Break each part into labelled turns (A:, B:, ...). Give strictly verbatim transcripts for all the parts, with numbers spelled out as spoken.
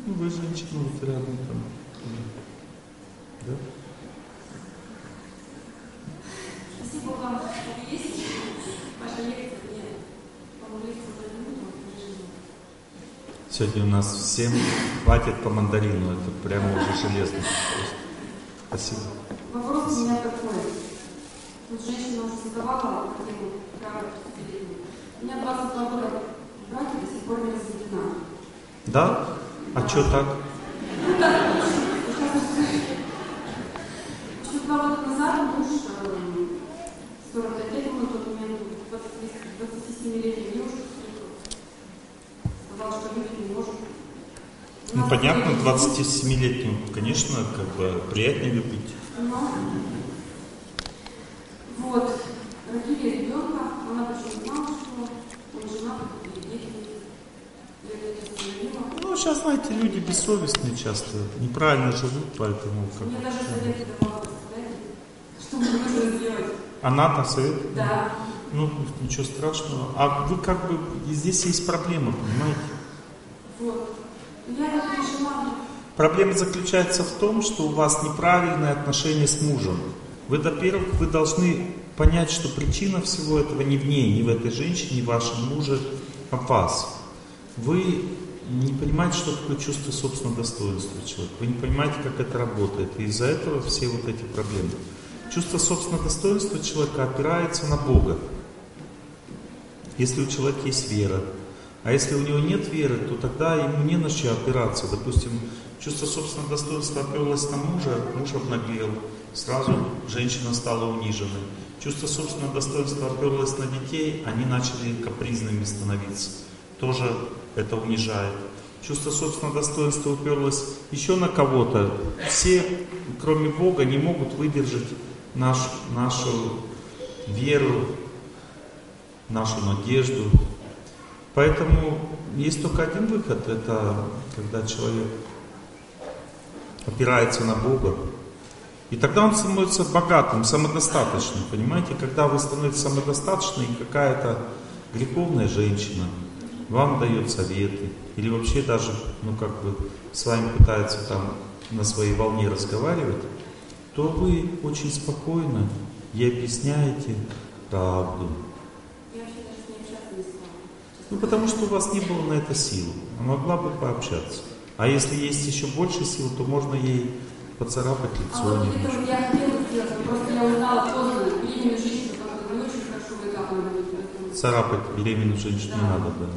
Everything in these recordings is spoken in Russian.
A: Ну, вы женщина, вот рядом там. Да?
B: Спасибо вам, что вы есть. Ваша лекция мне помогли за минуту.
A: Сегодня у нас всем хватит по мандарину, это прямо уже железно. Спасибо.
B: Вопрос у меня такой. Тут женщина уже задавала тему права распределения. У меня двадцать два года в браке до сих пор не разведена.
A: Да? А что так?
B: Еще два года назад муж, сорок пять лет, ему на тот момент двадцатисемилетний девушку, сказал, что любит не может.
A: Ну понятно, двадцатисемилетнему, конечно, как бы приятнее любить.
B: Но, вот, родили ребенка, она почему знала, что он женат, и дети.
A: Ну, сейчас, знаете, люди бессовестные часто, неправильно живут, поэтому... Как...
B: Мне даже советы давала, что мне нужно сделать.
A: Она-то совет?
B: Да.
A: Ну, ничего страшного. А вы как бы, здесь есть проблема, понимаете?
B: Вот. Я так решила.
A: Проблема заключается в том, что у вас неправильное отношение с мужем. Вы, во-первых, вы должны понять, что причина всего этого не в ней, не в этой женщине, не в вашем муже, а в вас. Вы не понимаете, что такое чувство собственного достоинства человека. Вы не понимаете, как это работает. И из-за этого все вот эти проблемы. Чувство собственного достоинства человека опирается на Бога. Если у человека есть вера. А если у него нет веры, то тогда ему не на что опираться. Допустим, чувство собственного достоинства оперлось на мужа, муж обнаглел. Сразу женщина стала униженной. Чувство собственного достоинства оперлось на детей, они начали капризными становиться. Тоже это унижает. Чувство собственного достоинства уперлось еще на кого-то. Все, кроме Бога, не могут выдержать наш, нашу веру, нашу надежду. Поэтому есть только один выход. Это когда человек опирается на Бога. И тогда он становится богатым, самодостаточным. Понимаете, когда вы становитесь самодостаточной, и какая-то греховная женщина вам дает советы, или вообще даже, ну как бы, с вами пытается там на своей волне разговаривать, то вы очень спокойно ей объясняете правду.
B: Я вообще даже с ней общаться не стала.
A: Ну потому что у вас не было на это сил, а могла бы пообщаться. А если есть еще больше сил, то можно ей поцарапать лицо.
B: А вот это я хотела сделать, но просто я узнала поздно, беременную женщину, как-то не очень хорошо выкапывать.
A: Царапать беременную женщину
B: да.
A: не надо, да.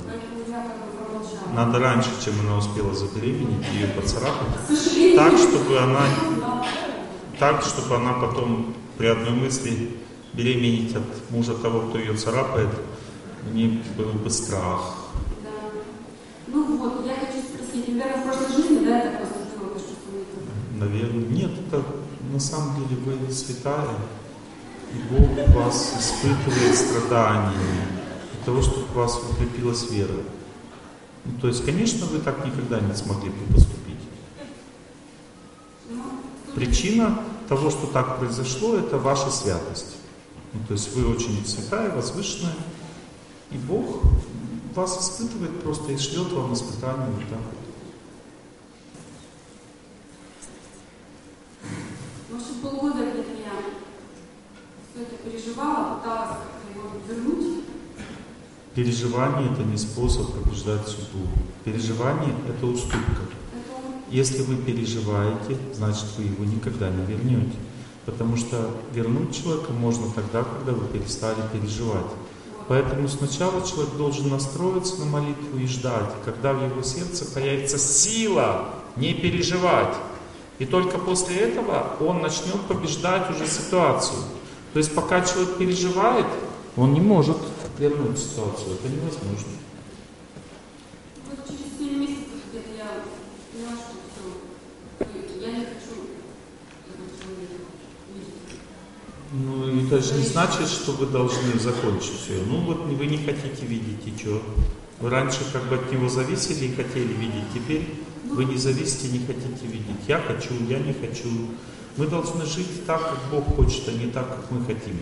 A: Надо раньше, чем она успела забеременеть, ее поцарапать. Так, чтобы она, так, чтобы она потом при одной мысли беременеть от мужа того, кто ее царапает, у нее был бы страх.
B: Да. Ну вот, я хочу спросить, наверное, в прошлой жизни, да, это просто сделала, что
A: Наверное. Нет, это на самом деле вы святая, и Бог вас испытывает страданиями для того, чтобы у вас укрепилась вера. Ну, то есть, конечно, вы так никогда не смогли бы поступить. Причина того, что так произошло, это ваша святость. Ну, то есть вы очень святая, возвышенная, и Бог вас испытывает просто и шлет вам испытания вот так вот.
B: Может, полгода где-то я все это переживала, пыталась как-то его вернуть.
A: Переживание — это не способ побеждать судьбу. Переживание — это уступка. Если вы переживаете, значит, вы его никогда не вернете. Потому что вернуть человека можно тогда, когда вы перестали переживать. Поэтому сначала человек должен настроиться на молитву и ждать, когда в его сердце появится сила не переживать. И только после этого он начнет побеждать уже ситуацию. То есть пока человек переживает, он не может вернуть ситуацию. Это невозможно.
B: Вот через семь месяцев где-то я поняла, что все, я не хочу этого человека видеть.
A: Ну, это же не значит, что вы должны закончить все. Ну, вот вы не хотите видеть, и что? Вы раньше как бы от него зависели и хотели видеть. Теперь вы не зависите и не хотите видеть. Я хочу, я не хочу. Мы должны жить так, как Бог хочет, а не так, как мы хотим.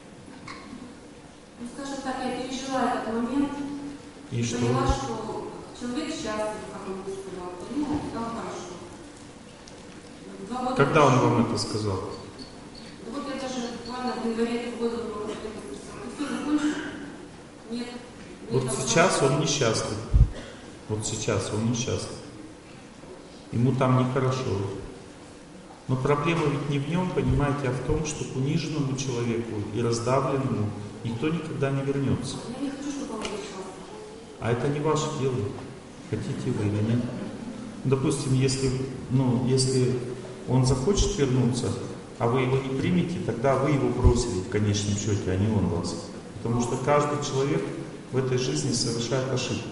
B: Ну, скажем так, я пережила этот момент.
A: И что?
B: Поняла, что человек счастлив, как он мне сказал, ну, там хорошо. Два года
A: Когда он
B: прошло.
A: вам это сказал?
B: Да вот я даже буквально в январе этого года у него спросила, ты все закончил? Нет.
A: Вот сейчас он несчастлив. Вот сейчас он несчастлив. Ему там нехорошо. Но проблема ведь не в нем, понимаете, а в том, что к униженному человеку и раздавленному никто никогда не вернется.
B: Я не хочу, чтобы он был счастлив.
A: А это не ваше дело. Хотите вы или нет. Допустим, если, ну, если он захочет вернуться, а вы его не примете, тогда вы его бросили в конечном счете, а не он вас. Потому что каждый человек в этой жизни совершает ошибки.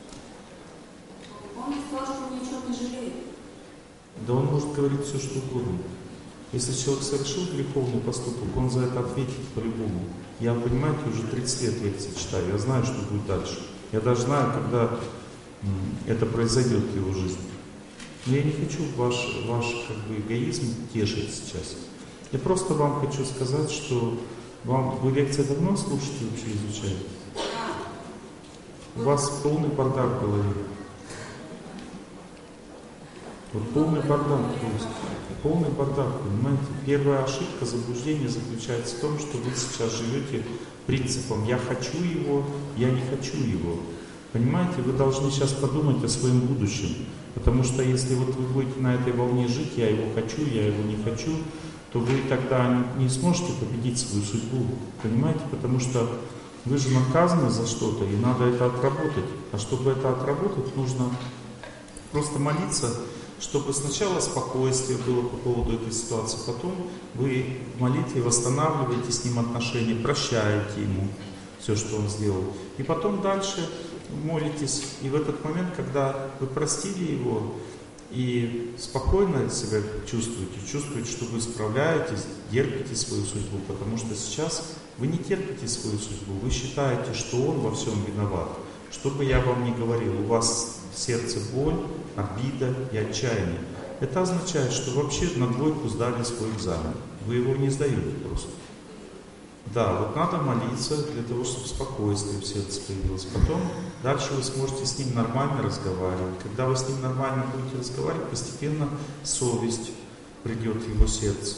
B: Он мне сказал, что он ни о чем не жалеет.
A: Да он может говорить все, что угодно. Если человек совершил греховный поступок, он за это ответит по-любому. Я, понимаете, уже тридцать лет лекции читаю, я знаю, что будет дальше. Я даже знаю, когда м, это произойдет в его жизни. Но я не хочу ваш, ваш как бы, эгоизм тешить сейчас. Я просто вам хочу сказать, что вам, вы лекции давно слушаете, вообще изучаете? У вас полный бардак в голове. Вот полный бардак просто. Полный бардак, понимаете? Первая ошибка, заблуждение заключается в том, что вы сейчас живете принципом «я хочу его, я не хочу его». Понимаете, вы должны сейчас подумать о своем будущем. Потому что если вот вы будете на этой волне жить, я его хочу, я его не хочу, то вы тогда не сможете победить свою судьбу. Понимаете? Потому что вы же наказаны за что-то, и надо это отработать. А чтобы это отработать, нужно просто молиться, чтобы сначала спокойствие было по поводу этой ситуации, потом вы в молитве восстанавливаете с ним отношения, прощаете ему все, что он сделал. И потом дальше молитесь. И в этот момент, когда вы простили его и спокойно себя чувствуете, чувствуете, что вы справляетесь, терпите свою судьбу, потому что сейчас вы не терпите свою судьбу, вы считаете, что он во всем виноват. Что бы я вам ни говорил, у вас в сердце боль, обида и отчаяние. Это означает, что вообще на двойку сдали свой экзамен. Вы его не сдаете просто. Да, вот надо молиться для того, чтобы спокойствие в сердце появилось. Потом дальше вы сможете с ним нормально разговаривать. Когда вы с ним нормально будете разговаривать, постепенно совесть придет в его сердце.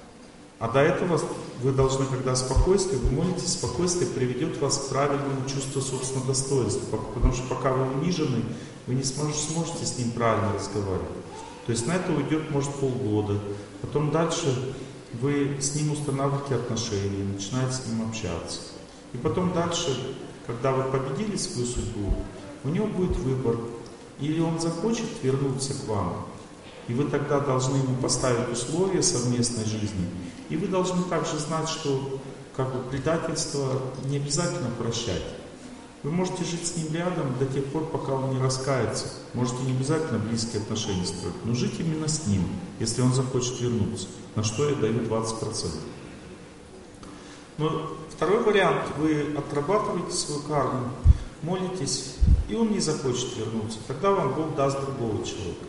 A: А до этого вы должны, когда спокойствие, вы молитесь, спокойствие приведет вас к правильному чувству собственного достоинства. Потому что пока вы унижены, вы не сможете, сможете с ним правильно разговаривать. То есть на это уйдет, может, полгода. Потом дальше вы с ним устанавливаете отношения, начинаете с ним общаться. И потом дальше, когда вы победили свою судьбу, у него будет выбор. Или он захочет вернуться к вам, и вы тогда должны ему поставить условия совместной жизни. И вы должны также знать, что как бы, предательство не обязательно прощать. Вы можете жить с ним рядом до тех пор, пока он не раскается. Можете не обязательно близкие отношения строить, но жить именно с ним, если он захочет вернуться. На что я даю двадцать процентов. Но второй вариант. Вы отрабатываете свою карму, молитесь, и он не захочет вернуться. Тогда вам Бог даст другого человека.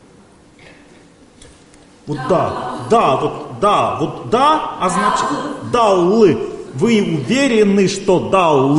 C: Вот да, да, вот да, вот да, означает дал. Вы уверены, что дал?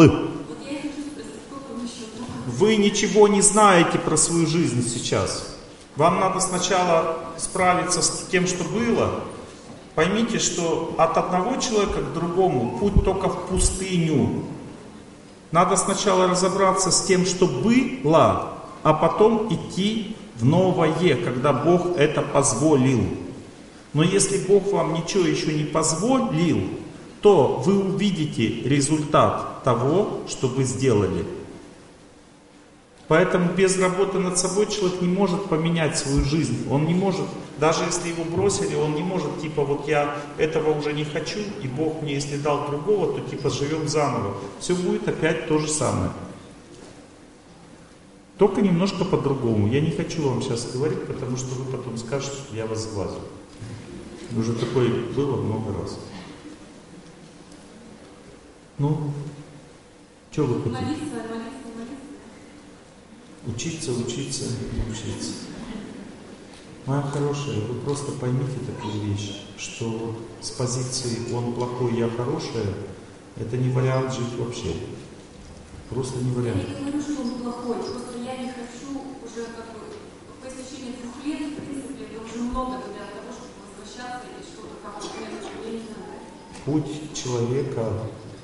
A: Вы ничего не знаете про свою жизнь сейчас. Вам надо сначала справиться с тем, что было. Поймите, что от одного человека к другому путь только в пустыню. Надо сначала разобраться с тем, что было, а потом идти в новое, когда Бог это позволил. Но если Бог вам ничего еще не позволил, то вы увидите результат того, что вы сделали. Поэтому без работы над собой человек не может поменять свою жизнь. Он не может, даже если его бросили, он не может, типа, вот я этого уже не хочу, и Бог мне, если дал другого, то типа живем заново. Все будет опять то же самое. Только немножко по-другому. Я не хочу вам сейчас говорить, потому что вы потом скажете, что я вас сглазил. Уже такое было много раз. Ну, что вы хотите?
B: Молиться, молиться, молиться.
A: Учиться, учиться и учиться. Моя хорошая, вы просто поймите такую вещь, что с позиции «он плохой, я хорошая» это не вариант жить вообще. Просто не вариант.
B: Я не говорю, что он плохой, просто я не хочу. уже как бы по истечении двух лет, в принципе, это уже много для того, чтобы возвращаться и что-то как-то, я не знаю.
A: Путь человека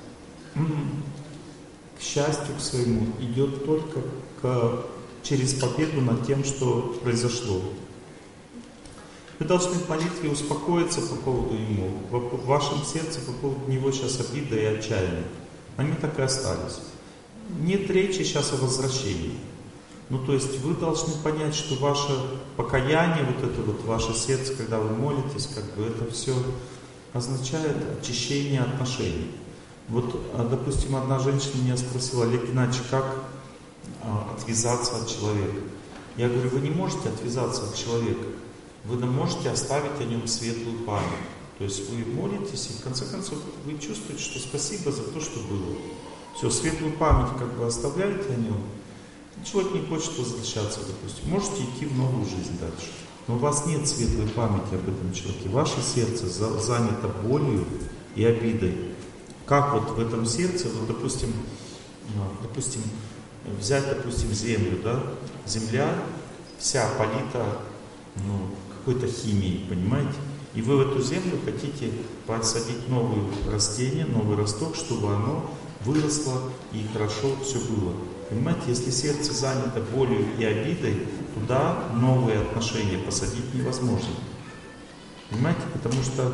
A: к счастью к своему идет только к, через победу над тем, что произошло. Вы должны в молитве успокоиться по поводу ему. В вашем сердце по поводу него сейчас обида и отчаяние. Они так и остались. Нет речи сейчас о возвращении. Ну, то есть вы должны понять, что ваше покаяние, вот это вот ваше сердце, когда вы молитесь, как бы это все означает очищение отношений. Вот, допустим, одна женщина меня спросила: Олег Геннадьевич, как а, отвязаться от человека? Я говорю: вы не можете отвязаться от человека, вы можете оставить о нем светлую память. То есть вы молитесь, и в конце концов вы чувствуете, что спасибо за то, что было. Все, светлую память как бы оставляете о нем. Человек не хочет возвращаться, допустим. Можете идти в новую жизнь дальше. Но у вас нет светлой памяти об этом человеке. Ваше сердце занято болью и обидой. Как вот в этом сердце, вот, допустим, ну, допустим, взять, допустим, землю, да? Земля вся полита, ну, какой-то химией, понимаете? И вы в эту землю хотите посадить новые растения, новый росток, чтобы оно выросло и хорошо все было. Понимаете, если сердце занято болью и обидой, туда новые отношения посадить невозможно. Понимаете, потому что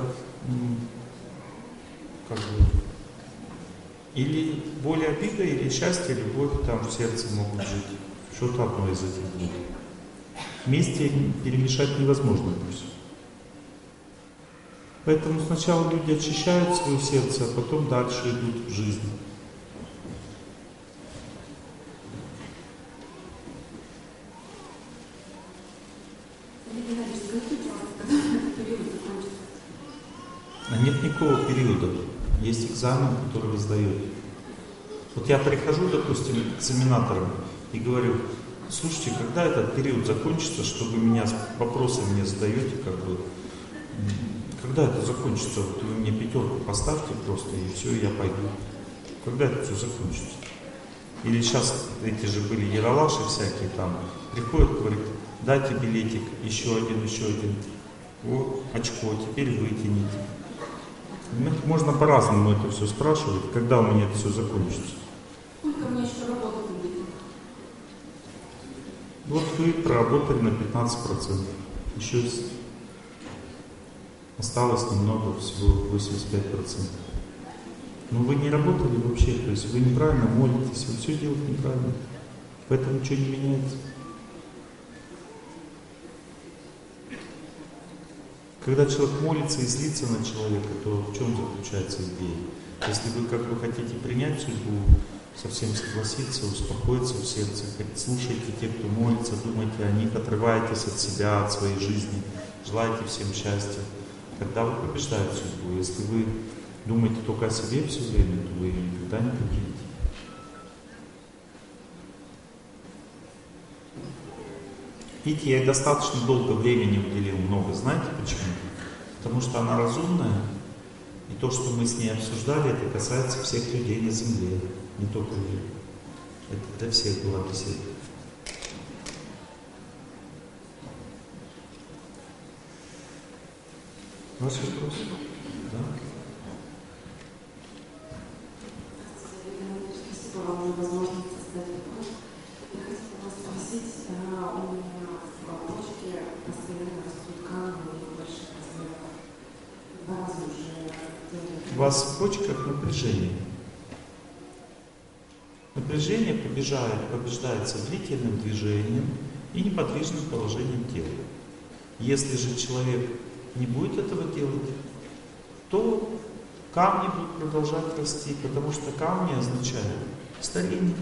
A: как бы, или боль и обида, или счастье, любовь там в сердце могут жить. Что-то одно из этих двух. Вместе перемешать невозможно это все. Поэтому сначала люди очищают свое сердце, а потом дальше идут в жизнь. А нет никакого периода. Есть экзамен, который вы сдаете. Вот я прихожу, допустим, к экзаменаторам и говорю: слушайте, когда этот период закончится, что вы меня вопросы мне задаете, как бы, когда это закончится? Вот вы мне пятерку поставьте просто, и все, и я пойду. Когда это все закончится? Или сейчас эти же были яралаши всякие там, приходят, говорят: дайте билетик, еще один, еще один. О, очко, теперь вытяните. Можно по-разному это все спрашивать, когда у меня это все закончится.
B: Сколько мне еще работать будет?
A: Вот вы проработали на пятнадцать процентов. Еще осталось немного, всего восемьдесят пять процентов. Но вы не работали вообще, то есть вы неправильно молитесь, вы все делаете неправильно. Поэтому ничего не меняется. Когда человек молится и злится на человека, то в чем заключается идея? Если вы как бы хотите принять судьбу, совсем согласиться, успокоиться в сердце, слушайте тех, кто молится, думайте о них, отрываетесь от себя, от своей жизни, желаете всем счастья, тогда вы побеждаете судьбу. Если вы думаете только о себе все время, то вы никогда не победите. Видите, я достаточно долго времени уделил, много. Знаете почему? Потому что она разумная, и то, что мы с ней обсуждали, это касается всех людей на земле, не только людей. Это для всех была беседа. Ваш вопрос? Да?
D: Спасибо вам за возможность задать вопрос. Я хотела вас спросить, у меня в почке постоянно растут камни больших размеров. Два раза уже.
A: У вас в почках напряжение. Напряжение побеждает, побеждается длительным движением и неподвижным положением тела. Если же человек не будет этого делать, то камни будут продолжать расти, потому что камни означают старение.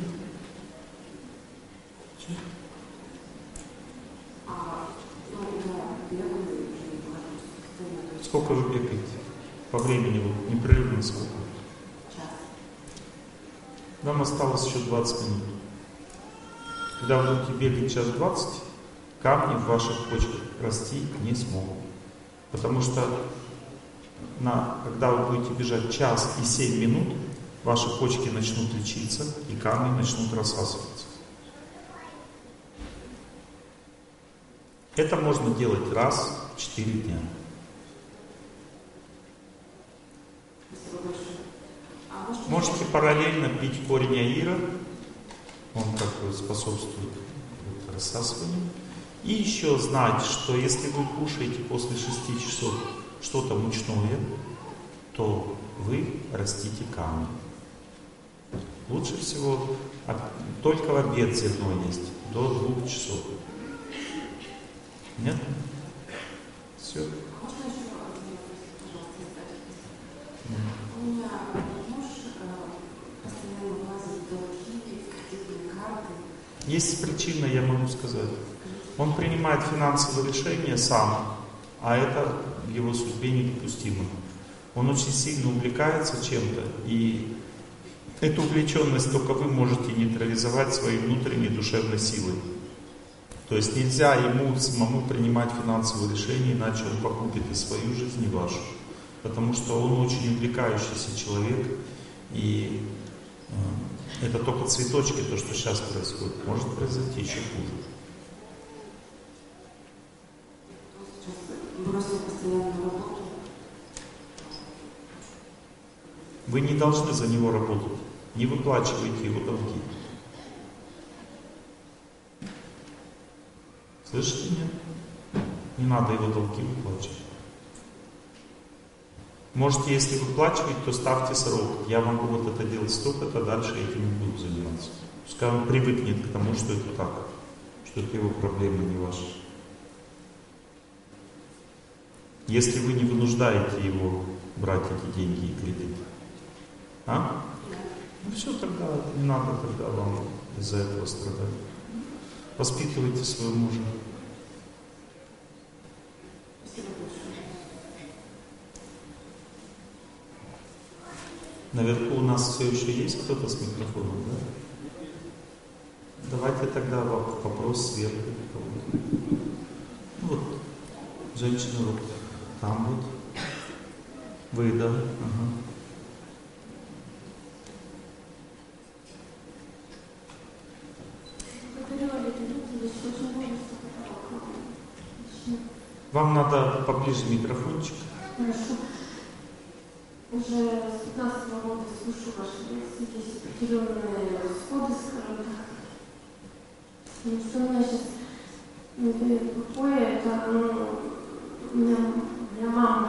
A: Сколько вы бегаете? По времени вот, непрерывно сколько?
D: Час.
A: Вам осталось еще двадцать минут. Когда вы будете бегать час двадцать, камни в ваших почках расти не смогут. Потому что на, когда вы будете бежать час и семь минут, ваши почки начнут лечиться, и камни начнут рассасываться. Это можно делать раз в четыре дня.
D: Спасибо большое. А может,
A: Можете параллельно пить корень аира, он как бы способствует рассасыванию. И еще знать, что если вы кушаете после шести часов что-то мучное, то вы растите камни. Лучше всего только в обед зерно есть, до двух часов. Нет? Все.
D: можно еще один вопрос, пожалуйста, у меня муж постоянно влазит в долги, в кредитные карты.
A: Есть причина, я могу сказать. Он принимает финансовые решения сам, а это в его судьбе недопустимо. Он очень сильно увлекается чем-то, и эту увлеченность только вы можете нейтрализовать своей внутренней душевной силой. То есть нельзя ему самому принимать финансовые решения, иначе он погубит и свою жизнь, и вашу. Потому что он очень увлекающийся человек, и э, это только цветочки, то, что сейчас происходит. Может произойти еще хуже.
D: Бросил постоянно работу.
A: Вы не должны за него работать. Не выплачивайте его долги. Слышите, нет? Не надо его долги выплачивать. Можете, если выплачивать, то ставьте срок. Я могу вот это делать столько-то, дальше этим не буду заниматься. Пускай он привыкнет к тому, что это так, что это его проблемы, не ваши. Если вы не вынуждаете его брать эти деньги и кредиты. А? Ну все, тогда не надо тогда вам из-за этого страдать. Воспитывайте своего мужа.
D: Спасибо большое.
A: Наверху у нас все еще есть кто-то с микрофоном, да? Давайте тогда вопрос сверху. Ну вот, женщина вот там вот. Вы, да? Ага. Вам надо поближе микрофончик.
B: Хорошо. Уже с пятнадцатого года слушаю ваши лекции, есть определенные сходы, скажем так. Ну, что у меня сейчас не дает покоя, это, ну, у меня, у меня мама.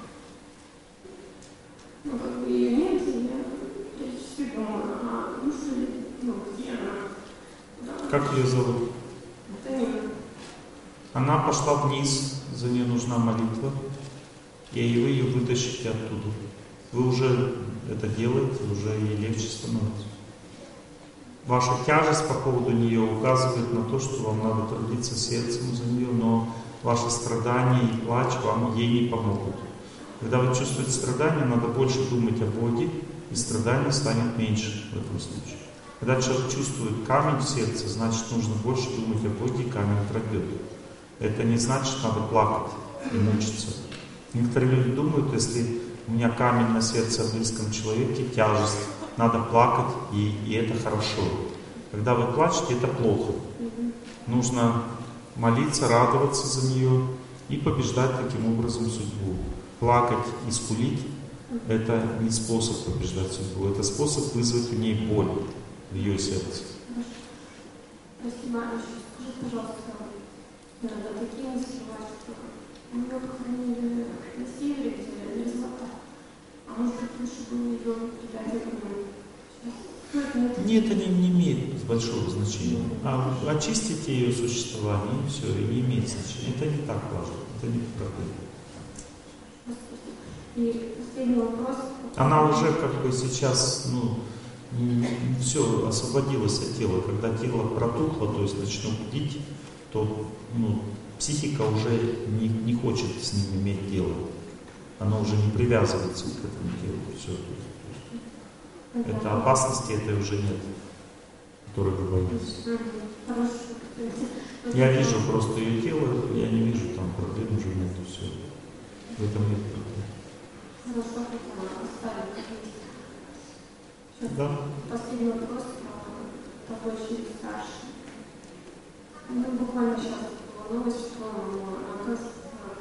B: Ну, как бы ее нет, и я перечислю, думаю, а муж или, ну, где она? Да.
A: Как ее зовут?
B: Это не...
A: Она пошла вниз, за нее нужна молитва, и вы ее вытащите оттуда. Вы уже это делаете, уже ей легче становится. Ваша тяжесть по поводу нее указывает на то, что вам надо трудиться сердцем за нее, но ваши страдания и плач вам ей не помогут. Когда вы чувствуете страдания, надо больше думать о Боге, и страдания станет меньше в этом случае. Когда человек чувствует камень в сердце, значит, нужно больше думать о Боге, и камень пройдет. Это не значит, надо плакать и мучиться. Некоторые люди думают, если у меня камень на сердце о близком человеке, тяжесть, надо плакать, и, и это хорошо. Когда вы плачете, это плохо. Нужно молиться, радоваться за нее и побеждать таким образом судьбу. Плакать и скулить – это не способ побеждать судьбу, это способ вызвать у ней боль в ее сердце.
B: Спасибо, Аня. Скажи, пожалуйста, иногда такие мысли бывают, что у нее похоронили на севере, где мерзлота, а может быть лучше было ее передать в
A: Нет, это не, не имеет большого значения. А очистите ее существование, и все, и не имеет значения. Это не так важно, это не проблема.
B: И последний вопрос.
A: Она уже как бы сейчас, ну, все, освободилась от тела. Когда тело протухло, то есть начнет гудеть, то, ну, психика уже не, не хочет с ним иметь дело. Она уже не привязывается к этому телу. Все. Это опасности этой уже нет, которой вы боитесь. Я вижу просто ее тело, я не вижу там проблем уже нет, все. В этом нет проблем. Да.
B: Последний вопрос про такой очень старший. Ну, буквально сейчас новость, что оказывается,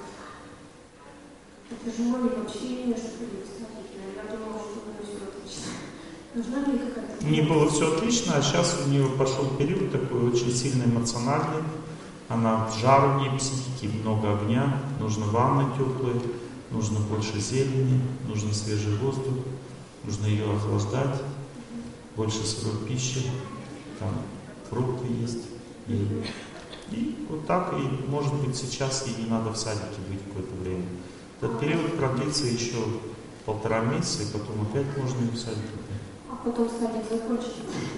B: это же море общения, что ли, кстати, я думала, что у нее все отлично. Нужна ли какая-то...
A: Не было все отлично, а сейчас у нее пошел период такой очень сильно эмоциональный. Она в жару, у нее психики, много огня, нужно ванны теплые, нужно больше зелени, нужно свежий воздух, нужно ее охлаждать, больше сырой пищи, там фрукты есть. И, и вот так, и может быть сейчас ей не надо в садике быть какое-то время. Этот период продлится еще полтора месяца, и потом опять можно ее в садике.
B: А потом садик закончится.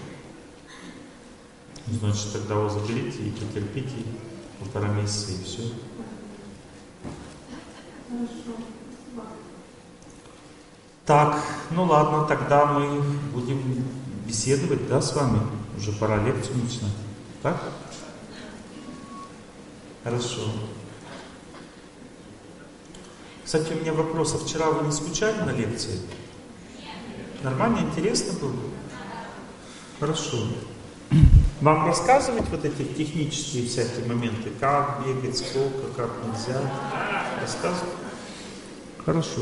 A: Значит, тогда вы заберите и потерпите полтора месяца, и все.
B: Хорошо.
A: Так, ну ладно, тогда мы будем беседовать, да, с вами? Уже пора лекцию начинать. Так? Хорошо. Кстати, у меня вопрос. А вчера вы не скучали на лекции? Нормально, интересно было? Хорошо. Вам рассказывать вот эти технические всякие моменты? Как бегать, сколько, как нельзя? Рассказывать? Хорошо.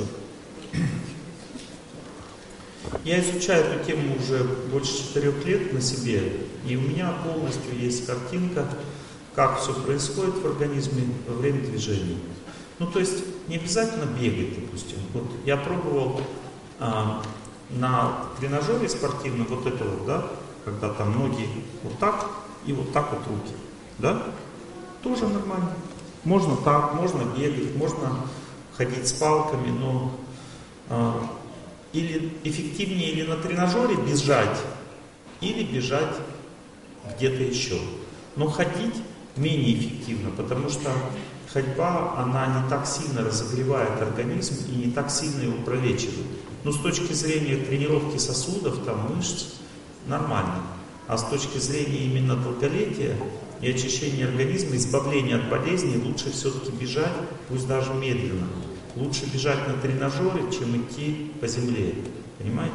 A: Я изучаю эту тему уже больше четырех лет на себе, и у меня полностью есть картинка, как все происходит в организме во время движения. Ну, то есть не обязательно бегать, допустим. Вот я пробовал а, на тренажере спортивном вот это вот, да, когда там ноги вот так и вот так вот руки, да, тоже нормально. Можно так, можно бегать, можно ходить с палками, но а, или эффективнее или на тренажере бежать, или бежать где-то еще. Но ходить менее эффективно, потому что ходьба, она не так сильно разогревает организм и не так сильно его пролечивает. Но с точки зрения тренировки сосудов, там, мышц, нормально. А с точки зрения именно долголетия и очищения организма, избавления от болезней, лучше все-таки бежать, пусть даже медленно. Лучше бежать на тренажере, чем идти по земле. Понимаете?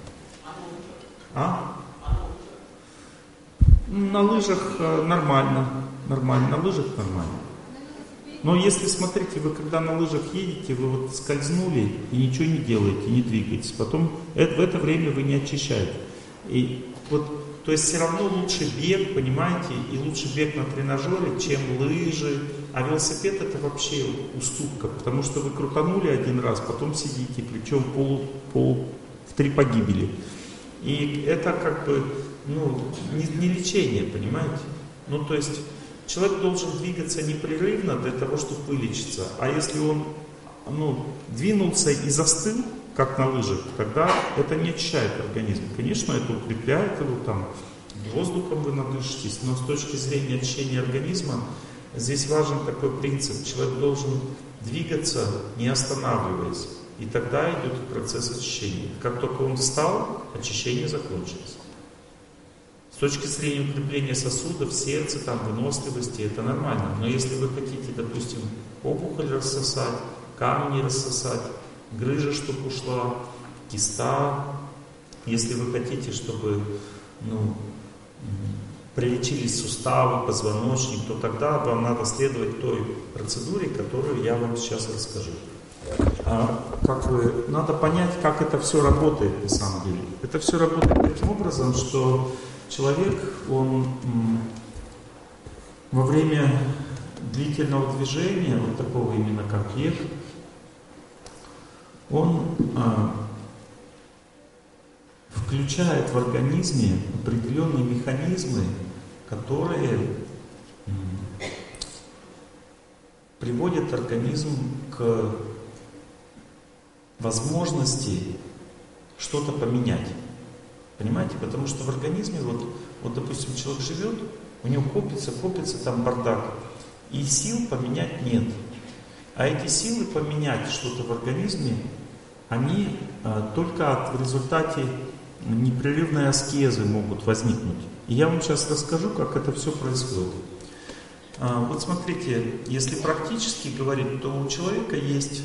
A: А? На лыжах э, нормально. Нормально. На лыжах нормально. Но если, смотрите, вы когда на лыжах едете, вы вот скользнули и ничего не делаете, не двигаетесь. Потом это, в это время вы не очищаете. И вот, то есть все равно лучше бег, понимаете, и лучше бег на тренажере, чем лыжи. А велосипед это вообще уступка, потому что вы крутанули один раз, потом сидите, причем пол, пол в три погибели. И это как бы, ну, не, не лечение, понимаете? Ну, то есть человек должен двигаться непрерывно для того, чтобы вылечиться. А если он, ну, двинулся и застыл, как на лыжах, тогда это не очищает организм. Конечно, это укрепляет его, там, воздухом вы надышитесь, но с точки зрения очищения организма, здесь важен такой принцип. Человек должен двигаться, не останавливаясь. И тогда идет процесс очищения. Как только он встал, очищение закончилось. С точки зрения укрепления сосудов, сердца, там, выносливости, это нормально. Но если вы хотите, допустим, опухоль рассосать, камни рассосать, грыжа, чтобы ушла, киста, если вы хотите, чтобы, ну, прилечились суставы, позвоночник, то тогда вам надо следовать той процедуре, которую я вам сейчас расскажу. А как вы, надо понять, как это все работает на самом деле. Это все работает таким образом, что человек, он м, во время длительного движения, вот такого именно как бег, он а, включает в организме определенные механизмы, которые м, приводят организм к возможности что-то поменять. Понимаете? Потому что в организме, вот, вот допустим, человек живет, у него копится, копится там бардак, и сил поменять нет. А эти силы поменять что-то в организме, они а, только от, в результате непрерывной аскезы могут возникнуть. И я вам сейчас расскажу, как это все происходит. А, вот смотрите, если практически говорить, то у человека есть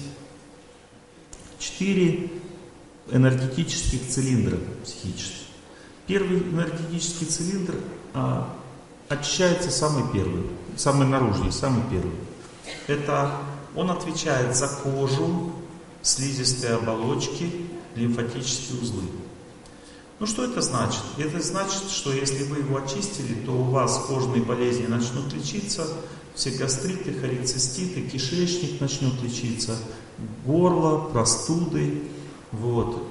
A: четыре энергетических цилиндра психических. Первый энергетический цилиндр а, очищается самый первый. самый наружный, самый первый. Это он отвечает за кожу, слизистые оболочки, лимфатические узлы. Ну что это значит? Это значит, что если вы его очистили, то у вас кожные болезни начнут лечиться, все гастриты, холециститы, кишечник начнет лечиться, горло, простуды, вот.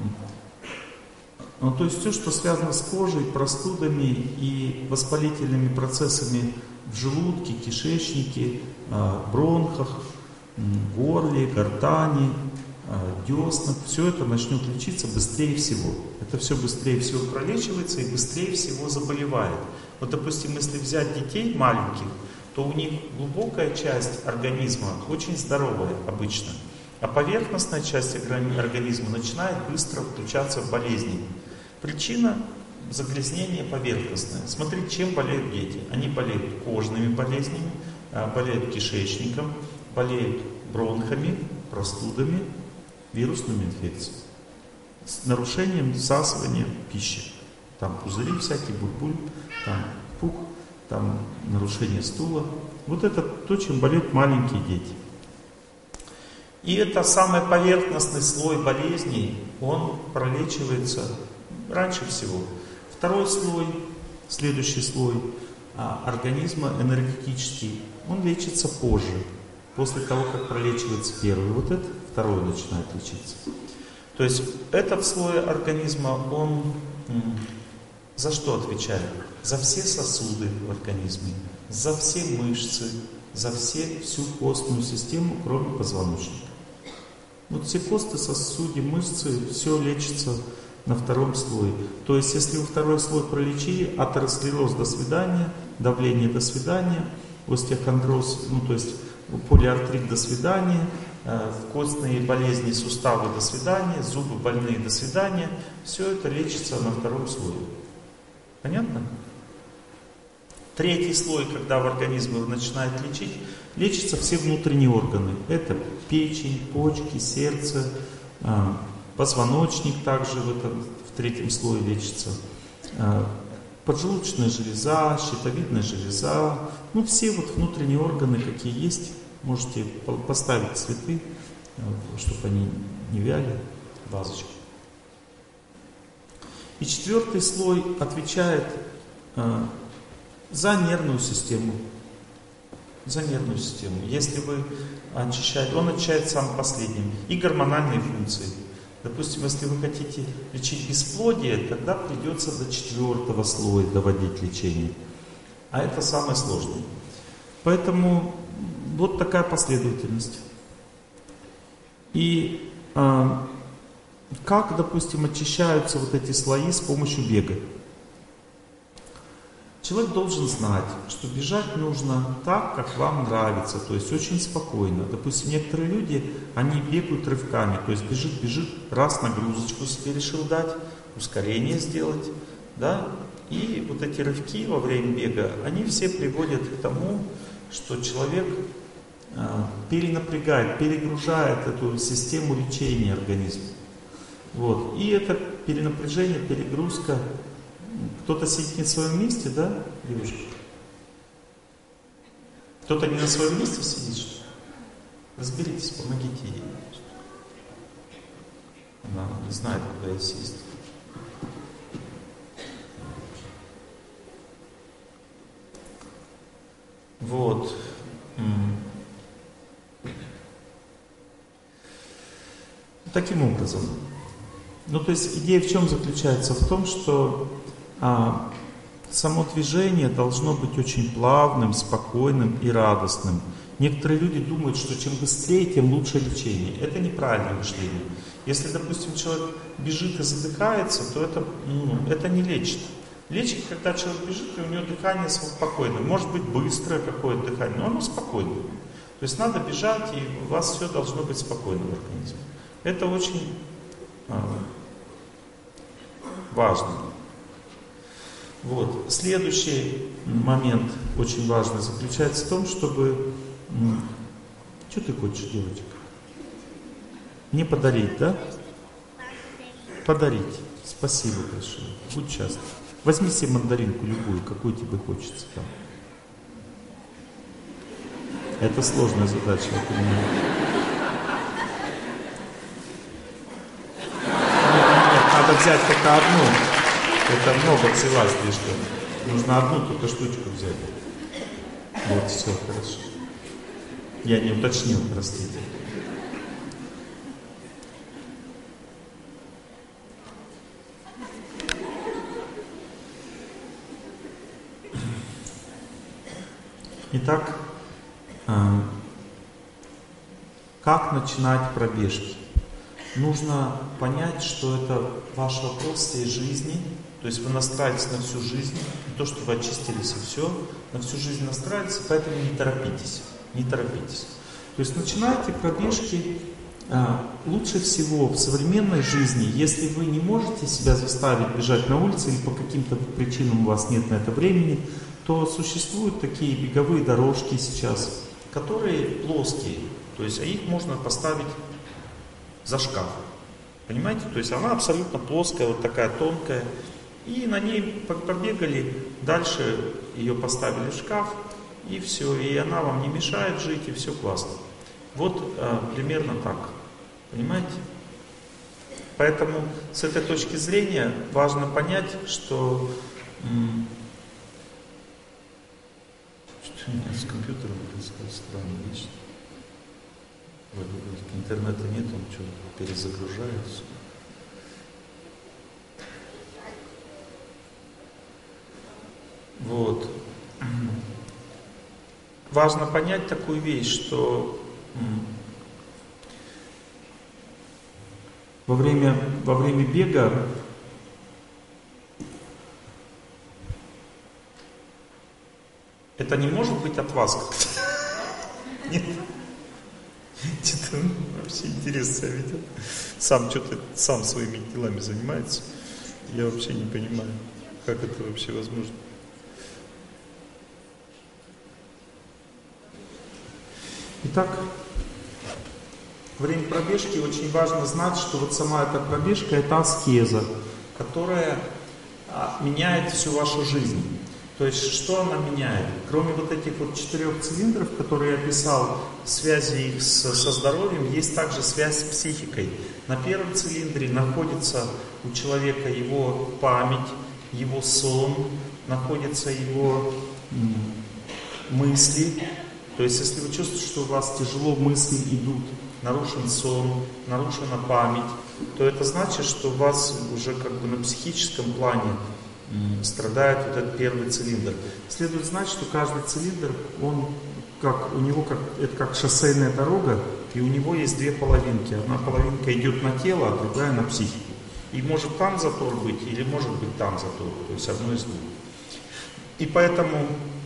A: Ну, то есть все, что связано с кожей, простудами и воспалительными процессами в желудке, кишечнике, бронхах, горле, гортани, деснах, все это начнет лечиться быстрее всего. Это все быстрее всего пролечивается и быстрее всего заболевает. Вот, допустим, если взять детей маленьких, то у них глубокая часть организма очень здоровая обычно, а поверхностная часть организма начинает быстро включаться в болезни. Причина загрязнения поверхностное. Смотрите, чем болеют дети. Они болеют кожными болезнями, болеют кишечником, болеют бронхами, простудами, вирусными инфекциями, с нарушением всасывания пищи. Там пузыри всякие, буль-буль, там пух, там нарушение стула. Вот это то, чем болеют маленькие дети. И это самый поверхностный слой болезней, он пролечивается раньше всего. Второй слой, следующий слой а, организма энергетический, он лечится позже, после того, как пролечивается первый. Вот это второй начинает лечиться. То есть этот слой организма, он м, за что отвечает? За все сосуды в организме, за все мышцы, за все, всю костную систему, кроме позвоночника. Вот все кости, сосуды, мышцы, все лечится на втором слое. То есть, если вы второй слой пролечили, атеросклероз до свидания, давление до свидания, остеохондроз, ну то есть полиартрит до свидания, э, костные болезни, суставы до свидания, зубы больные до свидания, все это лечится на втором слое. Понятно? Третий слой, когда в организме начинает лечить, лечатся все внутренние органы. Это печень, почки, сердце, позвоночник также в, этом, в третьем слое лечится, поджелудочная железа, щитовидная железа, ну все вот внутренние органы, какие есть, можете поставить цветы, чтобы они не вяли, вазочки. И четвертый слой отвечает за нервную систему. За нервную систему. Если вы очищаете, он очищает сам последним. И гормональные функции. Допустим, если вы хотите лечить бесплодие, тогда придется до четвертого слоя доводить лечение. А это самое сложное. Поэтому вот такая последовательность. И а, как, допустим, очищаются вот эти слои с помощью бега? Человек должен знать, что бежать нужно так, как вам нравится, то есть очень спокойно. Допустим, некоторые люди, они бегают рывками, то есть бежит, бежит, раз нагрузочку себе решил дать, ускорение сделать, да, и вот эти рывки во время бега, они все приводят к тому, что человек э, перенапрягает, перегружает эту систему лечения организма. Вот. И это перенапряжение, перегрузка. Кто-то сидит не в своем месте, да, девушка? Кто-то не на своем месте сидит? Разберитесь, помогите ей. Она не знает, куда ей сесть. Вот. Таким образом. Ну, то есть идея в чем заключается? В том, что а, само движение должно быть очень плавным, спокойным и радостным. Некоторые люди думают, что чем быстрее, тем лучше лечение. Это неправильное мышление. Если, допустим, человек бежит и задыхается, то это, ну, это не лечит. Лечит, когда человек бежит, и у него дыхание спокойное. Может быть быстрое какое-то дыхание, но оно спокойное. То есть надо бежать, и у вас все должно быть спокойно в организме. Это очень а, важно. Вот. Следующий момент, очень важный, заключается в том, чтобы... Что ты хочешь, девочка? Мне подарить, да? Подарить. Спасибо большое. Будь счастлив. Возьми себе мандаринку любую, какую тебе хочется. Там. Это сложная задача, я понимаю. Нет, надо взять только одну. Это много взяла слишком. Нужно одну только штучку взять. Вот, все, хорошо. Я не уточнил, простите. Итак, как начинать пробежки? Нужно понять, что это ваш вопрос всей жизни. То есть вы настраиваетесь на всю жизнь. Не то, что вы очистились и все. На всю жизнь настраиваетесь, поэтому не торопитесь. Не торопитесь. То есть начинайте пробежки лучше всего в современной жизни. Если вы не можете себя заставить бежать на улице или по каким-то причинам у вас нет на это времени, то существуют такие беговые дорожки сейчас, которые плоские. То есть, а их можно поставить за шкаф. Понимаете? То есть она абсолютно плоская, вот такая тонкая. И на ней побегали, дальше ее поставили в шкаф, и все. И она вам не мешает жить, и все классно. Вот а, примерно так. Понимаете? Поэтому с этой точки зрения важно понять, что... М- что у меня с компьютером происходит странная вещь. Интернета нет, он что-то перезагружается. Вот. Важно понять такую вещь, что во время, во время бега это не может быть от вас как-то. Нет. Это вообще интересно себя ведет. Сам что-то сам своими делами занимается. Я вообще не понимаю, как это вообще возможно. Итак, во время пробежки очень важно знать, что вот сама эта пробежка — это аскеза, которая а, меняет всю вашу жизнь. То есть, что она меняет? Кроме вот этих вот четырех цилиндров, которые я описал, связи их с, со здоровьем, есть также связь с психикой. На первом цилиндре находится у человека его память, его сон, находятся его м, мысли. То есть, если вы чувствуете, что у вас тяжело мысли идут, нарушен сон, нарушена память, то это значит, что у вас уже как бы на психическом плане страдает вот этот первый цилиндр. Следует знать, что каждый цилиндр, он как, у него как, это как шоссейная дорога, и у него есть две половинки. Одна половинка идет на тело, а другая на психику. И может там затор быть, или может быть там затор, то есть одно из двух. И поэтому,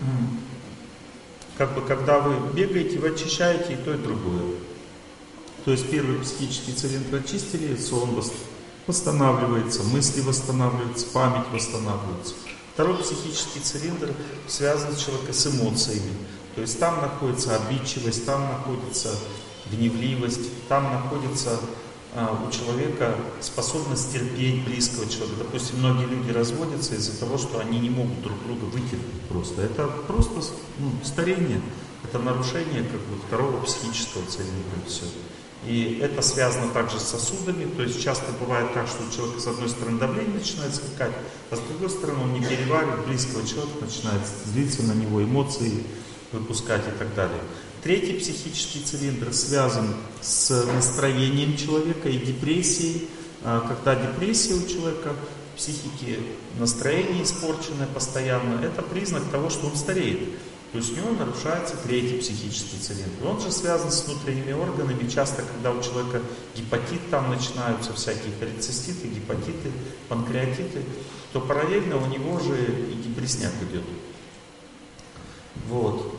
A: как бы, когда вы бегаете, вы очищаете и то, и другое. То есть первый психический цилиндр очистили, сон восстанавливается, мысли восстанавливаются, память восстанавливается. Второй психический цилиндр связан человека с эмоциями. То есть там находится обидчивость, там находится гневливость, там находится а, у человека способность терпеть близкого человека. Допустим, многие люди разводятся из-за того, что они не могут друг друга вытерпеть просто. Это просто ну, старение, это нарушение как бы второго психического цилиндра. Все. И это связано также с сосудами, то есть часто бывает так, что у человека с одной стороны давление начинает скакать, а с другой стороны он не переваривает, близкого человека начинает злиться на него, эмоции выпускать и так далее. Третий психический цилиндр связан с настроением человека и депрессией. Когда депрессия у человека в психике, настроение испорченное постоянно, это признак того, что он стареет. То есть у него нарушается третий психический цилиндр. Он же связан с внутренними органами. Часто, когда у человека гепатит, там начинаются всякие холециститы, гепатиты, панкреатиты, то параллельно у него же и депрессняк идет. Вот.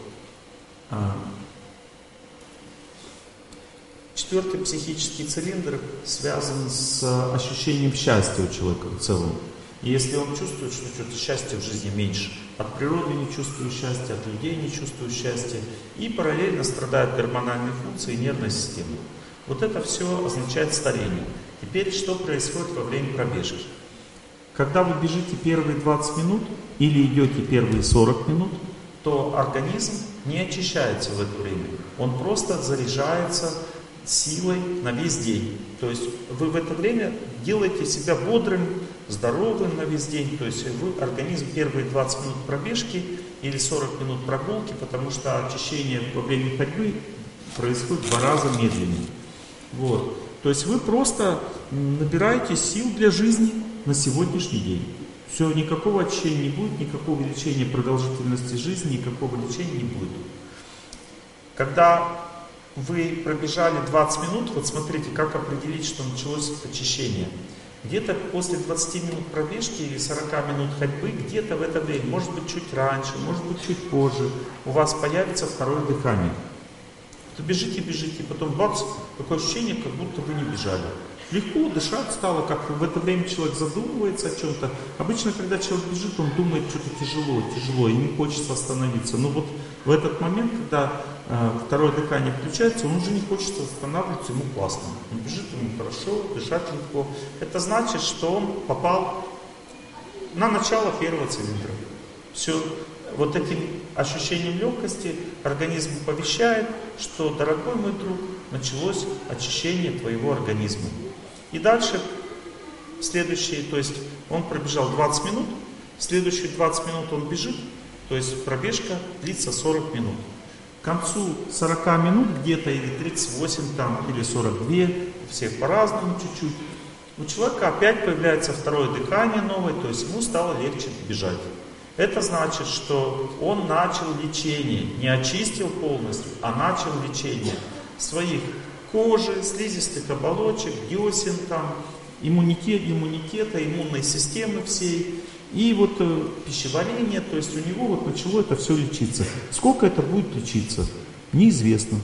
A: Четвертый психический цилиндр связан с ощущением счастья у человека в целом. И если он чувствует, что что-то счастья в жизни меньше, от природы не чувствую счастья, от людей не чувствую счастья, и параллельно страдают гормональные функции и нервная система. Вот это все означает старение. Теперь, что происходит во время пробежки? Когда вы бежите первые двадцать минут или идете первые сорок минут, то организм не очищается в это время. Он просто заряжается силой на весь день. То есть вы в это время делаете себя бодрым, здоровым на весь день. То есть вы организм первые двадцать минут пробежки или сорок минут прогулки, потому что очищение во время ходьбы происходит в два раза медленнее. Вот. То есть вы просто набираете сил для жизни на сегодняшний день. Все, никакого очищения не будет, никакого увеличения продолжительности жизни, никакого лечения не будет. Когда вы пробежали двадцать минут, вот смотрите, как определить, что началось очищение. Где-то после двадцати минут пробежки или сорока минут ходьбы, где-то в это время, может быть чуть раньше, может быть чуть позже, у вас появится второе дыхание. То бежите, бежите, потом бац, такое ощущение, как будто вы не бежали. Легко дышать стало, как в это время человек задумывается о чем-то. Обычно, когда человек бежит, он думает, что-то тяжело, тяжело, и не хочется остановиться. Но вот в этот момент, когда э, второе дыхание включается, он уже не хочет останавливаться, ему классно. Он бежит, ему хорошо, дышать легко. Это значит, что он попал на начало первого цилиндра. Все. Вот этим ощущением легкости организм оповещает, что, дорогой мой друг, началось очищение твоего организма. И дальше, следующие, то есть он пробежал двадцать минут, следующие двадцать минут он бежит, то есть пробежка длится сорок минут. К концу сорока минут где-то, или тридцать восемь там, или сорок два, у всех по-разному чуть-чуть, у человека опять появляется второе дыхание новое, то есть ему стало легче бежать. Это значит, что он начал лечение, не очистил полностью, а начал лечение своих кожи, слизистых оболочек, десен, там, иммунитет, иммунитета, иммунной системы всей. И вот э, пищеварение, то есть у него вот начало это все лечиться. Сколько это будет лечиться? Неизвестно.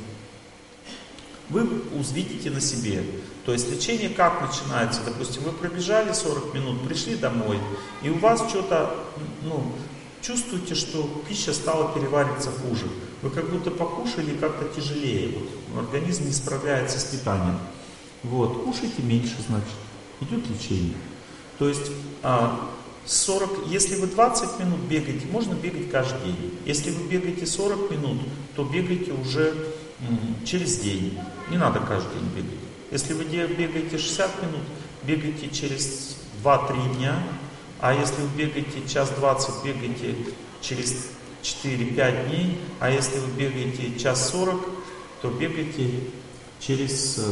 A: Вы увидите на себе. То есть лечение как начинается? Допустим, вы пробежали сорок минут, пришли домой, и у вас что-то, ну, чувствуете, что пища стала перевариваться хуже. Вы как будто покушали как-то тяжелее. Вот, организм не справляется с питанием. Вот, кушайте меньше, значит, идет лечение. То есть сорок, если вы двадцать минут бегаете, можно бегать каждый день. Если вы бегаете сорок минут, то бегайте уже через день. Не надо каждый день бегать. Если вы бегаете шестьдесят минут, бегайте через два-три дня. А если вы бегаете час двадцать, бегайте через четыре-пять дней. А если вы бегаете час сорок, то бегайте через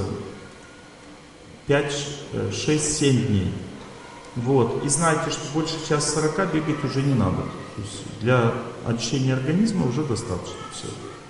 A: пять, шесть, семь дней. Вот. И знайте, что больше час сорока бегать уже не надо. То есть для очищения организма уже достаточно все.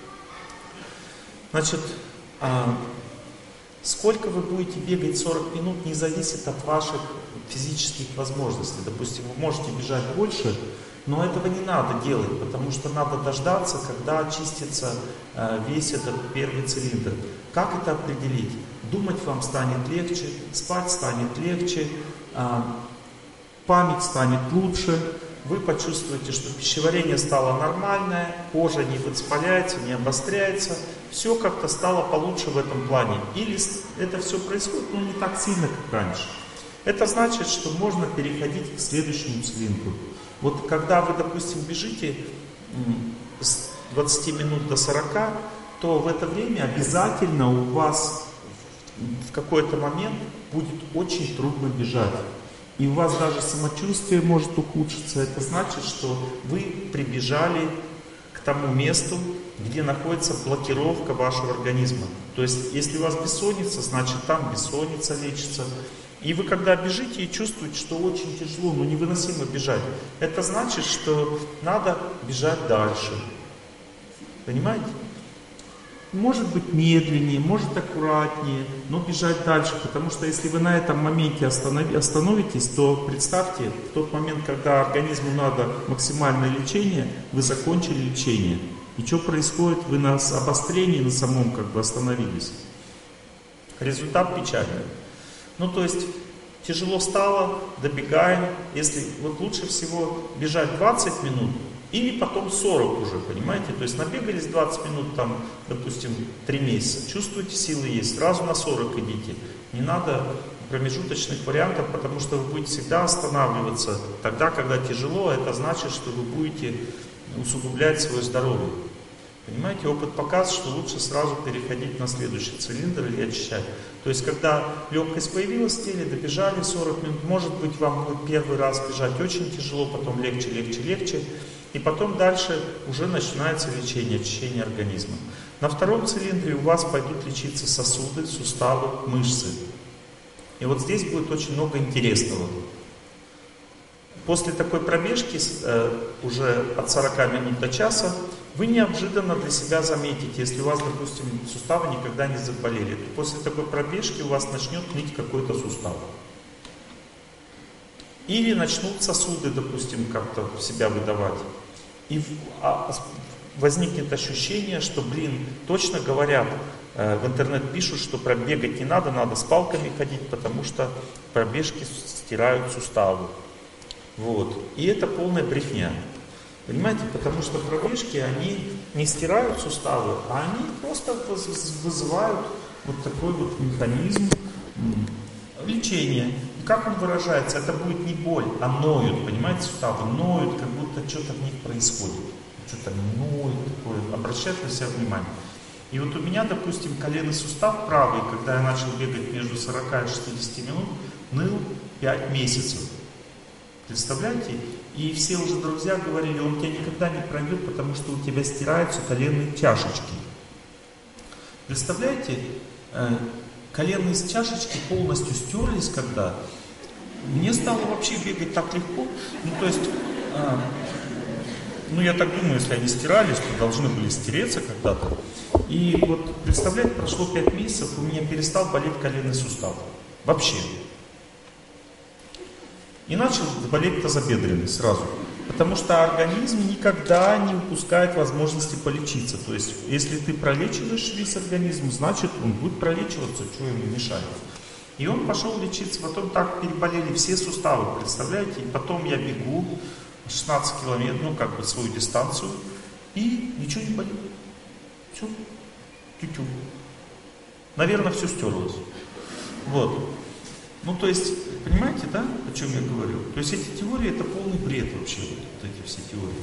A: Значит, а, сколько вы будете бегать сорок минут, не зависит от ваших физических возможностей. Допустим, вы можете бежать больше, но этого не надо делать, потому что надо дождаться, когда очистится а, весь этот первый цилиндр. Как это определить? Думать вам станет легче, спать станет легче, а, память станет лучше. Вы почувствуете, что пищеварение стало нормальное, кожа не воспаляется, не обостряется, все как-то стало получше в этом плане. Или это все происходит, но не так сильно, как раньше. Это значит, что можно переходить к следующему цилиндру. Вот когда вы, допустим, бежите с двадцати минут до сорока, то в это время обязательно у вас в какой-то момент будет очень трудно бежать. И у вас даже самочувствие может ухудшиться. Это значит, что вы прибежали к тому месту, где находится блокировка вашего организма. То есть, если у вас бессонница, значит там бессонница лечится. И вы когда бежите и чувствуете, что очень тяжело, но невыносимо бежать, это значит, что надо бежать дальше. Понимаете? Может быть медленнее, может аккуратнее, но бежать дальше, потому что если вы на этом моменте останови, остановитесь, то представьте, в тот момент, когда организму надо максимальное лечение, вы закончили лечение. И что происходит? Вы на обострении на самом как бы остановились. Результат печальный. Ну то есть тяжело стало, добегаем. Если вот лучше всего бежать двадцать минут, или потом сорок уже, понимаете? То есть набегались двадцать минут, там, допустим, три месяца. Чувствуете, силы есть, сразу на сорок идите. Не надо промежуточных вариантов, потому что вы будете всегда останавливаться. Тогда, когда тяжело, это значит, что вы будете усугублять свое здоровье. Понимаете, опыт показывает, что лучше сразу переходить на следующий цилиндр и очищать. То есть, когда легкость появилась в теле, добежали сорок минут, может быть, вам будет первый раз бежать очень тяжело, потом легче, легче, легче. И потом дальше уже начинается лечение, очищение организма. На втором цилиндре у вас пойдут лечиться сосуды, суставы, мышцы. И вот здесь будет очень много интересного. После такой пробежки, э, уже от сорока минут до часа, вы неожиданно для себя заметите, если у вас, допустим, суставы никогда не заболели, то после такой пробежки у вас начнет ныть какой-то сустав. Или начнут сосуды, допустим, как-то в себя выдавать. И возникнет ощущение, что, блин, точно говорят, э, в интернет пишут, что пробегать не надо, надо с палками ходить, потому что пробежки стирают суставы. Вот. И это полная брехня. Понимаете, потому что пробежки, они не стирают суставы, а они просто вызывают вот такой вот механизм лечения. И как он выражается? Это будет не боль, а ноют, понимаете, суставы ноют, как будто что-то в них происходит. Что-то ноет такое, обращает на себя внимание. И вот у меня, допустим, коленный сустав правый, когда я начал бегать между сорока и шестидесяти минут, ныл пять месяцев. Представляете? И все уже друзья говорили, он тебя никогда не пройдет, потому что у тебя стираются коленные чашечки. Представляете? Коленные чашечки полностью стерлись, когда мне стало вообще бегать так легко. Ну, то есть, ну, я так думаю, если они стирались, то должны были стереться когда-то. И вот, представляете, прошло пять месяцев, у меня перестал болеть коленный сустав. Вообще. И начал болеть тазобедренный сразу. Потому что организм никогда не упускает возможности полечиться. То есть, если ты пролечиваешь весь организм, значит, он будет пролечиваться, что ему мешает. И он пошел лечиться, потом так переболели все суставы, представляете? И потом я бегу шестнадцать километров, ну, как бы свою дистанцию, и ничего не болит. Все. Тю-тю. Наверное, все стерлось. Вот. Ну, то есть, понимаете, да, о чем я говорю? То есть, эти теории, это полный бред вообще, вот эти все теории.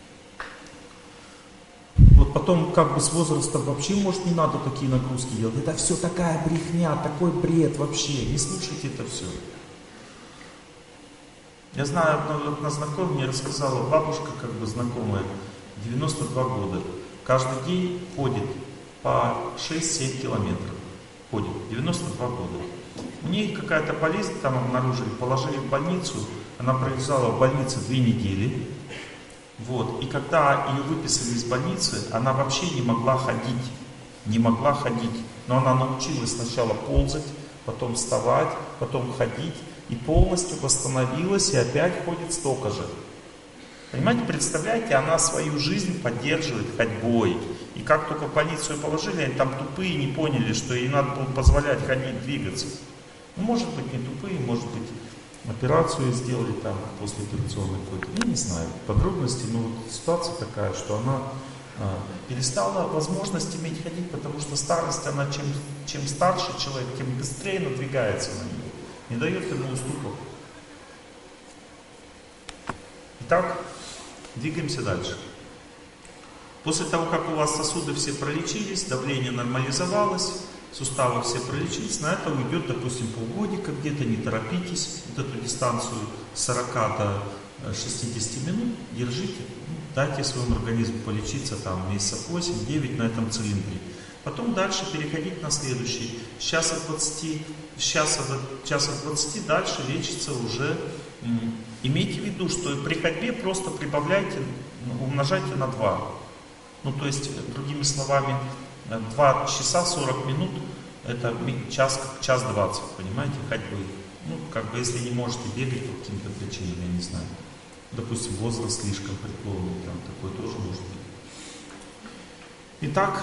A: Вот потом, как бы с возрастом вообще, может, не надо такие нагрузки делать. Это все такая брехня, такой бред вообще. Не слушайте это все. Я знаю, одна, одна знакомая мне рассказала, бабушка, как бы знакомая, девяносто два года. Каждый день ходит по шесть-семь километров. Ходит, девяносто два года. У нее какая-то болезнь там обнаружили, положили в больницу. Она пролежала в больнице две недели. Вот. И когда ее выписали из больницы, она вообще не могла ходить. Не могла ходить. Но она научилась сначала ползать, потом вставать, потом ходить. И полностью восстановилась и опять ходит столько же. Понимаете, представляете, она свою жизнь поддерживает ходьбой. И как только в больницу ее положили, они там тупые не поняли, что ей надо было позволять ходить, двигаться. Ну, может быть, не тупые, может быть, операцию сделали там после операционной какой-то. Я не знаю подробности, но вот ситуация такая, что она а, перестала возможность иметь ходить, потому что старость, она чем, чем старше человек, тем быстрее надвигается на него. Не дает ему уступок. Итак, двигаемся дальше. После того, как у вас сосуды все пролечились, давление нормализовалось, суставы все пролечились, на это уйдет, допустим, полгодика где-то, не торопитесь, вот эту дистанцию с сорока до шестидесяти минут держите, дайте своему организму полечиться там месяцев восемь-девять на этом цилиндре. Потом дальше переходить на следующий. С часа двадцати, с часа до часа двадцати дальше лечится уже. Имейте в виду, что при ходьбе просто прибавляйте, умножайте на два. Ну, то есть, другими словами, два часа сорок минут, это час, час двадцать, понимаете, ходьбы. Ну, как бы, если не можете бегать по каким-то причинам, я не знаю. Допустим, возраст слишком преклонный, там такое тоже может быть. Итак,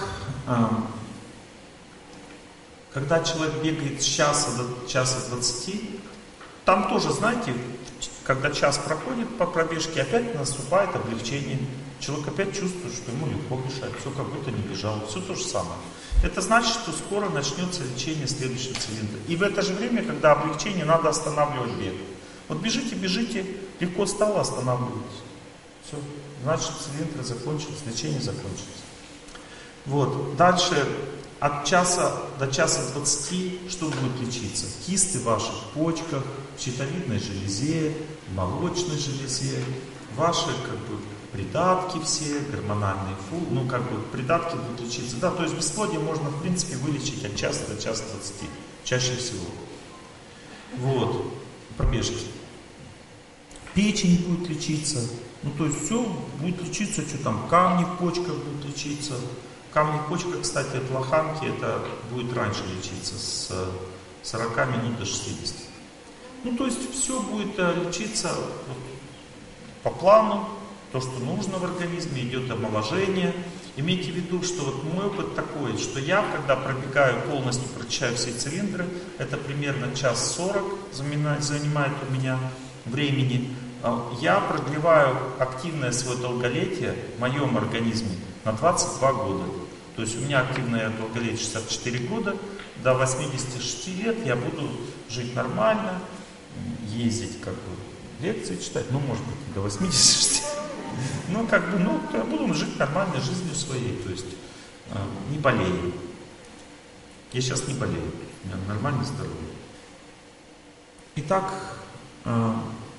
A: когда человек бегает с часа до часа двадцати, там тоже, знаете, когда час проходит по пробежке, опять наступает облегчение. Человек опять чувствует, что ему легко бежать, все как будто не бежал, все то же самое. Это значит, что скоро начнется лечение следующего цилиндра. И в это же время, когда облегчение, надо останавливать бег. Вот бежите, бежите, легко стало, останавливайтесь. Все. Значит, цилиндры закончились, лечение закончилось. Вот. Дальше от часа до часа двадцати что будет лечиться? Кисты в ваших почках, в щитовидной железе, в молочной железе, ваши как бы придатки все, гормональные фу, ну как бы придатки будут лечиться. Да, то есть бесплодие можно в принципе вылечить от часа до часа двадцати, чаще всего. Вот, пробежки. Печень будет лечиться, ну то есть все будет лечиться, что там, камни в почках будут лечиться. Камни в почках, кстати, от лоханки, это будет раньше лечиться, с сорока минут до шестидесяти. Ну то есть все будет лечиться вот, по плану. То, что нужно в организме, идет омоложение. Имейте в виду, что вот мой опыт такой, что я, когда пробегаю полностью, прочищаю все цилиндры, это примерно час сорок занимает у меня времени. Я продлеваю активное свое долголетие в моем организме на двадцать два года. То есть у меня активное долголетие шестьдесят четыре года, до восьмидесяти шести лет я буду жить нормально, ездить как бы, лекции читать, ну может быть до восьмидесяти шести. Ну, как бы, ну, я буду жить нормальной жизнью своей, то есть э, не болею. Я сейчас не болею, у меня нормальное здоровье. Итак, э,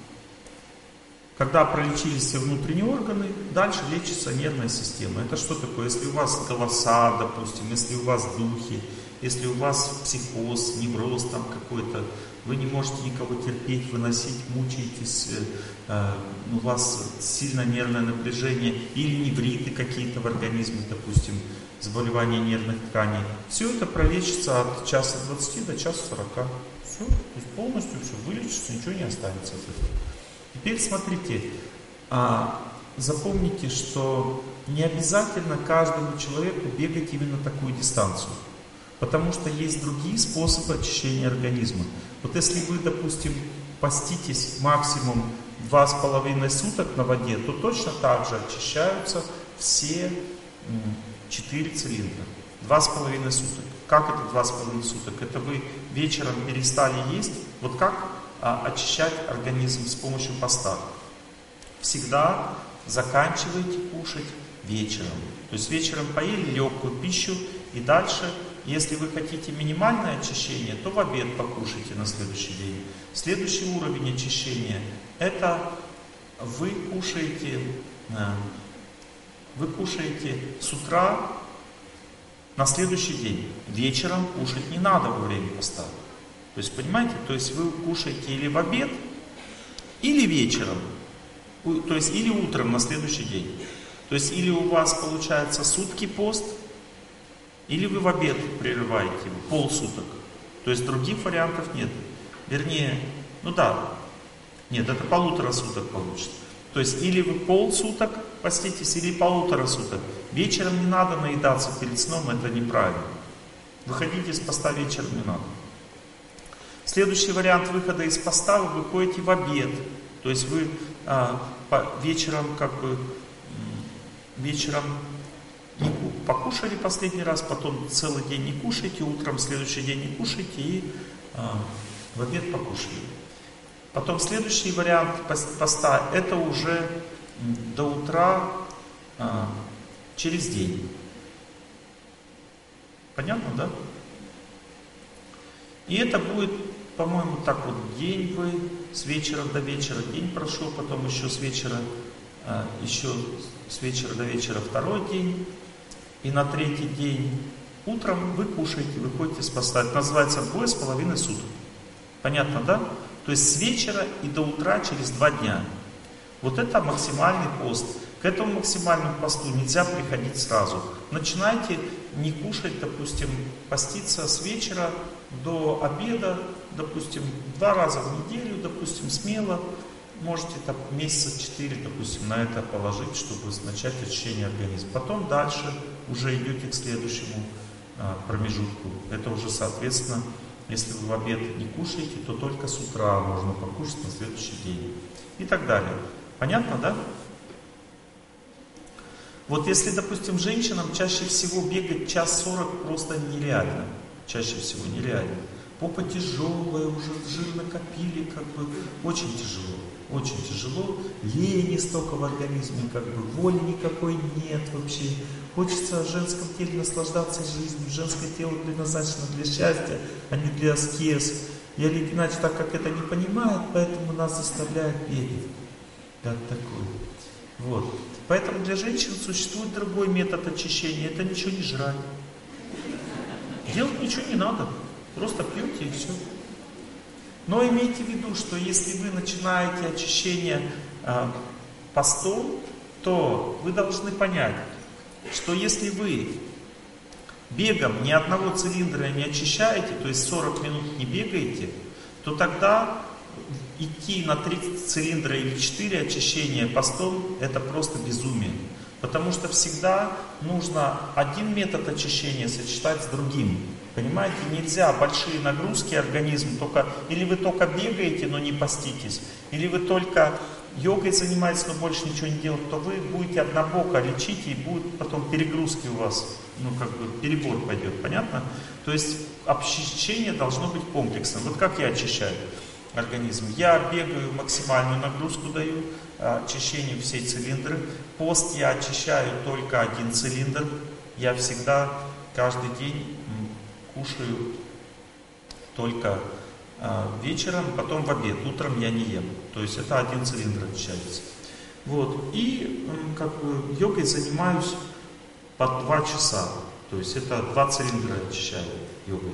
A: когда пролечились все внутренние органы, дальше лечится нервная система. Это что такое? Если у вас голоса, допустим, если у вас духи, если у вас психоз, невроз там какой-то, вы не можете никого терпеть, выносить, мучаетесь, э, у вас сильное нервное напряжение или невриты какие-то в организме, допустим, заболевания нервных тканей. Все это пролечится от часа двадцати до часа сорока. Все, то есть полностью все вылечится, ничего не останется от этого. Теперь смотрите, а, запомните, что не обязательно каждому человеку бегать именно такую дистанцию. Потому что есть другие способы очищения организма. Вот если вы, допустим, поститесь максимум два с половиной суток на воде, то точно так же очищаются все четыре цилиндра. Два с половиной суток. Как это два с половиной суток? Это вы вечером перестали есть. Вот как а, очищать организм с помощью поста? Всегда заканчивайте кушать вечером. То есть вечером поели легкую пищу и дальше. Если вы хотите минимальное очищение, то в обед покушайте на следующий день. Следующий уровень очищения – это вы кушаете, вы кушаете с утра на следующий день. Вечером кушать не надо во время поста. То есть, понимаете, то есть вы кушаете или в обед, или вечером, то есть или утром на следующий день. То есть или у вас получается сутки пост, или вы в обед прерываете его, полсуток. То есть других вариантов нет. Вернее, ну да, нет, это полутора суток получится. То есть или вы полсуток поститесь, или полутора суток. Вечером не надо наедаться перед сном, это неправильно. Выходите из поста вечером не надо. Следующий вариант выхода из поста, вы выходите в обед. То есть вы а, по, вечером как бы вечером не покушали последний раз, потом целый день не кушаете, утром следующий день не кушаете и а, в обед покушали. Потом следующий вариант поста, это уже до утра а, через день. Понятно, да? И это будет, по-моему, так вот, день вы, с вечера до вечера день прошел, потом еще с вечера, а, еще с вечера до вечера второй день. И на третий день утром вы кушаете, выходите с поста. Это называется двое с половиной суток. Понятно, да? То есть с вечера и до утра через два дня. Вот это максимальный пост. К этому максимальному посту нельзя приходить сразу. Начинайте не кушать, допустим, поститься с вечера до обеда, допустим, два раза в неделю, допустим, смело. Можете там месяца четыре, допустим, на это положить, чтобы начать очищение организма. Потом дальше уже идете к следующему а, промежутку. Это уже, соответственно, если вы в обед не кушаете, то только с утра можно покушать на следующий день. И так далее. Понятно, да? Вот если, допустим, женщинам чаще всего бегать час сорок просто нереально. Чаще всего нереально. Попа тяжелая, уже жир накопили, как бы очень тяжело. Очень тяжело. Лени столько в организме, как бы воли никакой нет вообще. Хочется в женском теле наслаждаться жизнью. Женское тело предназначено для счастья, а не для аскез. И Олег Геннадьевич, так как это не понимает, поэтому нас заставляет бегать. Как такой. Вот. Поэтому для женщин существует другой метод очищения. Это ничего не жрать. Делать ничего не надо. Просто пьете и все. Но имейте в виду, что если вы начинаете очищение э, постом, то вы должны понять, что если вы бегом ни одного цилиндра не очищаете, то есть сорок минут не бегаете, то тогда идти на три цилиндра или четыре очищения постом — это просто безумие. Потому что всегда нужно один метод очищения сочетать с другим. Понимаете, нельзя большие нагрузки организм, только, или вы только бегаете, но не поститесь, или вы только йогой занимаетесь, но больше ничего не делаете, то вы будете однобоко лечить, и будут потом перегрузки у вас, ну как бы перебор пойдет, понятно? То есть очищение должно быть комплексным. Вот как я очищаю организм? Я бегаю, максимальную нагрузку даю, очищение все цилиндры. Пост я очищаю только один цилиндр. Я всегда каждый день кушаю только э, вечером, потом в обед. Утром я не ем. То есть это один цилиндр очищается. Вот. И э, как бы йогой занимаюсь по два часа. То есть это два цилиндра очищаю йогой.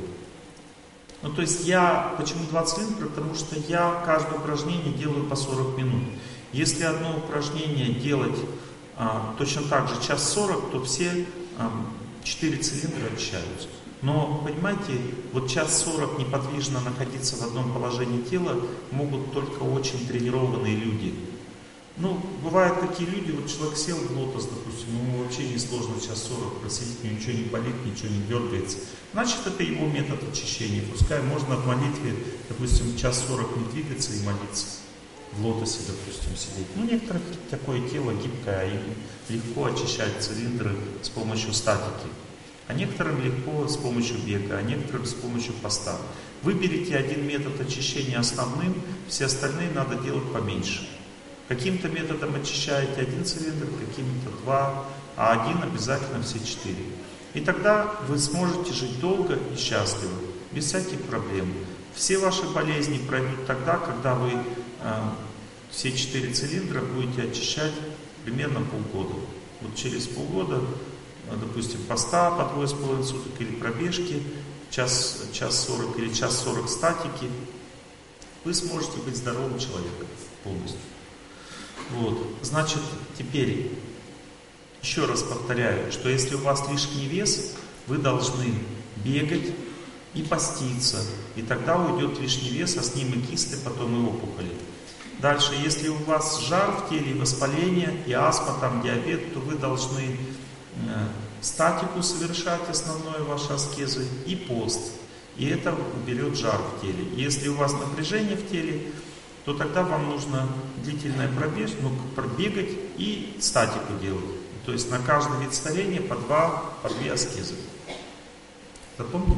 A: Ну то есть я, почему два цилиндра? Потому что я каждое упражнение делаю по сорок минут. Если одно упражнение делать а, точно так же час сорок, то все а, четыре цилиндра очищаются. Но, понимаете, вот час сорок неподвижно находиться в одном положении тела могут только очень тренированные люди. Ну, бывают такие люди, вот человек сел в лотос, допустим, ему вообще не сложно час сорок просидеть, ничего не болит, ничего не дергается. Значит, это его метод очищения. Пускай можно в молитве, допустим, час сорок не двигаться и молиться. В лотосе, допустим, сидеть. Ну, некоторых такое тело гибкое, им легко очищать цилиндры с помощью статики. А некоторым легко с помощью бега, а некоторым с помощью поста. Выберите один метод очищения основным, все остальные надо делать поменьше. Каким-то методом очищаете один цилиндр, каким-то два, а один обязательно все четыре. И тогда вы сможете жить долго и счастливо, без всяких проблем. Все ваши болезни пройдут тогда, когда вы э, все четыре цилиндра будете очищать примерно полгода. Вот через полгода, допустим, поста по двое с половиной суток или пробежки, час, час сорок или час сорок статики, вы сможете быть здоровым человеком полностью. Вот. Значит, теперь еще раз повторяю, что если у вас лишний вес, вы должны бегать и поститься. И тогда уйдет лишний вес, а с ним и кисты, потом и опухоли. Дальше, если у вас жар в теле, воспаление, и астма, там диабет, то вы должны э, статику совершать, основное ваши аскезы, и пост. И это уберет жар в теле. Если у вас напряжение в теле, то тогда вам нужно длительная пробежка, ну, пробегать и статику делать. То есть на каждый вид старения по два, по две аскезы. Запомнили?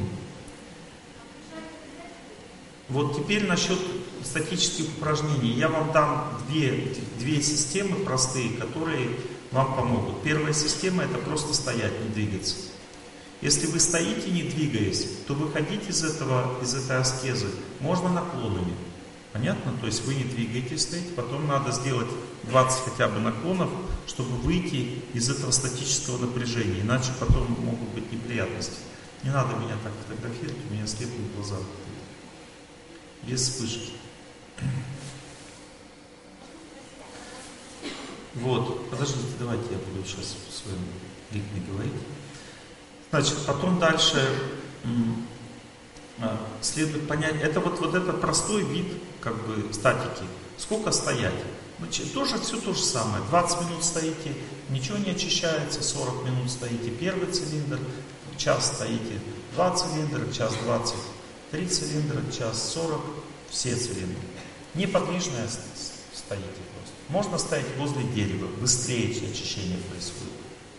A: Вот теперь насчет статических упражнений. Я вам дам две, две системы простые, которые вам помогут. Первая система — это просто стоять, не двигаться. Если вы стоите, не двигаясь, то выходить из этого, из этой аскезы можно наклонами. Понятно? То есть вы не двигаетесь, стоите, потом надо сделать двадцать хотя бы наклонов, чтобы выйти из этого статического напряжения. Иначе потом могут быть неприятности. Не надо меня так фотографировать, у меня слепнут глаза. Без вспышки. Вот, подождите, давайте я буду сейчас в своем ритме говорить. Значит, потом дальше следует понять, это вот, вот это простой вид как бы статики. Сколько стоять? Значит, тоже все то же самое. двадцать минут стоите, ничего не очищается, сорок минут стоите, первый цилиндр, час стоите, два цилиндра, час двадцать. Три цилиндра, час сорок, все цилиндры. Неподвижно стоите просто. Можно стоять возле дерева, быстрее очищение происходит.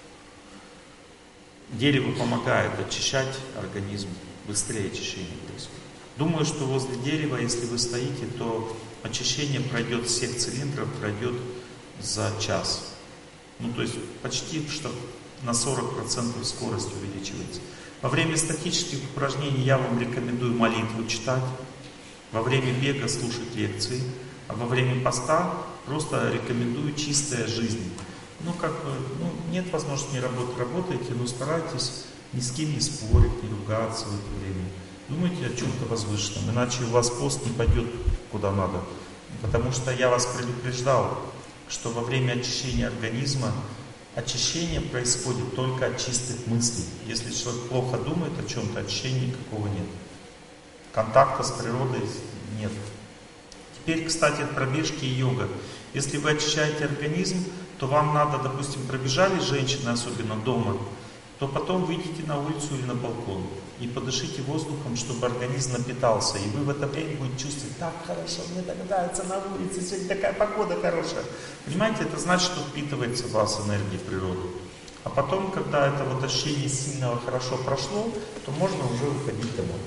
A: Дерево помогает очищать организм, быстрее очищение происходит. Думаю, что возле дерева, если вы стоите, то очищение пройдет всех цилиндров, пройдет за час. Ну, то есть почти что на сорок процентов скорость увеличивается. Во время статических упражнений я вам рекомендую молитву читать, во время бега слушать лекции, а во время поста просто рекомендую чистая жизнь. Ну, как бы, ну, нет возможности не работать, работайте, но старайтесь ни с кем не спорить, не ругаться в это время. Думайте о чем-то возвышенном, иначе у вас пост не пойдет куда надо. Потому что я вас предупреждал, что во время очищения организма очищение происходит только от чистых мыслей. Если человек плохо думает о чем-то, очищения никакого нет. Контакта с природой нет. Теперь, кстати, пробежки и йога. Если вы очищаете организм, то вам надо, допустим, пробежали женщины, особенно дома, то потом выйдите на улицу или на балкон и подышите воздухом, чтобы организм напитался. И вы в это время будете чувствовать: так хорошо, мне так нравится на улице, сегодня такая погода хорошая. Понимаете, это значит, что впитывается в вас энергия природы. А потом, когда это вот ощущение сильного хорошо прошло, то можно уже выходить домой.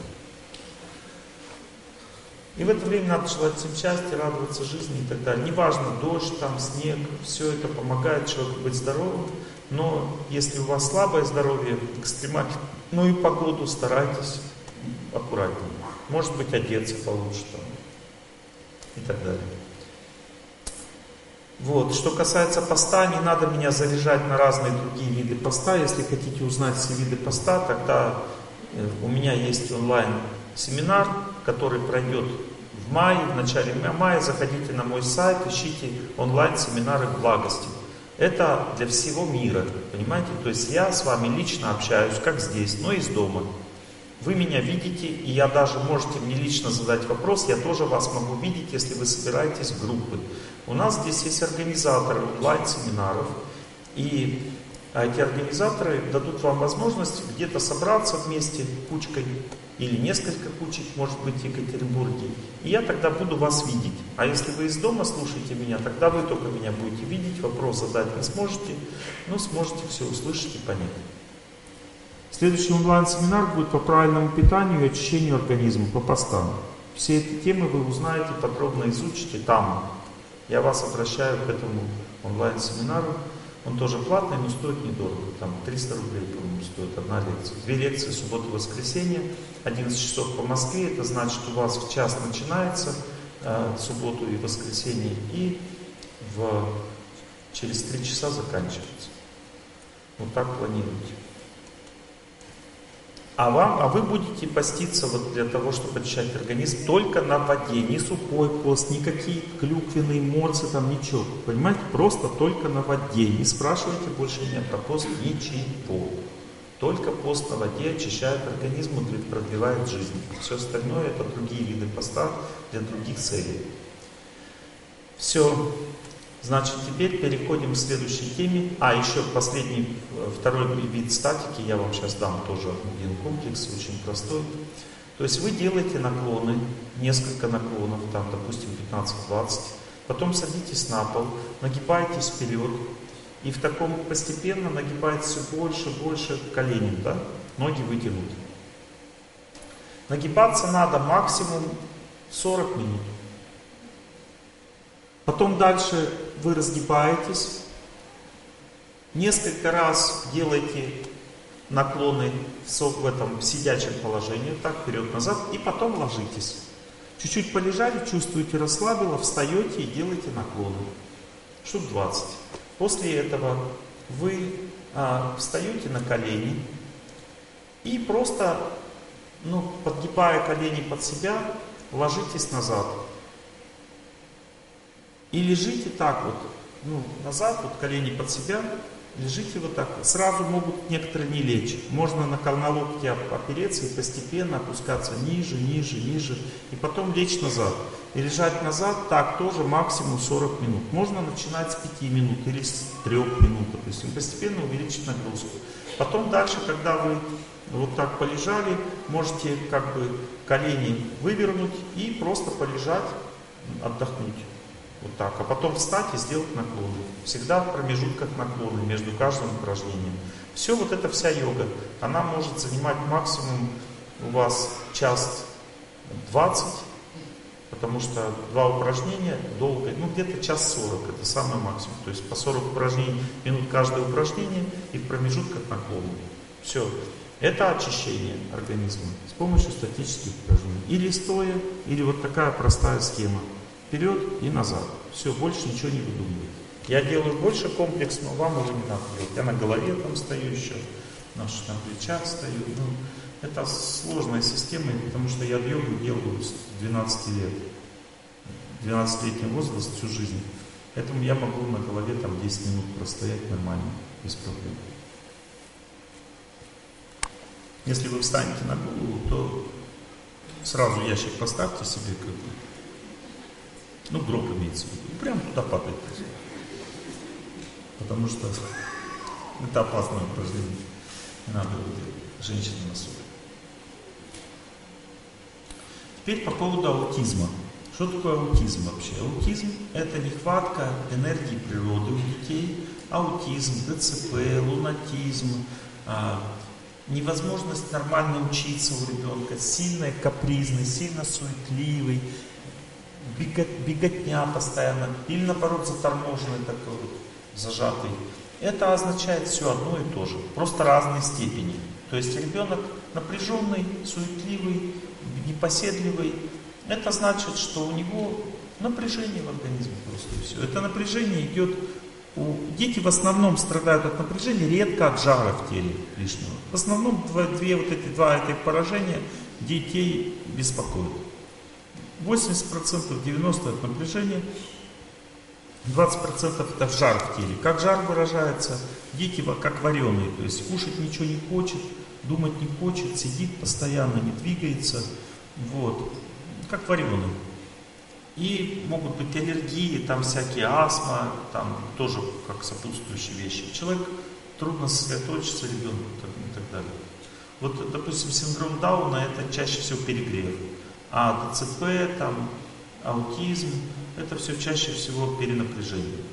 A: И в это время надо желать всем счастья, радоваться жизни и так далее. Неважно, дождь, там, снег, все это помогает человеку быть здоровым. Но если у вас слабое здоровье, экстремальное, ну и погоду старайтесь аккуратнее. Может быть, одеться получше там, и так далее. Вот. Что касается поста, не надо меня заряжать на разные другие виды поста. Если хотите узнать все виды поста, тогда у меня есть онлайн-семинар, который пройдет в мае, в начале мая. Заходите на мой сайт, ищите онлайн-семинары благости. Это для всего мира, понимаете? То есть я с вами лично общаюсь, как здесь, но из дома. Вы меня видите, и я даже, можете мне лично задать вопрос, я тоже вас могу видеть, если вы собираетесь в группы. У нас здесь есть организаторы онлайн-семинаров, и эти организаторы дадут вам возможность где-то собраться вместе кучкой, или несколько кучек, может быть, в Екатеринбурге. И я тогда буду вас видеть. А если вы из дома слушаете меня, тогда вы только меня будете видеть, вопрос задать не сможете, но сможете все услышать и понять. Следующий онлайн-семинар будет по правильному питанию и очищению организма, по постам. Все эти темы вы узнаете, подробно изучите там. Я вас обращаю к этому онлайн-семинару. Он тоже платный, но стоит недорого. Там триста рублей, по-моему, стоит одна лекция. Две лекции суббота и воскресенье, одиннадцать часов по Москве. Это значит, что у вас в час начинается э, субботу и воскресенье, и в, через три часа заканчивается. Вот так планируйте. А, вам, а вы будете поститься вот для того, чтобы очищать организм только на воде. Не сухой пост, никакие клюквенные морсы, там ничего. Понимаете? Просто только на воде. Не спрашивайте больше меня про пост, ничего. Только пост на воде очищает организм и продлевает жизнь. Все остальное это другие виды поста для других целей. Все. Значит, теперь переходим к следующей теме. А, еще последний, второй вид статики, я вам сейчас дам тоже один комплекс, очень простой. То есть вы делаете наклоны, несколько наклонов, там, допустим, пятнадцать-двадцать, потом садитесь на пол, нагибаетесь вперед, и в таком постепенно нагибаетесь все больше, больше коленем, да? Ноги вытянуты. Нагибаться надо максимум сорок минут. Потом дальше вы разгибаетесь, несколько раз делаете наклоны в этом сидячем положении, так, вперед-назад, и потом ложитесь. Чуть-чуть полежали, чувствуете, расслабило, встаете и делаете наклоны. Штук двадцать. После этого вы а, встаете на колени и просто, ну, подгибая колени под себя, ложитесь назад. И лежите так вот, ну, назад, вот колени под себя, лежите вот так. Сразу могут некоторые не лечь. Можно на, на локти опереться и постепенно опускаться ниже, ниже, ниже. И потом лечь назад. И лежать назад так тоже максимум сорок минут. Можно начинать с пяти минут или с трёх минут, допустим. Постепенно увеличить нагрузку. Потом дальше, когда вы вот так полежали, можете как бы колени вывернуть и просто полежать, отдохнуть. Вот так. А потом встать и сделать наклоны. Всегда в промежутках наклоны между каждым упражнением. Все, вот эта вся йога, она может занимать максимум у вас час двадцать, потому что два упражнения долго, ну где-то час сорок, это самый максимум. То есть по сорок упражнений, минут каждое упражнение и в промежутках наклоны. Все. Это очищение организма с помощью статических упражнений. Или стоя, или вот такая простая схема. Вперед и назад. Все, больше ничего не выдумывайте. Я делаю больше комплекс, но вам его не надо делать. Я на голове там стою еще, на плечах стою. Ну, это сложная система, потому что я йогу делаю с двенадцати лет. двенадцатилетний возраст всю жизнь. Поэтому я могу на голове там десять минут простоять нормально, без проблем. Если вы встанете на голову, то сразу ящик поставьте себе, как бы, ну, гроб имеется в виду, и прям туда падайте. Потому что это опасное упражнение. Не надо его делать. Женщины носят. Теперь по поводу аутизма. Что такое аутизм вообще? Аутизм – это нехватка энергии природы у детей, аутизм, ДЦП, лунатизм, невозможность нормально учиться у ребенка, сильно капризный, сильно суетливый, беготня постоянно, или наоборот заторможенный такой вот, зажатый. Это означает все одно и то же, просто разные степени. То есть ребенок напряженный, суетливый, непоседливый. Это значит, что у него напряжение в организме просто и все. Это напряжение идет... У... Дети в основном страдают от напряжения, редко от жара в теле лишнего. В основном два, две вот эти два этих поражения детей беспокоят. восемьдесят процентов, девяносто процентов от напряжения, двадцать процентов это жар в теле. Как жар выражается? Дети как вареные, то есть кушать ничего не хочет, думать не хочет, сидит постоянно, не двигается. Вот. Как вареные. И могут быть аллергии, там всякие астма, там тоже как сопутствующие вещи. Человек трудно сосредоточиться, ребенку и так далее. Вот, допустим, синдром Дауна это чаще всего перегрев. А ДЦП, там, аутизм, это все чаще всего перенапряжение.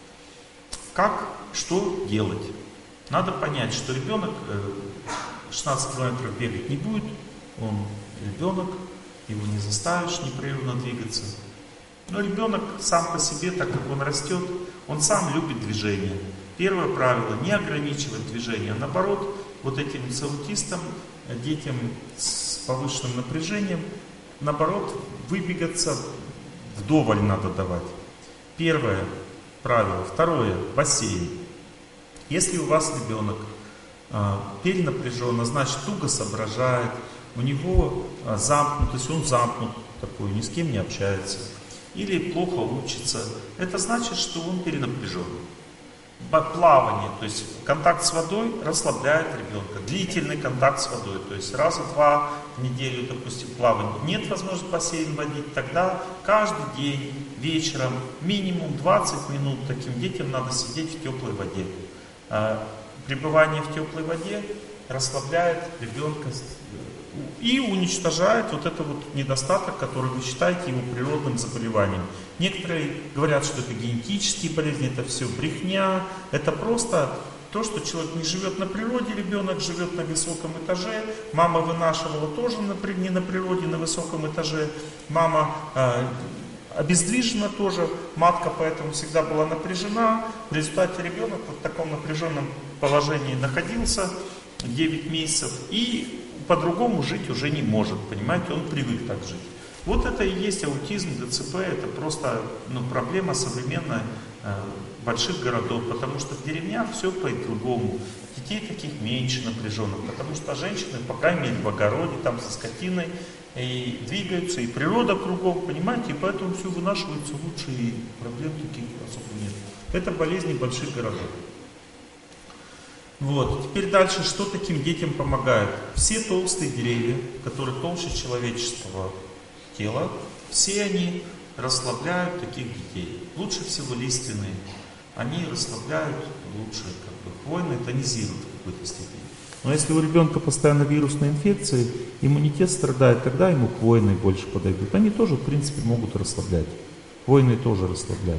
A: Как, что делать? Надо понять, что ребенок шестнадцать километров бегать не будет, он ребенок, его не заставишь непрерывно двигаться. Но ребенок сам по себе, так как он растет, он сам любит движение. Первое правило – не ограничивать движение. А наоборот, вот этим с аутистом, детям с повышенным напряжением, наоборот, выбегаться вдоволь надо давать. Первое правило. Второе – бассейн. Если у вас ребенок э, перенапряжен, значит туго соображает, у него э, замкнутость, он замкнут такой, ни с кем не общается, или плохо учится, это значит, что он перенапряжен. Плавание, то есть контакт с водой расслабляет ребенка. Длительный контакт с водой, то есть раза два в неделю, допустим, плавание. Нет возможности бассейн водить, тогда каждый день вечером минимум двадцать минут таким детям надо сидеть в теплой воде. Пребывание в теплой воде расслабляет ребенка и уничтожает вот этот вот недостаток, который вы считаете его природным заболеванием. Некоторые говорят, что это генетические болезни, это все брехня, это просто то, что человек не живет на природе, ребенок живет на высоком этаже, мама вынашивала тоже не на природе, на высоком этаже, мама э, обездвижена тоже, матка поэтому всегда была напряжена, в результате ребенок вот в таком напряженном положении находился девять месяцев и по-другому жить уже не может, понимаете, он привык так жить. Вот это и есть аутизм, ДЦП, это просто ну, проблема современная э, больших городов, потому что в деревнях все по-другому. Детей таких меньше напряженных, потому что женщины пока имеют в огороде, там со скотиной, и двигаются, и природа кругом, понимаете, и поэтому все вынашивается лучше, и проблем таких особо нет. Это болезни больших городов. Вот, теперь дальше, что таким детям помогает? Все толстые деревья, которые толще человеческого тела, все они расслабляют таких детей. Лучше всего лиственные. Они расслабляют лучше, как бы, хвойные тонизируют в какой-то степени. Но если у ребенка постоянно вирусные инфекции, иммунитет страдает, тогда ему хвойные больше подойдут. Они тоже, в принципе, могут расслаблять. Хвойные тоже расслабляют.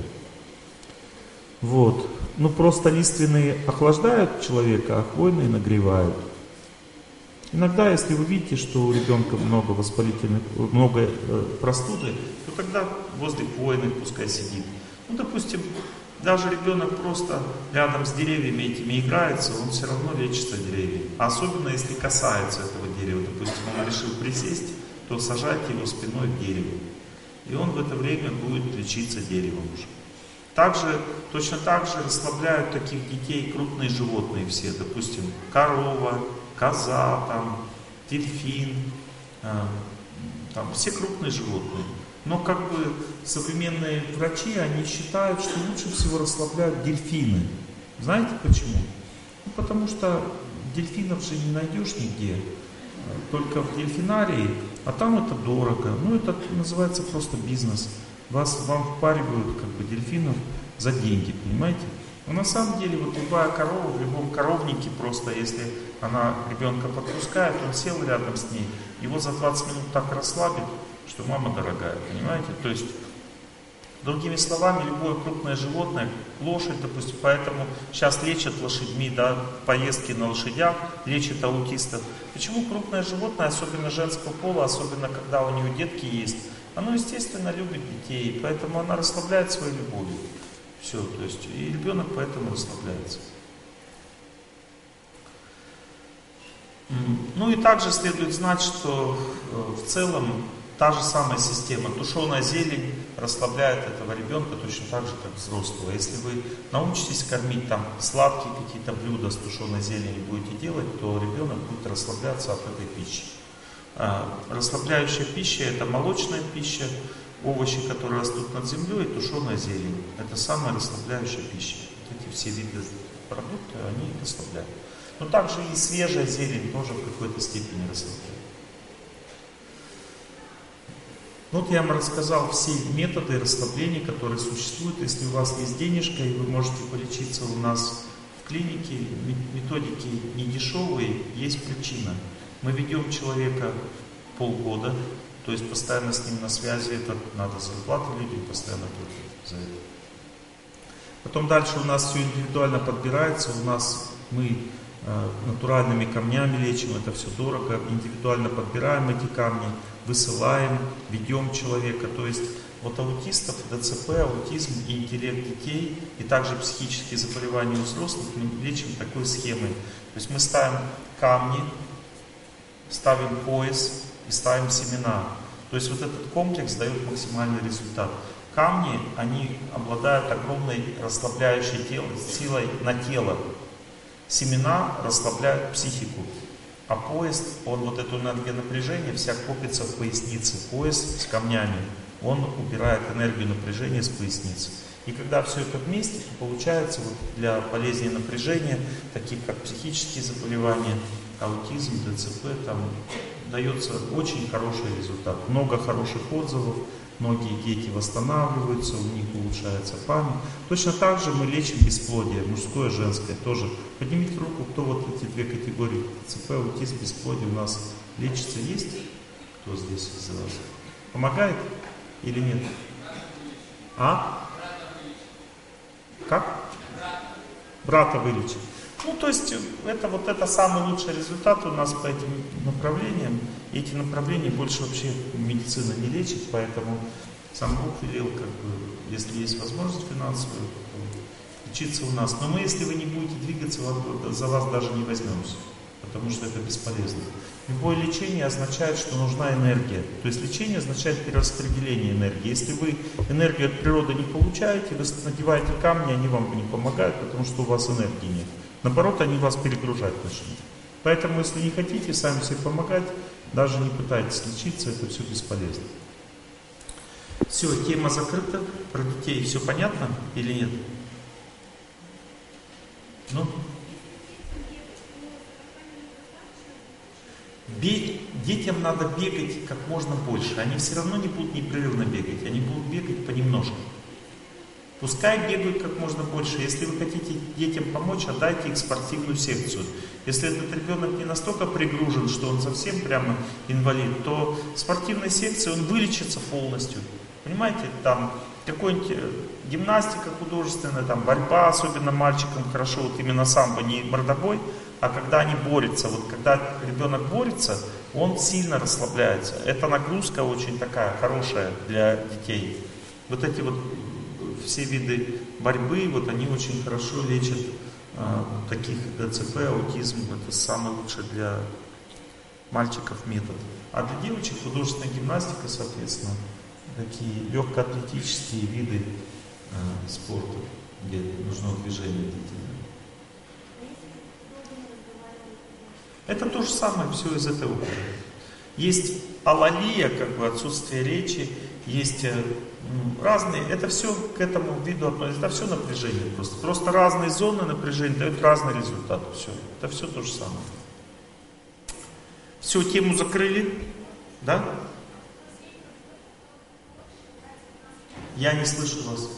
A: Вот. Ну просто лиственные охлаждают человека, а хвойные нагревают. Иногда, если вы видите, что у ребенка много воспалительных, много э, простуды, то тогда возле хвойных пускай сидит. Ну, допустим, даже ребенок просто рядом с деревьями этими играется, он все равно лечится деревьями. А особенно, если касается этого дерева. Допустим, он решил присесть, то сажайте его спиной в дерево. И он в это время будет лечиться деревом уже. Также, точно так же расслабляют таких детей крупные животные все. Допустим, корова, коза, там, дельфин, э, там, все крупные животные. Но как бы современные врачи, они считают, что лучше всего расслабляют дельфины. Знаете почему? Ну, потому что дельфинов же не найдешь нигде, только в дельфинарии, а там это дорого. Ну, это называется просто бизнес. Вас, вам впаривают как бы дельфинов за деньги, понимаете? Но на самом деле вот любая корова в любом коровнике просто, если она ребенка подпускает, он сел рядом с ней, его за двадцать минут так расслабит, что мама дорогая, понимаете? То есть, другими словами, любое крупное животное, лошадь, допустим, поэтому сейчас лечат лошадьми, да, поездки на лошадях, лечат аутистов. Почему крупное животное, особенно женского пола, особенно когда у нее детки есть, оно, естественно, любит детей, поэтому она расслабляет своей любовью. Все, то есть, и ребенок поэтому расслабляется. Ну и также следует знать, что в целом та же самая система, тушеная зелень расслабляет этого ребенка точно так же, как взрослого. Если вы научитесь кормить там сладкие какие-то блюда с тушеной зеленью будете делать, то ребенок будет расслабляться от этой пищи. А, расслабляющая пища — это молочная пища, овощи, которые растут над землей, и тушеная зелень. Это самая расслабляющая пища. Вот эти все виды продуктов, они расслабляют. Но также и свежая зелень тоже в какой-то степени расслабляет. Вот я вам рассказал все методы расслабления, которые существуют. Если у вас есть денежка и вы можете полечиться у нас в клинике, методики не дешевые, есть причина. Мы ведем человека полгода, то есть постоянно с ним на связи, это надо зарплату людям постоянно платить за это. Потом дальше у нас все индивидуально подбирается, у нас мы э, натуральными камнями лечим, это все дорого, индивидуально подбираем эти камни, высылаем, ведем человека. То есть от аутистов, ДЦП, аутизм и интеллект детей, и также психические заболевания у взрослых мы лечим такой схемой. То есть мы ставим камни, ставим пояс и ставим семена. То есть вот этот комплекс дает максимальный результат. Камни, они обладают огромной расслабляющей тело, силой на тело. Семена расслабляют психику. А пояс, он вот эту энергию напряжения вся копится в пояснице. Пояс с камнями, он убирает энергию напряжения с поясницы. И когда все это вместе, то получается вот для болезней напряжения, таких как психические заболевания, аутизм, ДЦП, там дается очень хороший результат. Много хороших отзывов, многие дети восстанавливаются, у них улучшается память. Точно так же мы лечим бесплодие, мужское, женское тоже. Поднимите руку, кто вот эти две категории, ДЦП, аутизм, бесплодие у нас лечится. Есть? Кто здесь из вас? Помогает или нет? А? Как? Брата вылечить. Ну, то есть, это вот это самый лучший результат у нас по этим направлениям. И эти направления больше вообще медицина не лечит, поэтому сам Бог велел, как бы, если есть возможность финансовая, лечиться у нас. Но мы, если вы не будете двигаться, за вас даже не возьмемся, потому что это бесполезно. Любое лечение означает, что нужна энергия. То есть лечение означает перераспределение энергии. Если вы энергию от природы не получаете, вы надеваете камни, они вам не помогают, потому что у вас энергии нет. Наоборот, они вас перегружать начнут. Поэтому, если не хотите сами себе помогать, даже не пытайтесь лечиться, это все бесполезно. Все, тема закрыта. Про детей все понятно или нет? Ну? Бег, детям надо бегать как можно больше. Они все равно не будут непрерывно бегать. Они будут бегать понемножку. Пускай бегают как можно больше. Если вы хотите детям помочь, отдайте их в спортивную секцию. Если этот ребенок не настолько пригружен, что он совсем прямо инвалид, то в спортивной секции он вылечится полностью. Понимаете, там какой-нибудь гимнастика художественная, там борьба, особенно мальчикам хорошо, вот именно самбо, не мордобой, а А когда они борются, вот когда ребенок борется, он сильно расслабляется. Это нагрузка очень такая хорошая для детей. Вот эти вот все виды борьбы, вот они очень хорошо лечат э, таких ДЦП, аутизм. Это самый лучший для мальчиков метод. А для девочек художественная гимнастика, соответственно, такие легкоатлетические виды э, спорта, где нужно движение длительное. Это то же самое, все из этой оперы. Есть алалия, как бы отсутствие речи, есть э, разные, это все к этому виду относится, это все напряжение просто. Просто разные зоны напряжения дают разный результат. Все, это все то же самое. Все, тему закрыли, да? Я не слышу вас.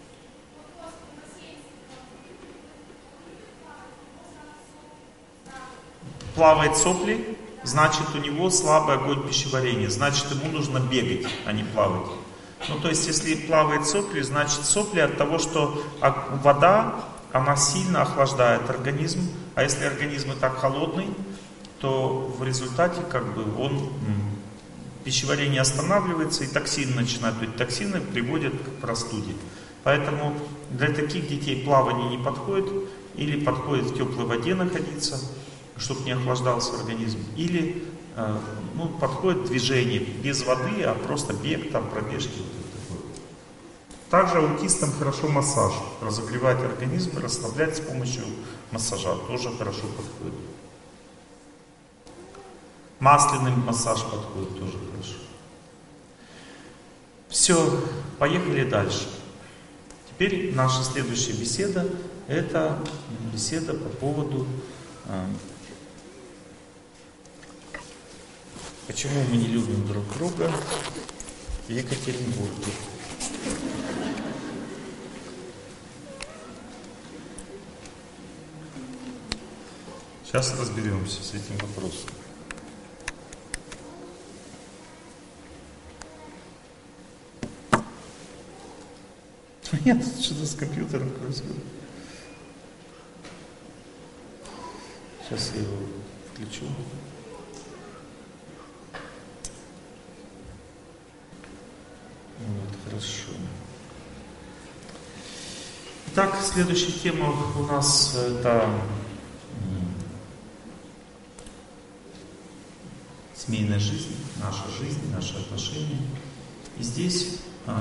A: Плавает сопли, значит у него слабый огонь пищеварения, значит ему нужно бегать, а не плавать. Ну то есть если плавает сопли, значит сопли от того, что вода, она сильно охлаждает организм, а если организм и так холодный, то в результате как бы он, пищеварение останавливается и токсины начинают быть. Токсины приводят к простуде. Поэтому для таких детей плавание не подходит, или подходит в теплой воде находиться, чтобы не охлаждался организм, или э, ну, подходит движение без воды, а просто бег, там, пробежки. Вот также аутистам хорошо массаж, разогревать организм, расслаблять с помощью массажа, тоже хорошо подходит. Масляный массаж подходит тоже хорошо. Все, поехали дальше. Теперь наша следующая беседа, это беседа по поводу э, почему мы не любим друг друга в Екатеринбурге. Сейчас разберемся с этим вопросом. Нет, что-то с компьютером происходит. Сейчас я его включу. Вот, хорошо. Итак, следующая тема у нас это семейная жизнь, наша жизнь, наши отношения. И здесь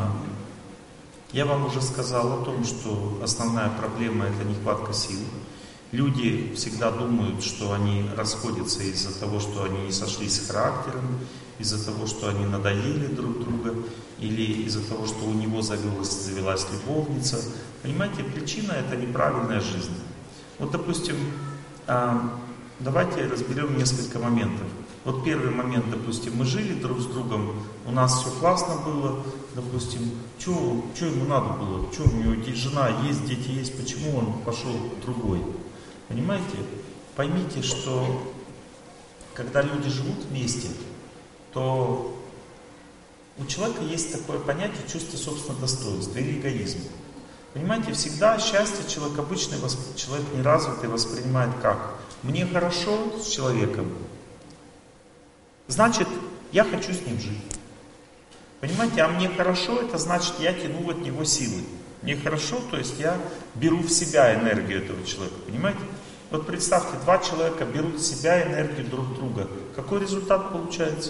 A: я вам уже сказал о том, что основная проблема это нехватка сил. Люди всегда думают, что они расходятся из-за того, что они не сошлись с характером, из-за того, что они надоели друг друга, или из-за того, что у него завелась, завелась любовница. Понимаете, причина это неправильная жизнь. Вот, допустим, давайте разберем несколько моментов. Вот первый момент, допустим, мы жили друг с другом, у нас все классно было, допустим, что ему надо было, что у него жена есть, дети есть, почему он пошел к другой? Понимаете? Поймите, что когда люди живут вместе, то у человека есть такое понятие чувства собственного достоинства или эгоизм. Понимаете, всегда счастье человек обычный, человек неразвитый воспринимает как? Мне хорошо с человеком, значит, я хочу с ним жить. Понимаете, а мне хорошо, это значит, я тяну от него силы. Мне хорошо, то есть я беру в себя энергию этого человека, понимаете? Вот представьте, два человека берут в себя энергию друг друга. Какой результат получается?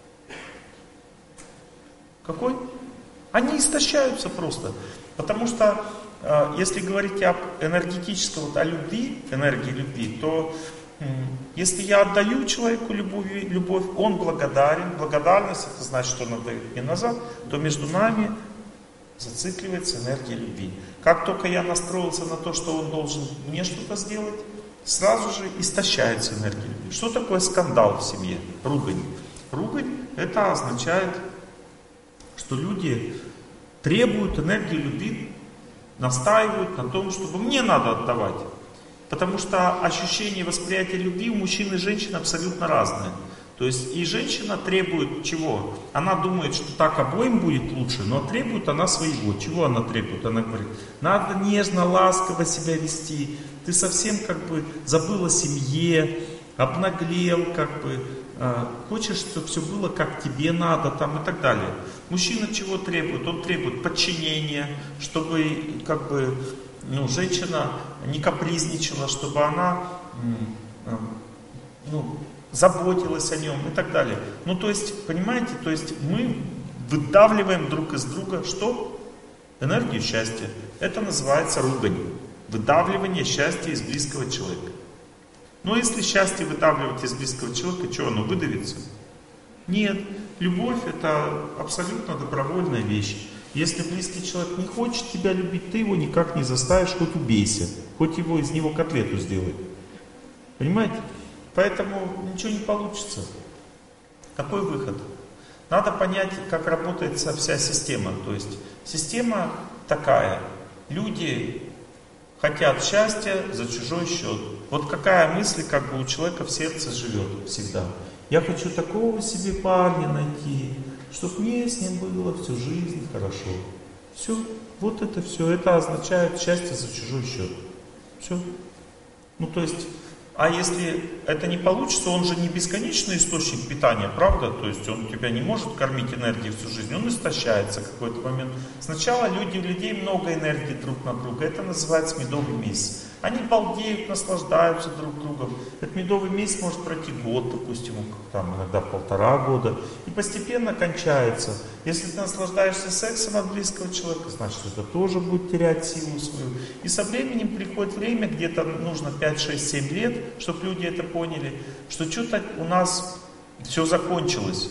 A: Какой? Они истощаются просто. Потому что, э, если говорить об энергетическом, вот о любви, энергии любви, то э, если я отдаю человеку любовь, любовь, он благодарен, благодарность, это значит, что он отдает мне назад, то между нами зацикливается энергия любви. Как только я настроился на то, что он должен мне что-то сделать, сразу же истощается энергия любви. Что такое скандал в семье? Ругань. Ругань это означает, что люди требуют энергии любви, настаивают на том, чтобы мне надо отдавать. Потому что ощущение восприятия любви у мужчин и женщин абсолютно разное. То есть и женщина требует чего? Она думает, что так обоим будет лучше, но требует она своего. Чего она требует? Она говорит, надо нежно, ласково себя вести. Ты совсем как бы забыл о семье, обнаглел, как бы, э, хочешь, чтобы все было как тебе надо, там и так далее. Мужчина чего требует? Он требует подчинения, чтобы как бы, ну, женщина не капризничала, чтобы она э, ну, заботилась о нем и так далее. Ну, то есть, понимаете, то есть мы выдавливаем друг из друга что? Энергию счастья. Это называется ругань. Выдавливание счастья из близкого человека. Но если счастье выдавливать из близкого человека, что, оно выдавится? Нет. Любовь — это абсолютно добровольная вещь. Если близкий человек не хочет тебя любить, ты его никак не заставишь, хоть убейся. Хоть его из него котлету сделай. Понимаете? Поэтому ничего не получится. Какой выход? Надо понять, как работает вся система. То есть система такая. Люди хотят счастья за чужой счет. Вот какая мысль как бы у человека в сердце живет всегда. Я хочу такого себе парня найти, чтобы мне с ним было всю жизнь хорошо. Все. Вот это все. Это означает счастье за чужой счет. Все. Ну то есть... А если это не получится, он же не бесконечный источник питания, правда? То есть он тебя не может кормить энергией всю жизнь, он истощается в какой-то момент. Сначала люди, у людей много энергии друг на друга, это называется медовый месяц. Они балдеют, наслаждаются друг другом. Этот медовый месяц может пройти год, допустим, там иногда полтора года, и постепенно кончается. Если ты наслаждаешься сексом от близкого человека, значит это тоже будет терять силу свою. И со временем приходит время, где-то нужно пять, шесть, семь лет, чтобы люди это поняли, что что-то у нас все закончилось.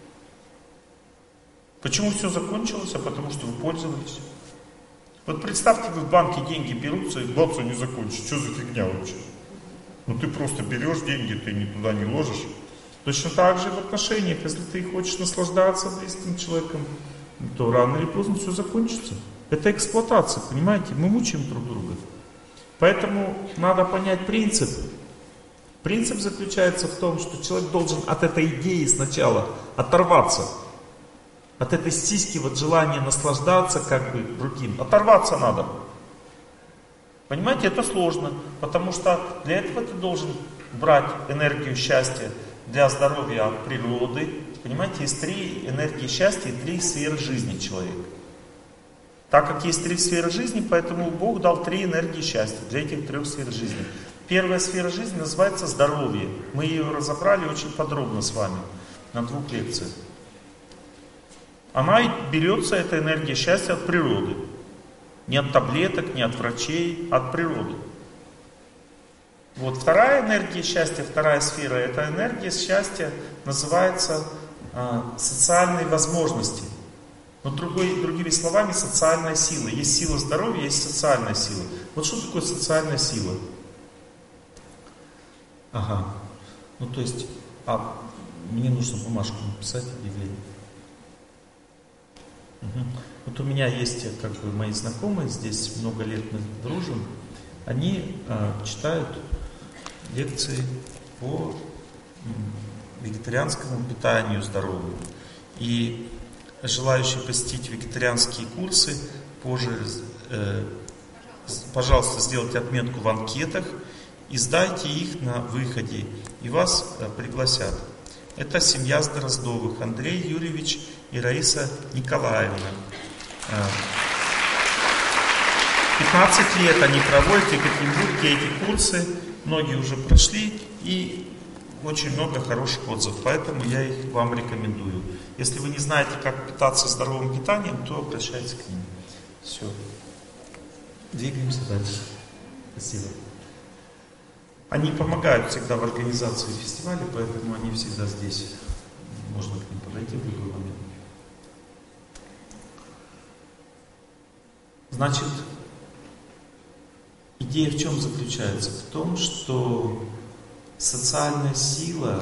A: Почему все закончилось? А потому что вы пользовались. Вот представьте, вы в банке деньги берутся и бац, они закончатся. Что за фигня вообще? Ну ты просто берешь деньги, ты ни туда не ложишь. Точно так же и в отношениях. Если ты хочешь наслаждаться близким человеком, то рано или поздно все закончится. Это эксплуатация, понимаете? Мы мучаем друг друга. Поэтому надо понять принцип. Принцип заключается в том, что человек должен от этой идеи сначала оторваться. От этой стиски, вот желания наслаждаться как бы другим. Оторваться надо. Понимаете, это сложно. Потому что для этого ты должен брать энергию счастья для здоровья от природы. Понимаете, есть три энергии счастья и три сферы жизни человека. Так как есть три сферы жизни, поэтому Бог дал три энергии счастья для этих трех сфер жизни. Первая сфера жизни называется здоровье. Мы ее разобрали очень подробно с вами на двух лекциях. Она берется, эта энергия счастья, от природы. Не от таблеток, не от врачей, а от природы. Вот вторая энергия счастья, вторая сфера, эта энергия счастья называется э, социальной возможности. Но другой, другими словами, социальная сила. Есть сила здоровья, есть социальная сила. Вот что такое социальная сила? Ага. Ну то есть, а мне нужно бумажку написать, объявление. Угу. Вот у меня есть как бы мои знакомые, здесь много лет мы дружим. Они э, читают лекции по вегетарианскому питанию здоровому. И желающие посетить вегетарианские курсы, позже, э, пожалуйста, сделайте отметку в анкетах и сдайте их на выходе, и вас э, пригласят. Это семья Дроздовых, Андрей Юрьевич и Раиса Николаевна. пятнадцать лет они проводят в Екатеринбурге эти курсы, многие уже прошли, и очень много хороших отзывов, поэтому я их вам рекомендую. Если вы не знаете, как питаться здоровым питанием, то обращайтесь к ним. Все. Двигаемся дальше. Спасибо. Они помогают всегда в организации фестиваля, поэтому они всегда здесь. Можно к ним подойти в любой момент. Значит, идея в чем заключается? В том, что социальная сила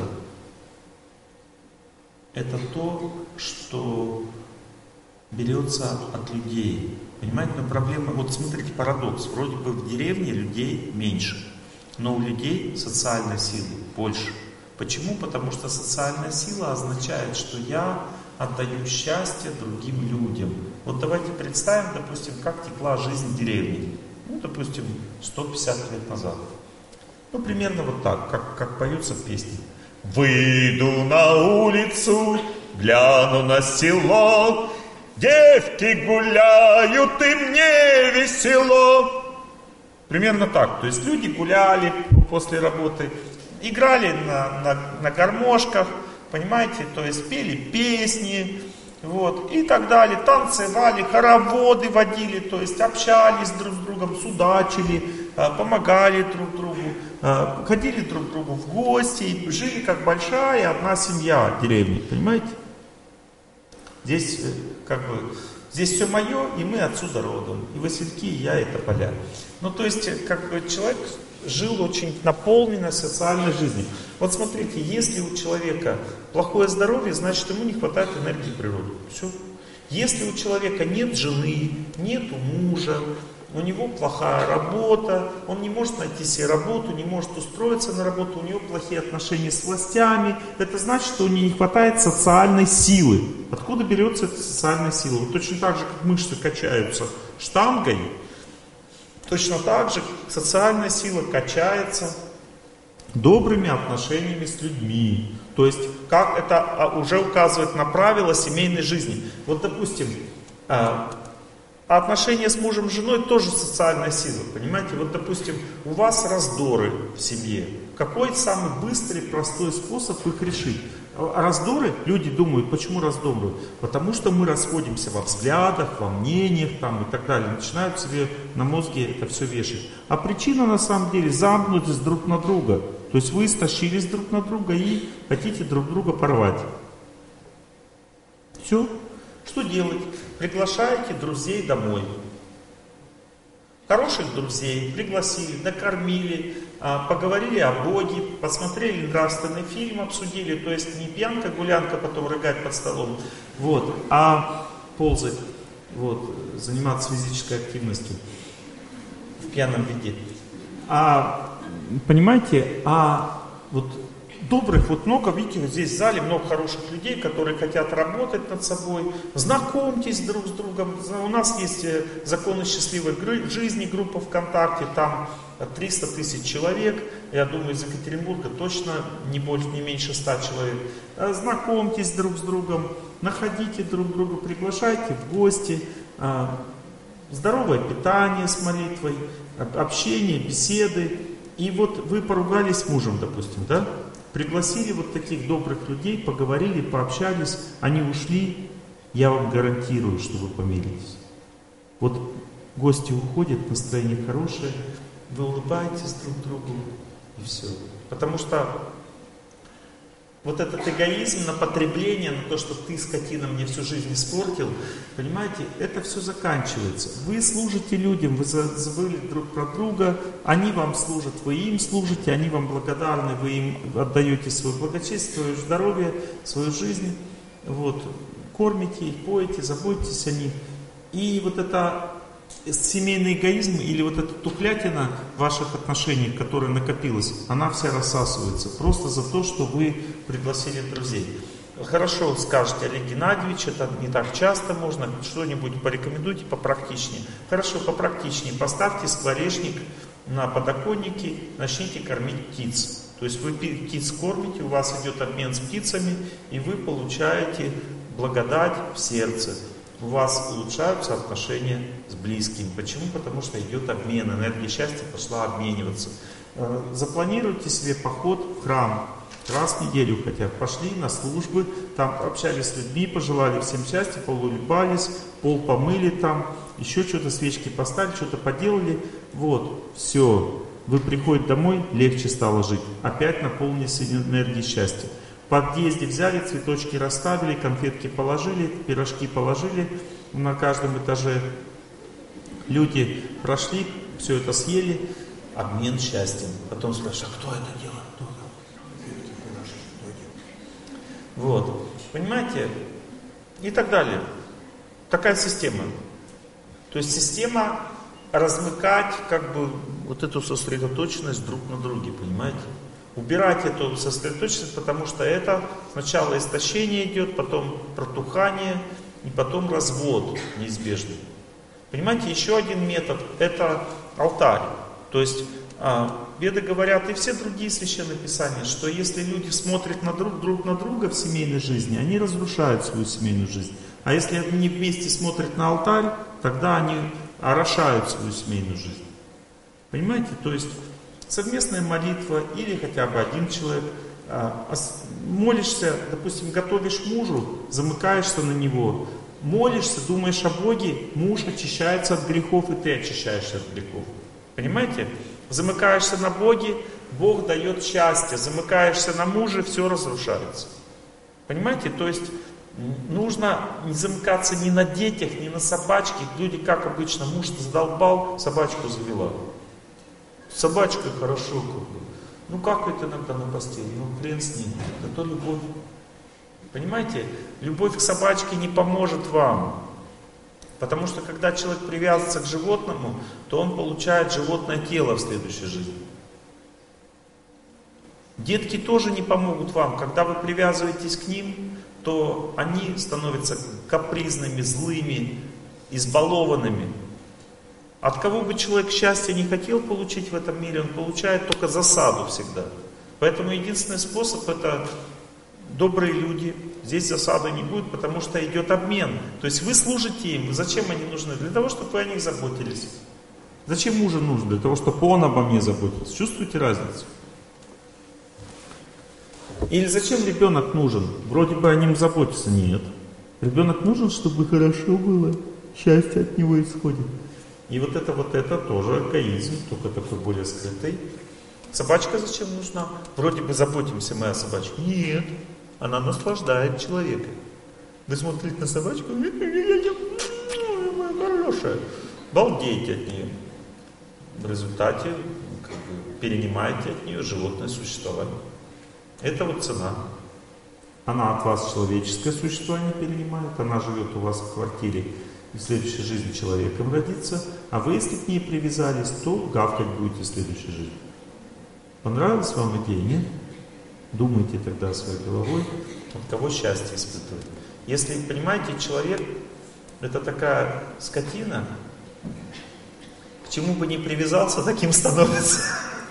A: — это то, что берется от людей. Понимаете, но проблема, вот смотрите, парадокс. Вроде бы в деревне людей меньше, но у людей социальной силы больше. Почему? Потому что социальная сила означает, что я отдаю счастье другим людям. Вот давайте представим, допустим, как текла жизнь деревни. Ну, допустим, сто пятьдесят лет назад. Ну, примерно вот так, как, как поются песни. Выйду на улицу, гляну на село, девки гуляют, и мне весело. Примерно так. То есть люди гуляли после работы, играли на, на, на гармошках, понимаете, то есть пели песни, вот, и так далее, танцевали, хороводы водили, то есть общались друг с другом, судачили, помогали друг другу, ходили друг к другу в гости, и жили как большая одна семья деревни, понимаете? Здесь как бы, здесь все мое, и мы отсюда родом, и васильки, и я, это поля. Ну, то есть, как бы человек жил очень наполненной социальной жизнью. Вот смотрите, если у человека плохое здоровье, значит ему не хватает энергии природы. Все. Если у человека нет жены, нету мужа, у него плохая работа, он не может найти себе работу, не может устроиться на работу, у него плохие отношения с властями, это значит, что у него не хватает социальной силы. Откуда берется эта социальная сила? Вот точно так же, как мышцы качаются штангой, точно так же социальная сила качается добрыми отношениями с людьми. То есть, как это уже указывает на правила семейной жизни. Вот, допустим, отношения с мужем и женой тоже социальная сила. Понимаете, вот, допустим, у вас раздоры в семье. Какой самый быстрый, простой способ их решить? Раздоры, люди думают, почему раздоры? Потому что мы расходимся во взглядах, во мнениях там, и так далее. Начинают себе на мозге это все вешать. А причина на самом деле замкнутость друг на друга. То есть вы стащились друг на друга и хотите друг друга порвать. Все. Что делать? Приглашаете друзей домой. Хороших друзей пригласили, накормили, поговорили о Боге, посмотрели нравственный фильм, обсудили, то есть не пьянка-гулянка, потом рыгать под столом, вот, а ползать, вот, заниматься физической активностью в пьяном виде. А, понимаете, а вот добрых вот много, видите, вот здесь в зале много хороших людей, которые хотят работать над собой. Знакомьтесь друг с другом. У нас есть законы счастливой жизни, группа ВКонтакте, там триста тысяч человек. Я думаю, из Екатеринбурга точно не больше, не меньше ста человек. Знакомьтесь друг с другом, находите друг друга, приглашайте в гости. Здоровое питание с молитвой, общение, беседы. И вот вы поругались с мужем, допустим, да? Пригласили вот таких добрых людей, поговорили, пообщались, они ушли, я вам гарантирую, что вы помиритесь. Вот гости уходят, настроение хорошее, вы улыбаетесь друг другу, и все. Потому что вот этот эгоизм на потребление, на то, что ты, скотина, мне всю жизнь испортил, понимаете, это все заканчивается. Вы служите людям, вы забыли друг про друга, они вам служат, вы им служите, они вам благодарны, вы им отдаете свое благочестие, свое здоровье, свою жизнь, вот, кормите их, поете, заботитесь о них. И вот это семейный эгоизм или вот эта тухлятина в ваших отношениях, которая накопилась, она вся рассасывается просто за то, что вы пригласили друзей. Хорошо, скажете, Олег Геннадьевич, это не так часто можно, что-нибудь порекомендуйте попрактичнее. Хорошо, попрактичнее, поставьте скворечник на подоконнике, начните кормить птиц. То есть вы птиц кормите, у вас идет обмен с птицами, и вы получаете благодать в сердце. У вас улучшаются отношения с близким. Почему? Потому что идет обмен, энергия счастья пошла обмениваться. Запланируйте себе поход в храм. Раз в неделю хотя бы. Пошли на службы, там общались с людьми, пожелали всем счастья, поулыбались, пол помыли там, еще что-то, свечки поставили, что-то поделали. Вот, все. Вы приходите домой, легче стало жить. Опять наполнились энергией счастья. В подъезде взяли, цветочки расставили, конфетки положили, пирожки положили на каждом этаже. Люди прошли, все это съели, обмен счастьем. Потом спрашивают, а кто это делает? Кто это? Вот, понимаете? И так далее. Такая система. То есть система размыкать как бы вот эту сосредоточенность друг на друге, понимаете? убирать эту сосредоточенность, потому что это сначала истощение идет, потом протухание и потом развод неизбежный. Понимаете, еще один метод – это алтарь. То есть Веды говорят, и все другие священные писания, что если люди смотрят на друг, друг на друга в семейной жизни, они разрушают свою семейную жизнь. А если они вместе смотрят на алтарь, тогда они орошают свою семейную жизнь. Понимаете? То есть совместная молитва или хотя бы один человек, молишься, допустим, готовишь мужу, замыкаешься на него, молишься, думаешь о Боге, муж очищается от грехов, и ты очищаешься от грехов. Понимаете? Замыкаешься на Боге, Бог дает счастье. Замыкаешься на муже, все разрушается. Понимаете? То есть нужно не замыкаться ни на детях, ни на собачке. Люди, как обычно, муж задолбал, собачку завела. Собачка хорошо, как бы. Ну как это иногда на постели? Ну хрен с ним. Это любовь. Понимаете? Любовь к собачке не поможет вам. Потому что когда человек привязывается к животному, то он получает животное тело в следующей жизни. Детки тоже не помогут вам. Когда вы привязываетесь к ним, то они становятся капризными, злыми, избалованными. От кого бы человек счастья не хотел получить в этом мире, он получает только засаду всегда. Поэтому единственный способ — это добрые люди. Здесь засады не будет, потому что идет обмен. То есть вы служите им. Зачем они нужны? Для того, чтобы вы о них заботились.
C: Зачем мужу нужно? Для того, чтобы он обо мне заботился. Чувствуете разницу? Или зачем ребенок нужен? Вроде бы о нем заботиться. Нет. Ребенок нужен, чтобы хорошо было. Счастье от него исходит.
A: И вот это вот это тоже эгоизм, только такой более скрытый. Собачка зачем нужна? Вроде бы заботимся мы о собачке. Нет. Она наслаждает человека. Вы смотрите на собачку, моя хорошая. Балдеете от нее. В результате как бы, перенимаете от нее животное существование. Это вот цена.
C: Она от вас человеческое существование перенимает, она живет у вас в квартире и в следующей жизни человеком родится, а вы, если к ней привязались, то гавкать будете в следующей жизни. Понравилась вам идея, нет? Думайте тогда своей головой,
A: от кого счастье испытывать. Если, понимаете, человек это такая скотина, к чему бы ни привязался, таким становится.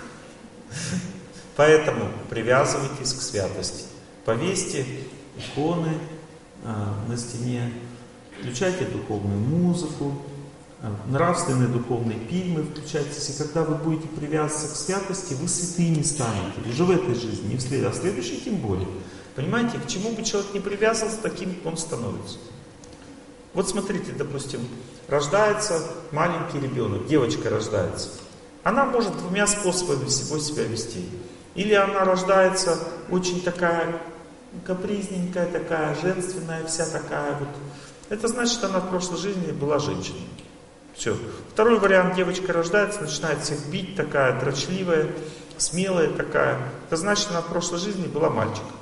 A: Поэтому привязывайтесь к святости. Повесьте иконы а, на стене, включайте духовную музыку, а, нравственные духовные фильмы включайтесь. И когда вы будете привязываться к святости, вы святыми станете. Уже в этой жизни, не в следующей, а в следующей тем более. Понимаете, к чему бы человек не привязывался, таким он становится. Вот смотрите, допустим, рождается маленький ребенок, девочка рождается. Она может двумя способами всего себя вести. Или она рождается очень такая капризненькая, такая женственная, вся такая вот. Это значит, она в прошлой жизни была женщиной. Все. Второй вариант: девочка рождается, начинает всех бить, такая дрочливая, смелая такая. Это значит, она в прошлой жизни была мальчиком.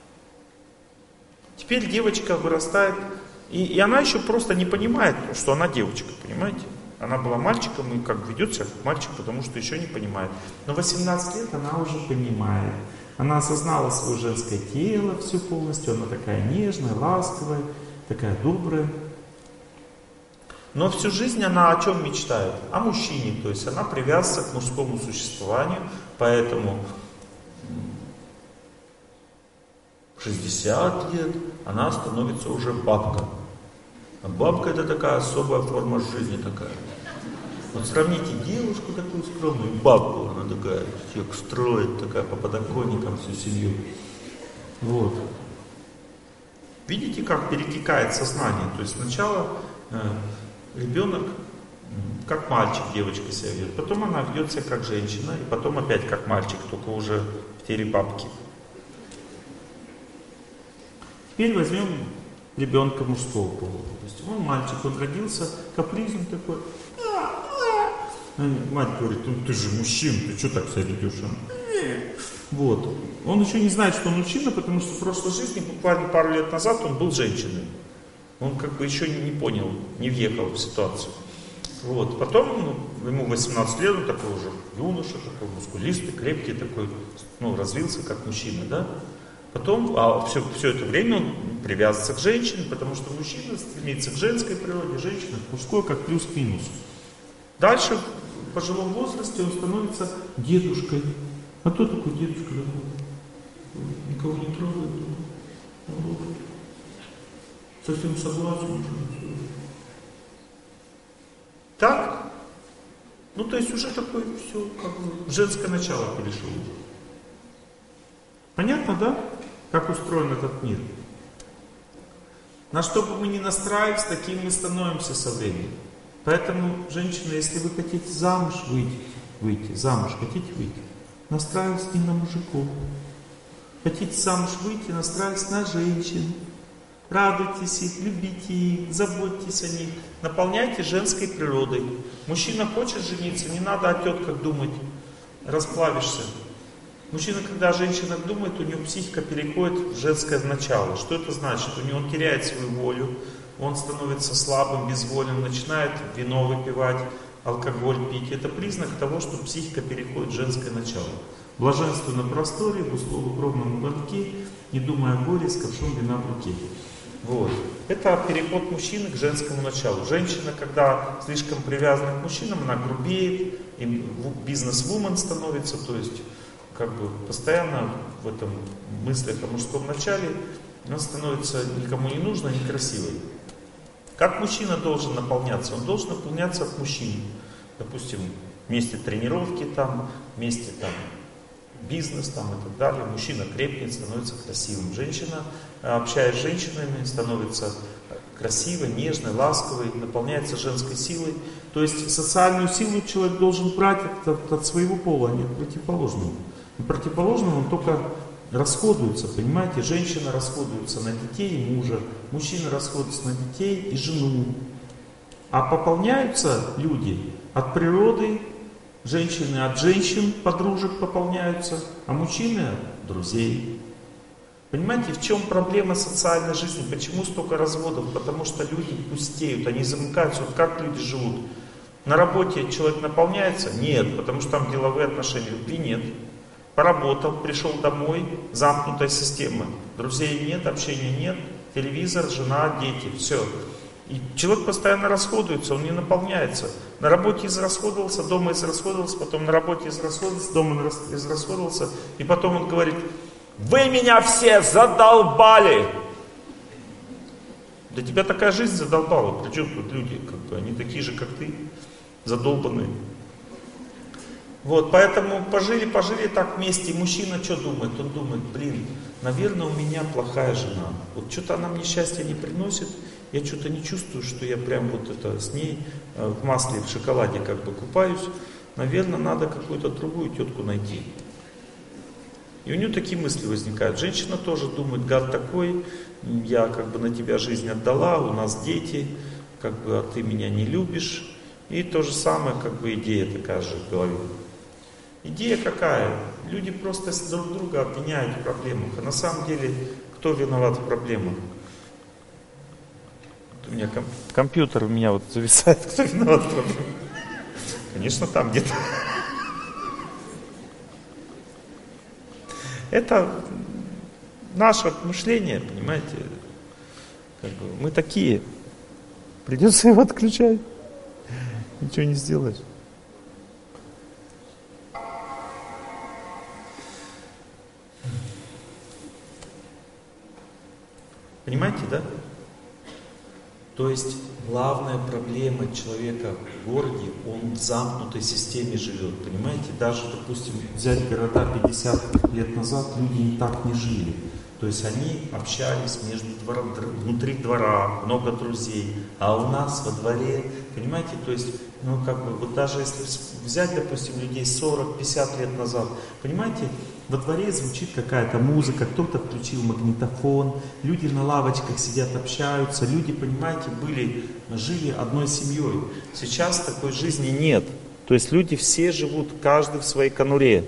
A: Теперь девочка вырастает, и, и она еще просто не понимает, что она девочка, понимаете? Она была мальчиком и как ведет себя как мальчик, потому что еще не понимает. Но в восемнадцать лет она уже понимает. Она осознала свое женское тело все полностью, она такая нежная, ласковая, такая добрая. Но всю жизнь она о чем мечтает? О мужчине, то есть она привязывается к мужскому существованию, поэтому в шестьдесят лет она становится уже бабка. А бабка — это такая особая форма жизни такая. Вот сравните девушку такую скромную, бабку, она такая, всех строит, такая по подоконникам всю семью. Вот. Видите, как перетекает сознание? То есть сначала э, ребенок как мальчик, девочка себя ведет, потом она ведет себя как женщина, и потом опять как мальчик, только уже в теле бабки. Теперь возьмем ребенка мужского пола. То есть он мальчик, он родился капризный такой. Мать говорит: ну ты же мужчина, ты что так себя ведешь? Вот. Он еще не знает, что он мужчина, потому что в прошлой жизни, буквально пару лет назад, он был женщиной. Он как бы еще не понял, не въехал в ситуацию. Вот. Потом ну, ему восемнадцать лет, он такой уже юноша, такой мускулистый, крепкий, такой, ну, развился как мужчина, да? Потом, а все, все это время он привязывается к женщине, потому что мужчина стремится к женской природе, женщина к мужской, как плюс к минусу. Дальше, в пожилом возрасте, он становится дедушкой. А кто такой дедушка? Никого не трогает. Совсем согласен. Так? Ну, то есть уже такое все, как бы, женское начало перешел. Понятно, да? Как устроен этот мир? На что бы мы ни настраивались, таким мы становимся со временем. Поэтому, женщина, если вы хотите замуж выйти, выйти, замуж хотите выйти, настраивайтесь не на мужиков. Хотите замуж выйти, настраивайтесь на женщин. Радуйтесь их, любите их, заботьтесь о них, наполняйте женской природой. Мужчина хочет жениться, не надо о тетках думать, расплавишься. Мужчина, когда о женщинах думает, у него психика переходит в женское начало. Что это значит? У него он теряет свою волю, он становится слабым, безвольным, начинает вино выпивать, алкоголь пить. Это признак того, что психика переходит в женское начало. Блаженство на просторе, в условно-укромном уголке, не думая о горе, с ковшом вина в руке. Вот. Это переход мужчины к женскому началу. Женщина, когда слишком привязана к мужчинам, она грубеет, и бизнес-вумен становится, то есть как бы постоянно в этом мыслях о мужском начале, она становится никому не нужной, некрасивой. Как мужчина должен наполняться? Он должен наполняться от мужчин. Допустим, вместе тренировки там, вместе там бизнес там и так далее. Мужчина крепнет, становится красивым. Женщина, общаясь с женщинами, становится красивой, нежной, ласковой, наполняется женской силой. То есть социальную силу человек должен брать от, от своего пола, а не от противоположного. И противоположного он только расходуется, понимаете? Женщина расходуется на детей и мужа, мужчина расходуется на детей и жену. А пополняются люди от природы, женщины от женщин, подружек пополняются, а мужчины от друзей. Понимаете, в чем проблема социальной жизни? Почему столько разводов? Потому что люди пустеют, они замыкаются. Вот как люди живут? На работе человек наполняется? Нет, потому что там деловые отношения. Любви нет. Поработал, пришел домой, замкнутая система. Друзей нет, общения нет, телевизор, жена, дети, все. И человек постоянно расходуется, он не наполняется. На работе израсходовался, дома израсходовался, потом на работе израсходовался, дома израсходовался. И потом он говорит: вы меня все задолбали! Да тебя такая жизнь задолбала. Причем тут люди, как бы, они такие же, как ты, задолбанные. Вот, поэтому пожили, пожили так вместе. И мужчина что думает? Он думает: блин, наверное, у меня плохая жена. Вот что-то она мне счастья не приносит. Я что-то не чувствую, что я прям вот это с ней в масле, в шоколаде как бы купаюсь. Наверное, надо какую-то другую тетку найти. И у нее такие мысли возникают. Женщина тоже думает: гад такой, я как бы на тебя жизнь отдала, у нас дети, как бы, а ты меня не любишь. И то же самое, как бы, идея такая же в голове. Идея какая? Люди просто друг друга обвиняют в проблемах. А на самом деле, кто виноват в проблемах? У меня ком- компьютер у меня вот зависает. Кто виноват в проблемах? Конечно, там где-то. Это наше мышление, понимаете? Как бы мы такие. Придется его отключать. Ничего не сделаешь. Понимаете, да? То есть главная проблема человека в городе, он в замкнутой системе живет. Понимаете, даже, допустим, взять города пятьдесят лет назад, люди не так не жили. То есть они общались между двором, внутри двора, много друзей, а у нас во дворе, понимаете, то есть, ну как бы, вот даже если взять, допустим, людей сорок-пятьдесят лет назад, понимаете, во дворе звучит какая-то музыка, кто-то включил магнитофон, люди на лавочках сидят, общаются, люди, понимаете, были, жили одной семьей. Сейчас такой жизни нет. То есть люди все живут, каждый в своей конуре.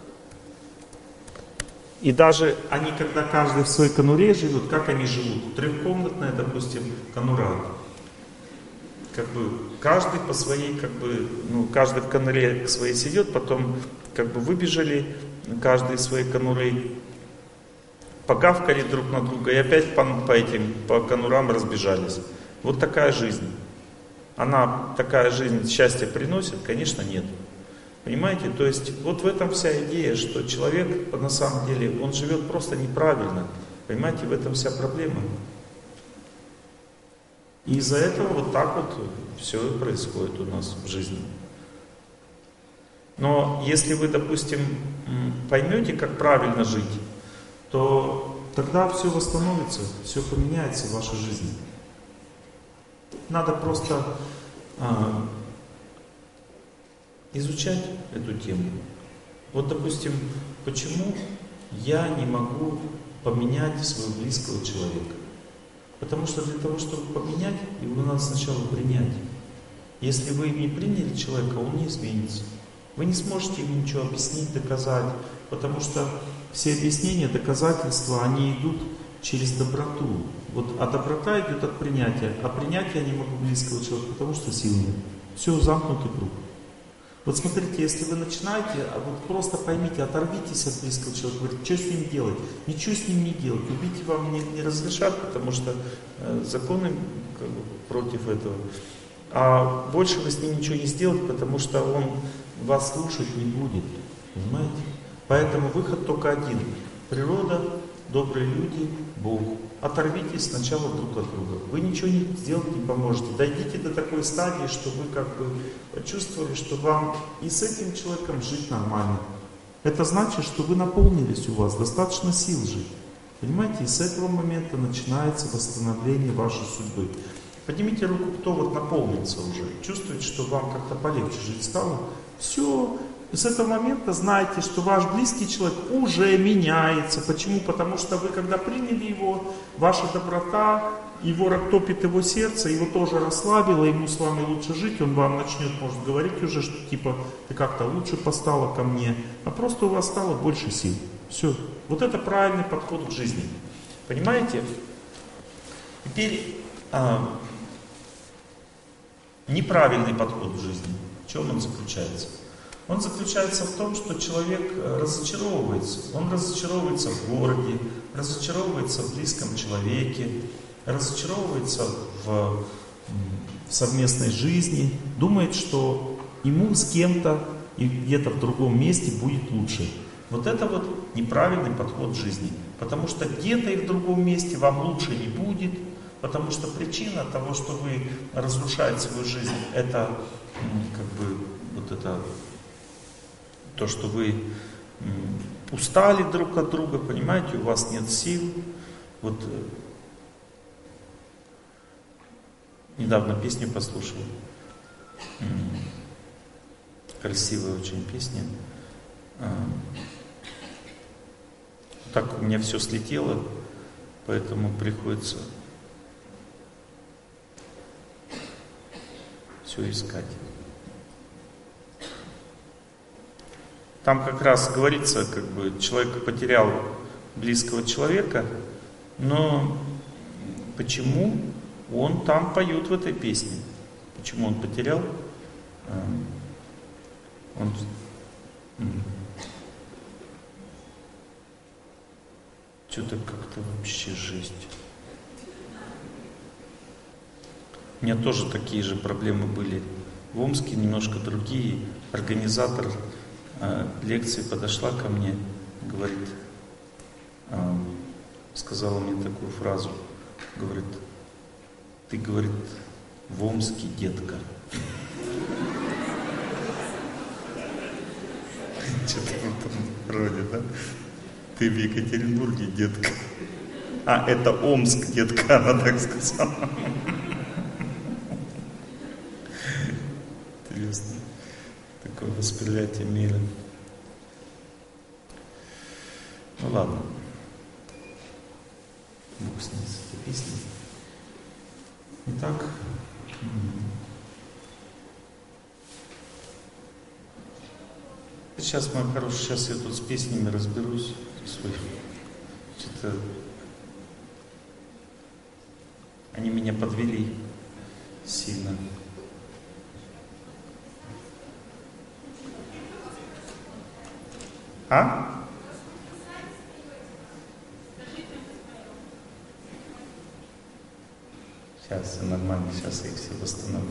A: И даже они, когда каждый в своей конуре живут, как они живут? Трехкомнатная, допустим, конура. как бы каждый по своей, как бы, ну, каждый в конуре к своей сидит, потом как бы выбежали, каждый из своей конуры, погавкали друг на друга и опять по, по этим, по конурам разбежались. Вот такая жизнь. Она, такая жизнь, счастье приносит? Конечно, нет. Понимаете? То есть вот в этом вся идея, что человек, на самом деле, он живет просто неправильно. Понимаете, в этом вся проблема. И из-за этого вот так вот все и происходит у нас в жизни. Но если вы, допустим, поймете, как правильно жить, то тогда все восстановится, все поменяется в вашей жизни. Надо просто а, изучать эту тему. Вот, допустим, почему я не могу поменять своего близкого человека? Потому что для того, чтобы поменять, его надо сначала принять. Если вы не приняли человека, он не изменится. Вы не сможете ему ничего объяснить, доказать, потому что все объяснения, доказательства, они идут через доброту. Вот, а доброта идет от принятия. А принятие я не могу близкого человека, потому что сил нет. Все, замкнутый круг. Вот смотрите, если вы начинаете, а вот просто поймите, оторвитесь от близкого человека, говорите, что с ним делать? Ничего с ним не делать. Убить вам не, не разрешат, потому что э, законы как бы, против этого. А больше вы с ним ничего не сделаете, потому что он вас слушать не будет. Понимаете? Поэтому выход только один. Природа, добрые люди, Бог. Оторвитесь сначала друг от друга. Вы ничего не сделать не поможете. Дойдите до такой стадии, что вы как бы почувствовали, что вам и с этим человеком жить нормально. Это значит, что вы наполнились, у вас достаточно сил жить. Понимаете? И с этого момента начинается восстановление вашей судьбы. Поднимите руку, кто вот наполнится уже. Чувствуете, что вам как-то полегче жить стало? Все. И с этого момента знаете, что ваш близкий человек уже меняется. Почему? Потому что вы, когда приняли его, ваша доброта, его растопит его сердце, его тоже расслабило, ему с вами лучше жить, он вам начнет, может, говорить уже, что типа, ты как-то лучше постала ко мне, а просто у вас стало больше сил. Все. Вот это правильный подход к жизни. Понимаете? Теперь а, неправильный подход к жизни. В чем он заключается? Он заключается в том, что человек разочаровывается. Он разочаровывается в городе, разочаровывается в близком человеке, разочаровывается в, в совместной жизни, думает, что ему с кем-то и где-то в другом месте будет лучше. Вот это вот неправильный подход к жизни. Потому что где-то и в другом месте вам лучше не будет, потому что причина того, что вы разрушаете свою жизнь, это как бы вот это... То, что вы устали друг от друга, понимаете, у вас нет сил. Вот недавно песню послушал. Красивая очень песня. Так у меня все слетело, поэтому приходится все искать. Там как раз говорится, как бы человек потерял близкого человека, но почему он там поет в этой песне? Почему он потерял? Он... Что-то как-то вообще жесть. У меня тоже такие же проблемы были в Омске, немножко другие. Организатор лекции подошла ко мне, говорит, сказала мне такую фразу, говорит, ты, говорит, в Омске, детка. Что-то в этом роде, да? Ты в Екатеринбурге, детка. А, это Омск, детка, она так сказала. Интересно. Такое восприятие мира. Ну ладно. Бог с ней, с этой песней. Итак, сейчас, мой хороший, сейчас я тут с песнями разберусь. Что-то они меня подвели сильно. А? Сейчас все нормально, сейчас я их все восстановлю.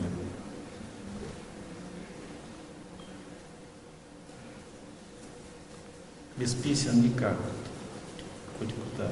A: Без песен никак. Хоть куда.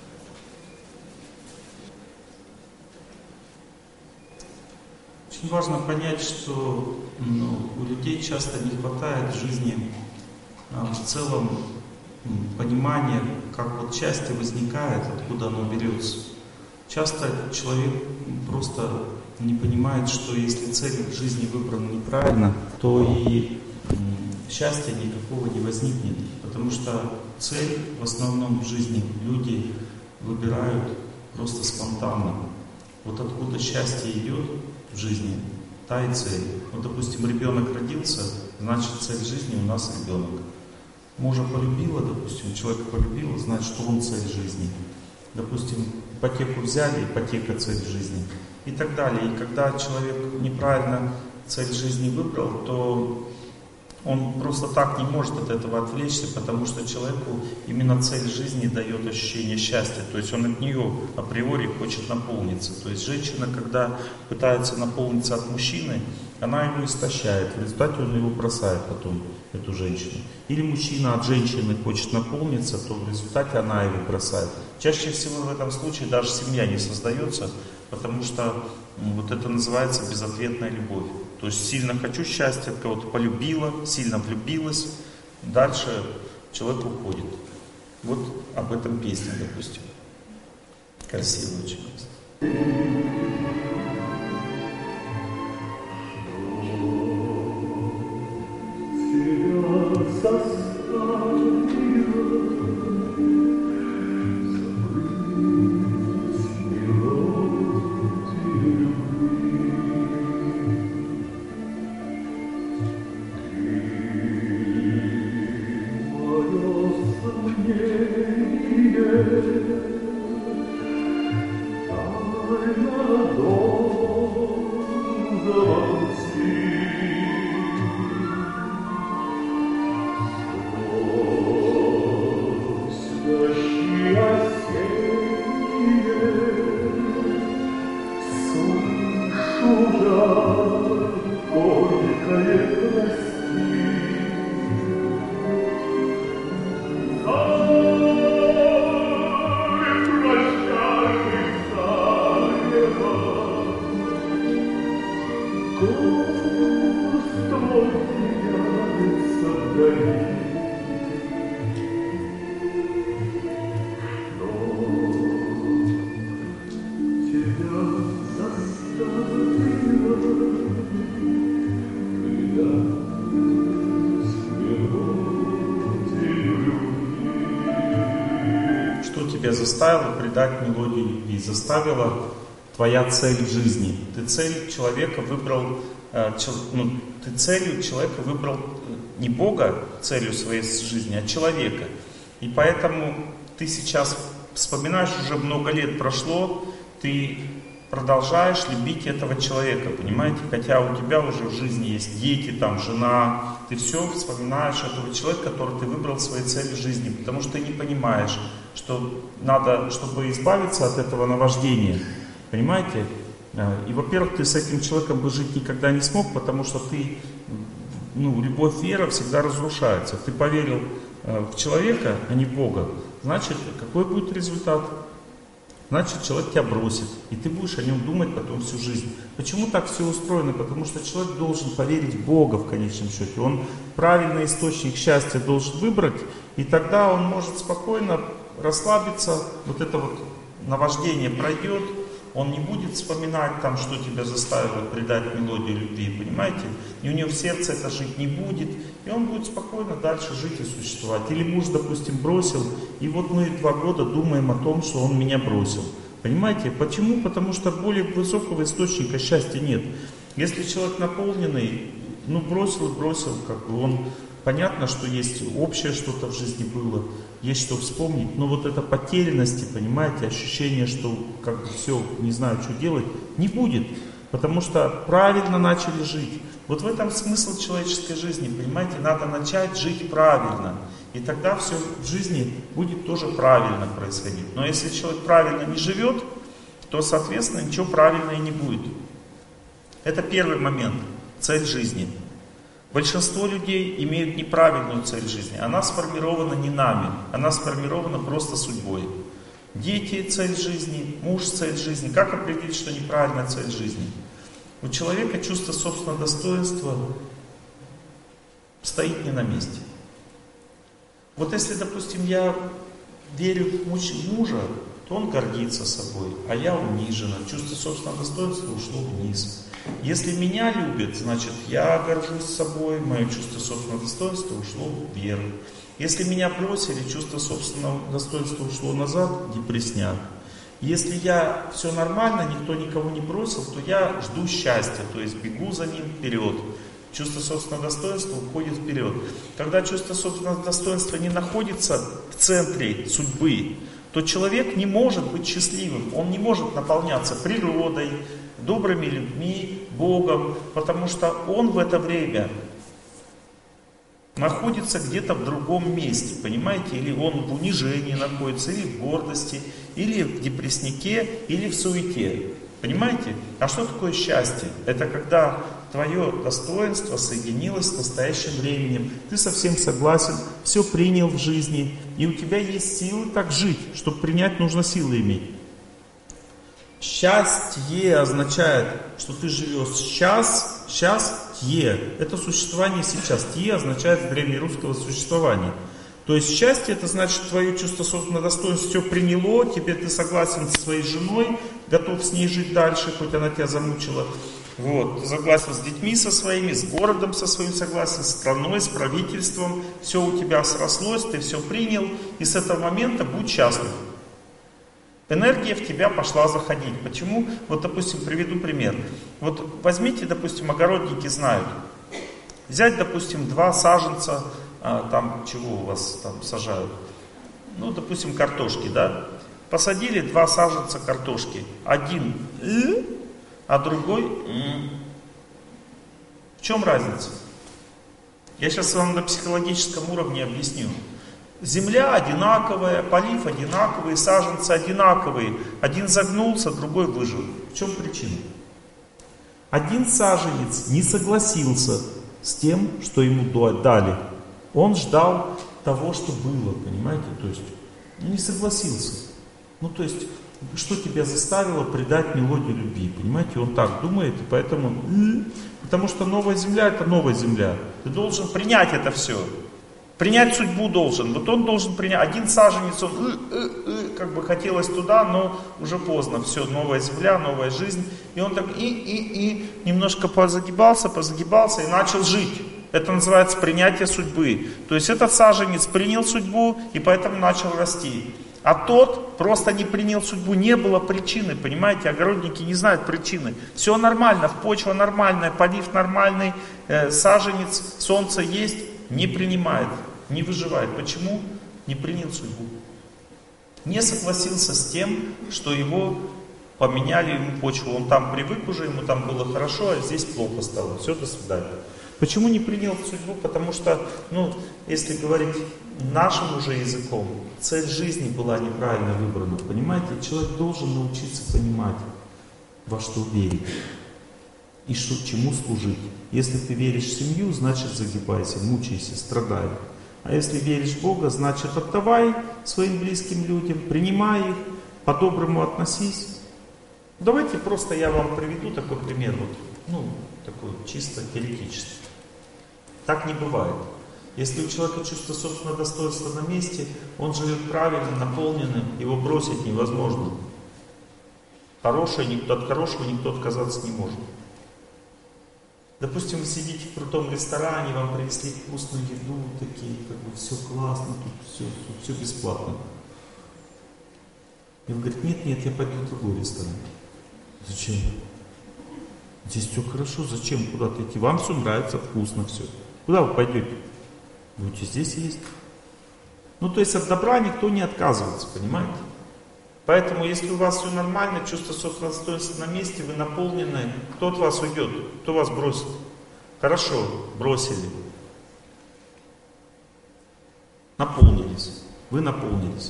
A: Очень важно понять, что ну, у людей часто не хватает в жизни а, в целом понимания, как вот счастье возникает, откуда оно берется. Часто человек просто не понимает, что если цель в жизни выбрана неправильно, то и счастья никакого не возникнет. Потому что цель в основном в жизни люди выбирают просто спонтанно. Вот откуда счастье идет в жизни, та и цель. Вот, допустим, ребенок родился, значит, цель жизни у нас ребенок. Мужа полюбила, допустим, человека полюбила, значит, что он цель жизни. Допустим, ипотеку взяли, ипотека цель жизни и так далее. И когда человек неправильно цель жизни выбрал, то он просто так не может от этого отвлечься, потому что человеку именно цель жизни дает ощущение счастья. То есть он от нее априори хочет наполниться. То есть женщина, когда пытается наполниться от мужчины, она его истощает. В результате он его бросает потом, эту женщину. Или мужчина от женщины хочет наполниться, то в результате она его бросает. Чаще всего в этом случае даже семья не создается, потому что вот это называется безответная любовь. То есть сильно хочу счастья, от кого-то полюбила, сильно влюбилась, дальше человек уходит. Вот об этом песня, допустим. Красиво очень. Заставила предать мелодию любви, заставила твоя цель в жизни. Ты цель человека выбрал, э, чел, ну, ты целью человека выбрал не Бога целью своей жизни, а человека. И поэтому ты сейчас вспоминаешь, уже много лет прошло, ты продолжаешь любить этого человека, понимаете? Хотя у тебя уже в жизни есть дети, там, жена, ты все вспоминаешь этого человека, который ты выбрал своей целью в жизни, потому что ты не понимаешь, что надо, чтобы избавиться от этого наваждения, понимаете? И, во-первых, ты с этим человеком бы жить никогда не смог, потому что ты, ну, любовь, вера всегда разрушается. Ты поверил в человека, а не в Бога, значит, какой будет результат? Значит, человек тебя бросит, и ты будешь о нем думать потом всю жизнь. Почему так все устроено? Потому что человек должен поверить в Бога в конечном счете. Он правильный источник счастья должен выбрать, и тогда он может спокойно расслабиться, вот это вот наваждение пройдет, он не будет вспоминать там, что тебя заставило предать мелодию любви, понимаете? И у него в сердце это жить не будет, и он будет спокойно дальше жить и существовать. Или муж, допустим, бросил, и вот мы два года думаем о том, что он меня бросил. Понимаете? Почему? Потому что более высокого источника счастья нет. Если человек наполненный, ну бросил, бросил, как бы он... Понятно, что есть общее что-то в жизни было, есть что вспомнить, но вот эта потерянности, понимаете, ощущение, что как бы все, не знаю, что делать, не будет, потому что правильно начали жить. Вот в этом смысл человеческой жизни, понимаете, надо начать жить правильно. И тогда все в жизни будет тоже правильно происходить. Но если человек правильно не живет, то, соответственно, ничего правильного и не будет. Это первый момент, цель жизни. Большинство людей имеют неправильную цель жизни. Она сформирована не нами, она сформирована просто судьбой. Дети — цель жизни, муж — цель жизни. Как определить, что неправильная цель жизни? У человека чувство собственного достоинства стоит не на месте. Вот если, допустим, я верю в мужа, то он гордится собой, а я унижена. Чувство собственного достоинства ушло вниз. Если меня любят, значит, я горжусь собой, мое чувство собственного достоинства ушло вверх. Если меня бросили, чувство собственного достоинства ушло назад, депрессняк. Если я все нормально, никто никого не бросил, то я жду счастья, то есть бегу за ним вперед. Чувство собственного достоинства уходит вперед. Когда чувство собственного достоинства не находится в центре судьбы, то человек не может быть счастливым, он не может наполняться природой, добрыми людьми, Богом, потому что он в это время находится где-то в другом месте, понимаете? Или он в унижении находится, или в гордости, или в депрессняке, или в суете. Понимаете? А что такое счастье? Это когда твое достоинство соединилось с настоящим временем. Ты совсем согласен, все принял в жизни, и у тебя есть силы так жить. Чтобы принять, нужно силы иметь. Счастье означает, что ты живешь сейчас, счастье. Это существование сейчас. Тье означает древнерусского существования. То есть счастье, это значит, твое чувство собственного достоинства все приняло, тебе ты согласен со своей женой, готов с ней жить дальше, хоть она тебя замучила. Вот, ты согласен с детьми со своими, с городом со своим согласен, с страной, с правительством. Все у тебя срослось, ты все принял, и с этого момента будь счастлив. Энергия в тебя пошла заходить. Почему? Вот, допустим, приведу пример. Вот возьмите, допустим, огородники знают. Взять, допустим, два саженца, а, там, чего у вас там сажают? Ну, допустим, картошки, да? Посадили два саженца картошки. Один «ы», а другой «м». В чем разница? Я сейчас вам на психологическом уровне объясню. Земля одинаковая, полив одинаковый, саженцы одинаковые. Один загнулся, другой выжил. В чем причина? Один саженец не согласился с тем, что ему дали. Он ждал того, что было, понимаете? То есть, не согласился. Ну, то есть, что тебя заставило предать мелодию любви? Понимаете, он так думает, и поэтому... Потому что новая земля — это новая земля. Ты должен принять это все. Принять судьбу должен. Вот он должен принять. Один саженец, он э, э, э, как бы хотелось туда, но уже поздно. Все, новая земля, новая жизнь. И он так и, и, и немножко позагибался, позагибался и начал жить. Это называется принятие судьбы. То есть этот саженец принял судьбу и поэтому начал расти. А тот просто не принял судьбу, не было причины, понимаете, огородники не знают причины. Все нормально, почва нормальная, полив нормальный, э, саженец, солнце есть, не принимает, не выживает. Почему? Не принял судьбу. Не согласился с тем, что его поменяли ему почву. Он там привык уже, ему там было хорошо, а здесь плохо стало. Все, до свидания. Почему не принял судьбу? Потому что, ну, если говорить нашим уже языком, цель жизни была неправильно выбрана. Понимаете, человек должен научиться понимать, во что верить и что, чему служить. Если ты веришь в семью, значит загибайся, мучайся, страдай. А если веришь в Бога, значит отдавай своим близким людям, принимай их, по-доброму относись. Давайте просто я вам приведу такой пример, вот, ну, такой чисто теоретический. Так не бывает. Если у человека чувство собственного достоинства на месте, он живет правильно, наполненным, его бросить невозможно. Хорошее, никто, от хорошего никто отказаться не может. Допустим, вы сидите в крутом ресторане, вам принесли вкусную еду, такие, как бы, все классно, тут все, тут все бесплатно. И он говорит, нет, нет, я пойду в другой ресторан. Зачем? Здесь все хорошо, зачем куда-то идти? Вам все нравится, вкусно все. Куда вы пойдете? Будете здесь есть. Ну, то есть от добра никто не отказывается, понимаете? Поэтому, если у вас все нормально, чувство собственного достоинства на месте, вы наполнены, кто от вас уйдет? Кто вас бросит? Хорошо, бросили.
C: Наполнились. Вы наполнились.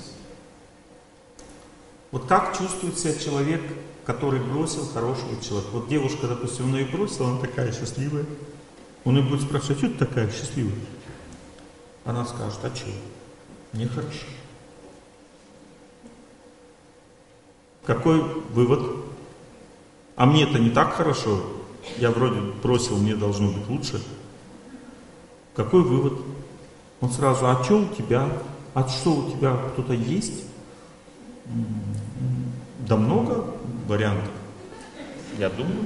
C: Вот как чувствует себя человек, который бросил хорошего человека? Вот девушка, допустим, он ее бросила, она такая счастливая. Он ее будет спрашивать, что ты такая счастливая? Она скажет, а что? Мне хорошо. Какой вывод? А мне-то не так хорошо. Я вроде бросил, мне должно быть лучше. Какой вывод? Он сразу, а что у тебя? А что у тебя кто-то есть? Да много вариантов. Я думаю.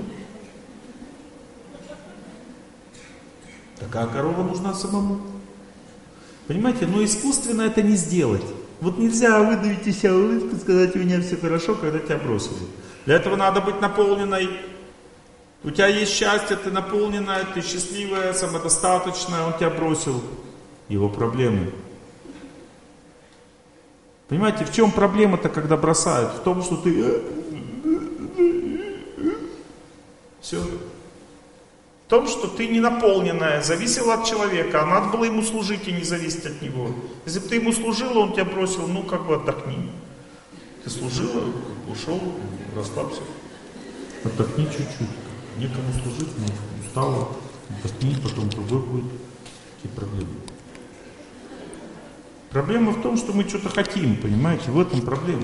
C: Такая корова нужна самому. Понимаете, но искусственно это не сделать. Вот нельзя выдавить из себя улыбку, сказать, у меня все хорошо, когда тебя бросили. Для этого надо быть наполненной. У тебя есть счастье, ты наполненная, ты счастливая, самодостаточная, он тебя бросил. Его проблемы. Понимаете, в чем проблема-то, когда бросают? В том, что ты... Все. В том, что ты не наполненная, зависела от человека, а надо было ему служить и не зависеть от него. Если бы ты ему служила, он тебя бросил, ну как бы отдохни. Ты служила, ушел, расслабься. Отдохни чуть-чуть. Некому служить, не устала. Отдохни, потом другой будет. Какие проблемы? Проблема в том, что мы что-то хотим, понимаете? В этом проблема.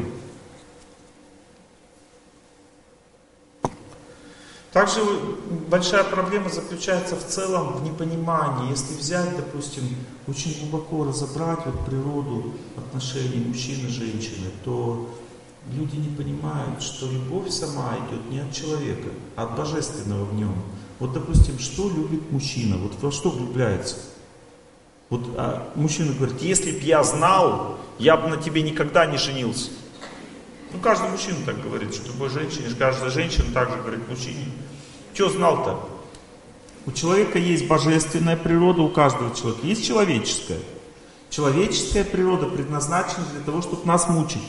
C: Также большая проблема заключается в целом в непонимании. Если взять, допустим, очень глубоко разобрать вот природу отношений мужчины и женщины, то люди не понимают, что любовь сама идет не от человека, а от божественного в нем. Вот, допустим, что любит мужчина? Вот во что влюбляется? Вот а мужчина говорит, если б я знал, я бы на тебе никогда не женился. Ну, каждый мужчина так говорит, что любой женщине, каждая женщина также говорит мужчине. Что знал-то? У человека есть божественная природа, у каждого человека есть человеческая. Человеческая природа предназначена для того, чтобы нас мучить.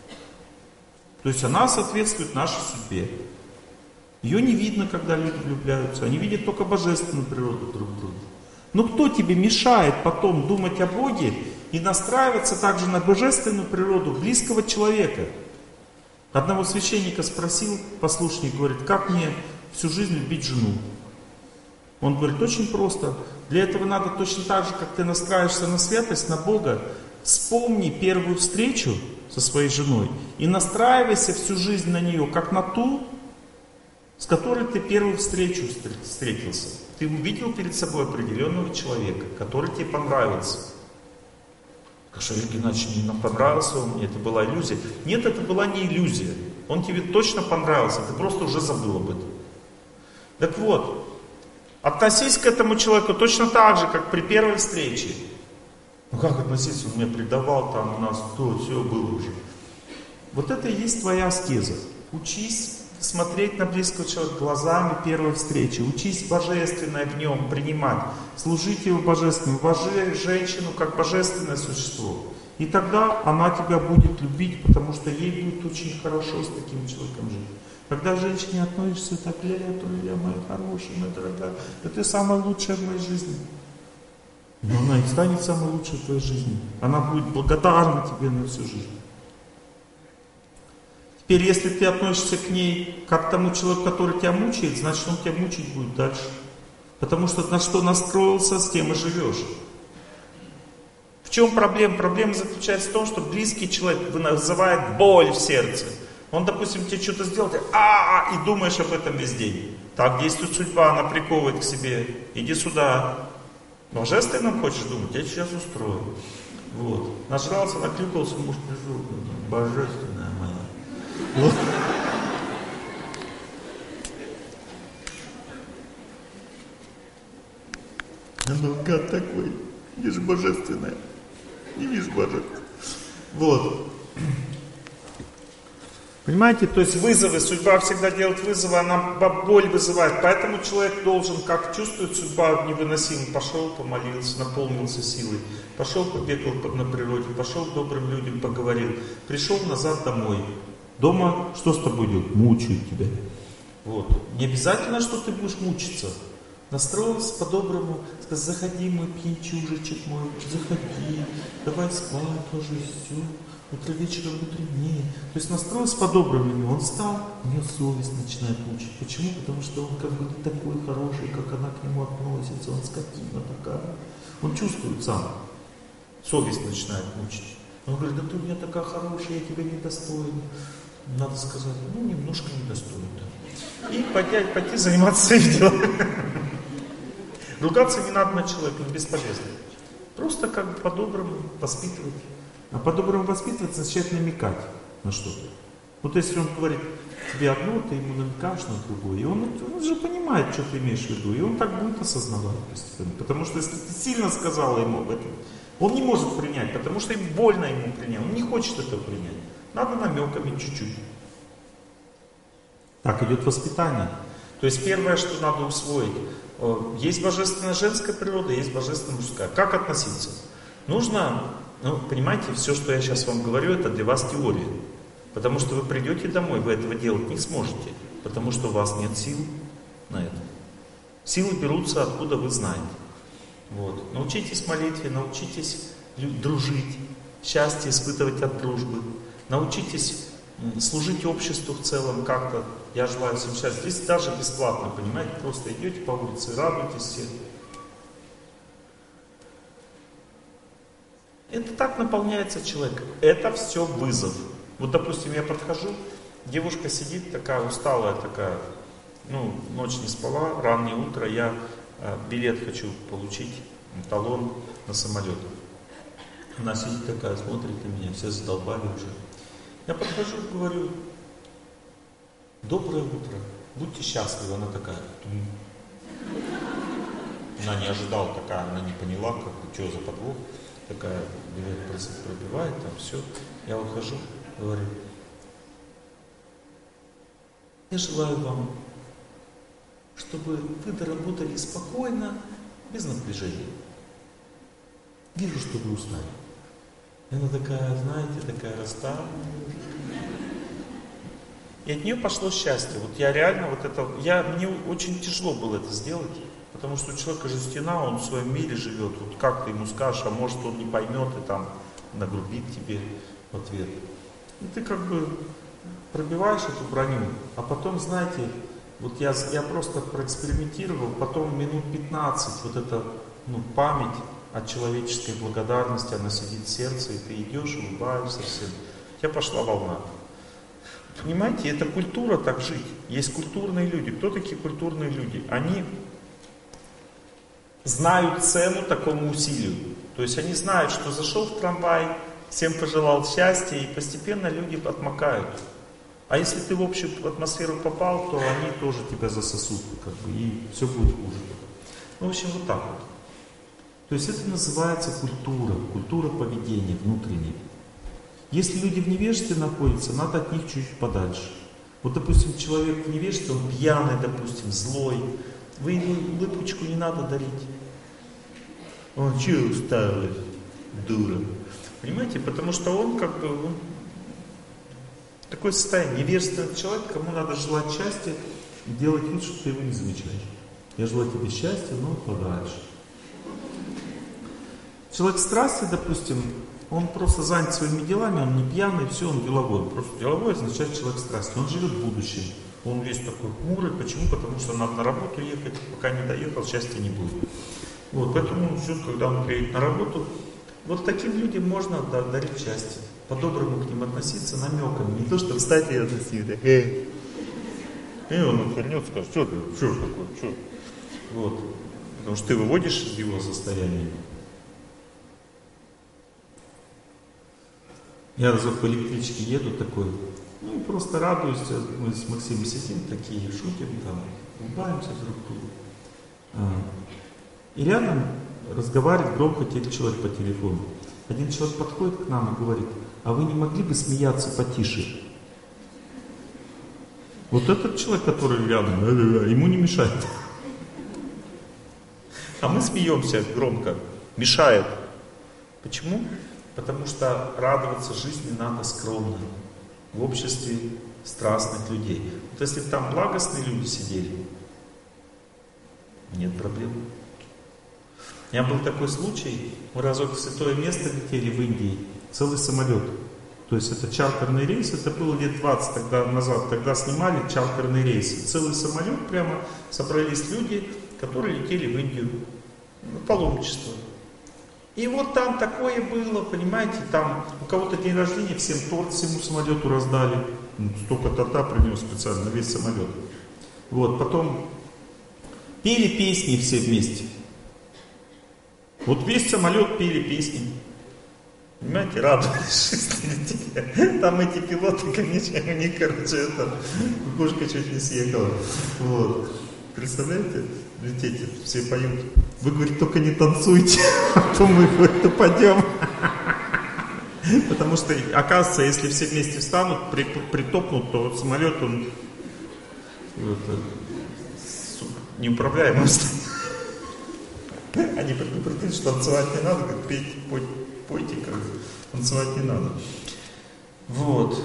C: То есть она соответствует нашей судьбе. Ее не видно, когда люди влюбляются. Они видят только божественную природу друг в друга. Но кто тебе мешает потом думать о Боге и настраиваться также на божественную природу близкого человека? Одного священника спросил послушник, говорит, как мне всю жизнь любить жену? Он говорит, очень просто. Для этого надо точно так же, как ты настраиваешься на святость, на Бога, вспомни первую встречу со своей женой и настраивайся всю жизнь на нее, как на ту, с которой ты первую встречу встретился. Ты увидел перед собой определенного человека, который тебе понравился. Скажи, Олег Геннадьевич, не понравился он мне, это была иллюзия. Нет, это была не иллюзия. Он тебе точно понравился, ты просто уже забыл об этом. Так вот, относись к этому человеку точно так же, как при первой встрече. Ну как относиться? Он меня предавал, там у нас то, все было уже. Вот это и есть твоя аскеза. Учись смотреть на близкого человека глазами первой встречи. Учись божественное в нем принимать. Служить его божественному. Уважай женщину как божественное существо. И тогда она тебя будет любить, потому что ей будет очень хорошо с таким человеком жить. Когда к женщине относишься так, ля, ля, моя хорошая, моя дорогая, да ты самая лучшая в моей жизни. Но она и станет самой лучшей в твоей жизни. Она будет благодарна тебе на всю жизнь. Теперь, если ты относишься к ней как к тому человеку, который тебя мучает, значит, он тебя мучить будет дальше. Потому что на что настроился, с тем и живешь. В чем проблема? Проблема заключается в том, что близкий человек вызывает боль в сердце. Он, допустим, тебе что-то сделал, ты а, -а, -а и думаешь об этом весь день. Так действует судьба, она приковывает к себе. Иди сюда. Божественным хочешь думать? Я сейчас устрою. Вот. Нажрался, наклюкался, муж пришел. Божественная моя. Вот. Ну, гад такой. Я же божественная. Не вижу божественная. Вот. Понимаете, то есть вызовы, судьба всегда делает вызовы, она боль вызывает. Поэтому человек должен, как чувствует судьба невыносимо, пошел, помолился, наполнился силой, пошел, побегал на природе, пошел к добрым людям, поговорил, пришел назад домой. Дома что с тобой делают? Мучают тебя. Вот. Не обязательно, что ты будешь мучиться. Настроился по-доброму, сказал, заходи, мой пьянчужечек мой, заходи, давай спать ложись, все, утро вечером мудренее. То есть настроился по-доброму, он встал, у него совесть начинает мучить. Почему? Потому что он как бы не такой хороший, как она к нему относится, он скотина такая. Он чувствует сам, совесть начинает мучить. Он говорит, да ты у меня такая хорошая, я тебя недостоин. Надо сказать, ну немножко недостоин, да. И пойти, пойти заниматься своими делами. Ругаться не надо на человека, он бесполезно. Просто как бы по-доброму воспитывать. А по-доброму воспитывать означает намекать на что-то. Вот если он говорит тебе одно, ты ему намекаешь на другое. И он, он же понимает, что ты имеешь в виду. И он так будет осознавать постепенно. Потому что если ты сильно сказала ему об этом, он не может принять, потому что им больно ему принять. Он не хочет этого принять. Надо намеками чуть-чуть. Так идет воспитание. То есть первое, что надо усвоить. Есть божественная женская природа, есть божественная мужская. Как относиться? Нужно, ну, понимаете, все, что я сейчас вам говорю, это для вас теория. Потому что вы придете домой, вы этого делать не сможете. Потому что у вас нет сил на это. Силы берутся, откуда вы знаете. Вот. Научитесь молитве, научитесь дружить, счастье испытывать от дружбы. Научитесь служить обществу в целом как-то. Я желаю всем счастья. Здесь даже бесплатно, понимаете, просто идете по улице и радуетесь все. Это так наполняется человек. Это все вызов. Вот, допустим, я подхожу, девушка сидит такая усталая, такая, ну, ночь не спала, раннее утро, я э, билет хочу получить, талон на самолет. Она сидит такая, смотрит на меня, все задолбали уже. Я подхожу, говорю, доброе утро, будьте счастливы. Она такая, она не ожидала, такая, она не поняла, как, что за подвох. Такая, пробивает, там все. Я ухожу, говорю, я желаю вам, чтобы вы доработали спокойно, без напряжения. Вижу, что вы устали. И она такая, знаете, такая рассталая. И от нее пошло счастье. Вот я реально вот это, я, мне очень тяжело было это сделать, потому что у человека же стена, он в своем мире живет. Вот как ты ему скажешь, а может он не поймет и там нагрубит тебе в ответ. И ты как бы пробиваешь эту броню, а потом, знаете, вот я, я просто проэкспериментировал, потом минут пятнадцать вот эта, ну, память от человеческой благодарности, она сидит в сердце, и ты идешь, улыбаешься всем. У тебя пошла волна. Понимаете, это культура так жить. Есть культурные люди. Кто такие культурные люди? Они знают цену такому усилию. То есть они знают, что зашел в трамвай, всем пожелал счастья, и постепенно люди отмокают. А если ты в общую атмосферу попал, то они тоже тебя засосут, как бы, и все будет хуже. Ну, в общем, вот так вот. То есть это называется культура, культура поведения внутренняя. Если люди в невежестве находятся, надо от них чуть-чуть подальше. Вот, допустим, человек в невежестве, он пьяный, допустим, злой. Вы ему улыбочку не надо дарить. Он чего усталый, дура. Понимаете, потому что он как бы, он такое состояние. Невежественный человек, кому надо желать счастья и делать вид, что ты его не замечаешь. Я желаю тебе счастья, но подальше. Человек страсти, допустим, он просто занят своими делами, он не пьяный, все, он деловой. Просто деловой означает человек страсти. Он живет в будущем. Он весь такой хмурый. Почему? Потому что надо на работу ехать, пока не доехал, счастья не будет. Вот, поэтому он ждет, когда он приедет на работу. Вот таким людям можно дарить счастье. По-доброму к ним относиться намеками. Не то, что встать и относиться. Эй. И он отвернется, скажет, что ты, что такое, что? Вот. Потому что ты выводишь из его состояния. Я разок по электричке еду такой, ну и просто радуюсь, мы с Максимом сидим такие, шутим там, улыбаемся друг другу. А, и рядом разговаривает громко человек по телефону. Один человек подходит к нам и говорит, а вы не могли бы смеяться потише? Вот этот человек, который рядом, ему не мешает. А мы смеемся громко, мешает. Почему? Потому что радоваться жизни надо скромно, в обществе страстных людей. Вот если бы там благостные люди сидели,
A: нет проблем. У меня был такой случай, мы разок в святое место летели в Индии, целый самолет. То есть это чартерный рейс, это было лет двадцать тогда назад, тогда снимали чартерные рейсы. Целый самолет прямо, собрались люди, которые летели в Индию, на паломничество. И вот там такое было, понимаете, там у кого-то день рождения, всем торт всему самолету раздали. Ну, столько торта принес специально, весь самолет. Вот, потом пели песни все вместе. Вот весь самолет пели песни. Понимаете, радовались жизни. Там эти пилоты, конечно, у них, короче, это, кукушка чуть не съехала. Вот. Представляете? Летите, все поют. Вы, говорит, только не танцуйте, а то мы, говорит, упадем. Потому что, оказывается, если все вместе встанут, при, притопнут, то вот самолет, он это, неуправляемый станет. Они предупредили, что танцевать не надо, говорят, пейте, пойте, пойте, как танцевать не надо. Вот.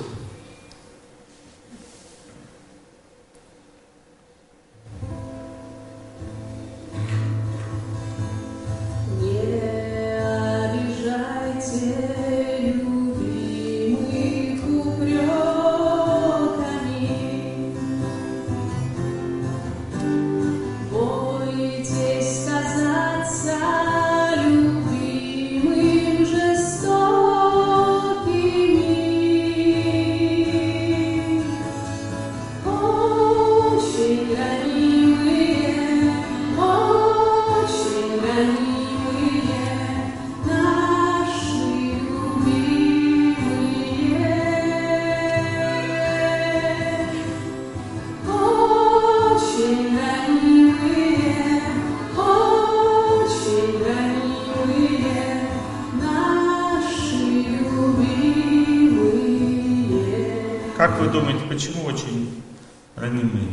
A: Как вы думаете, почему очень ранимые?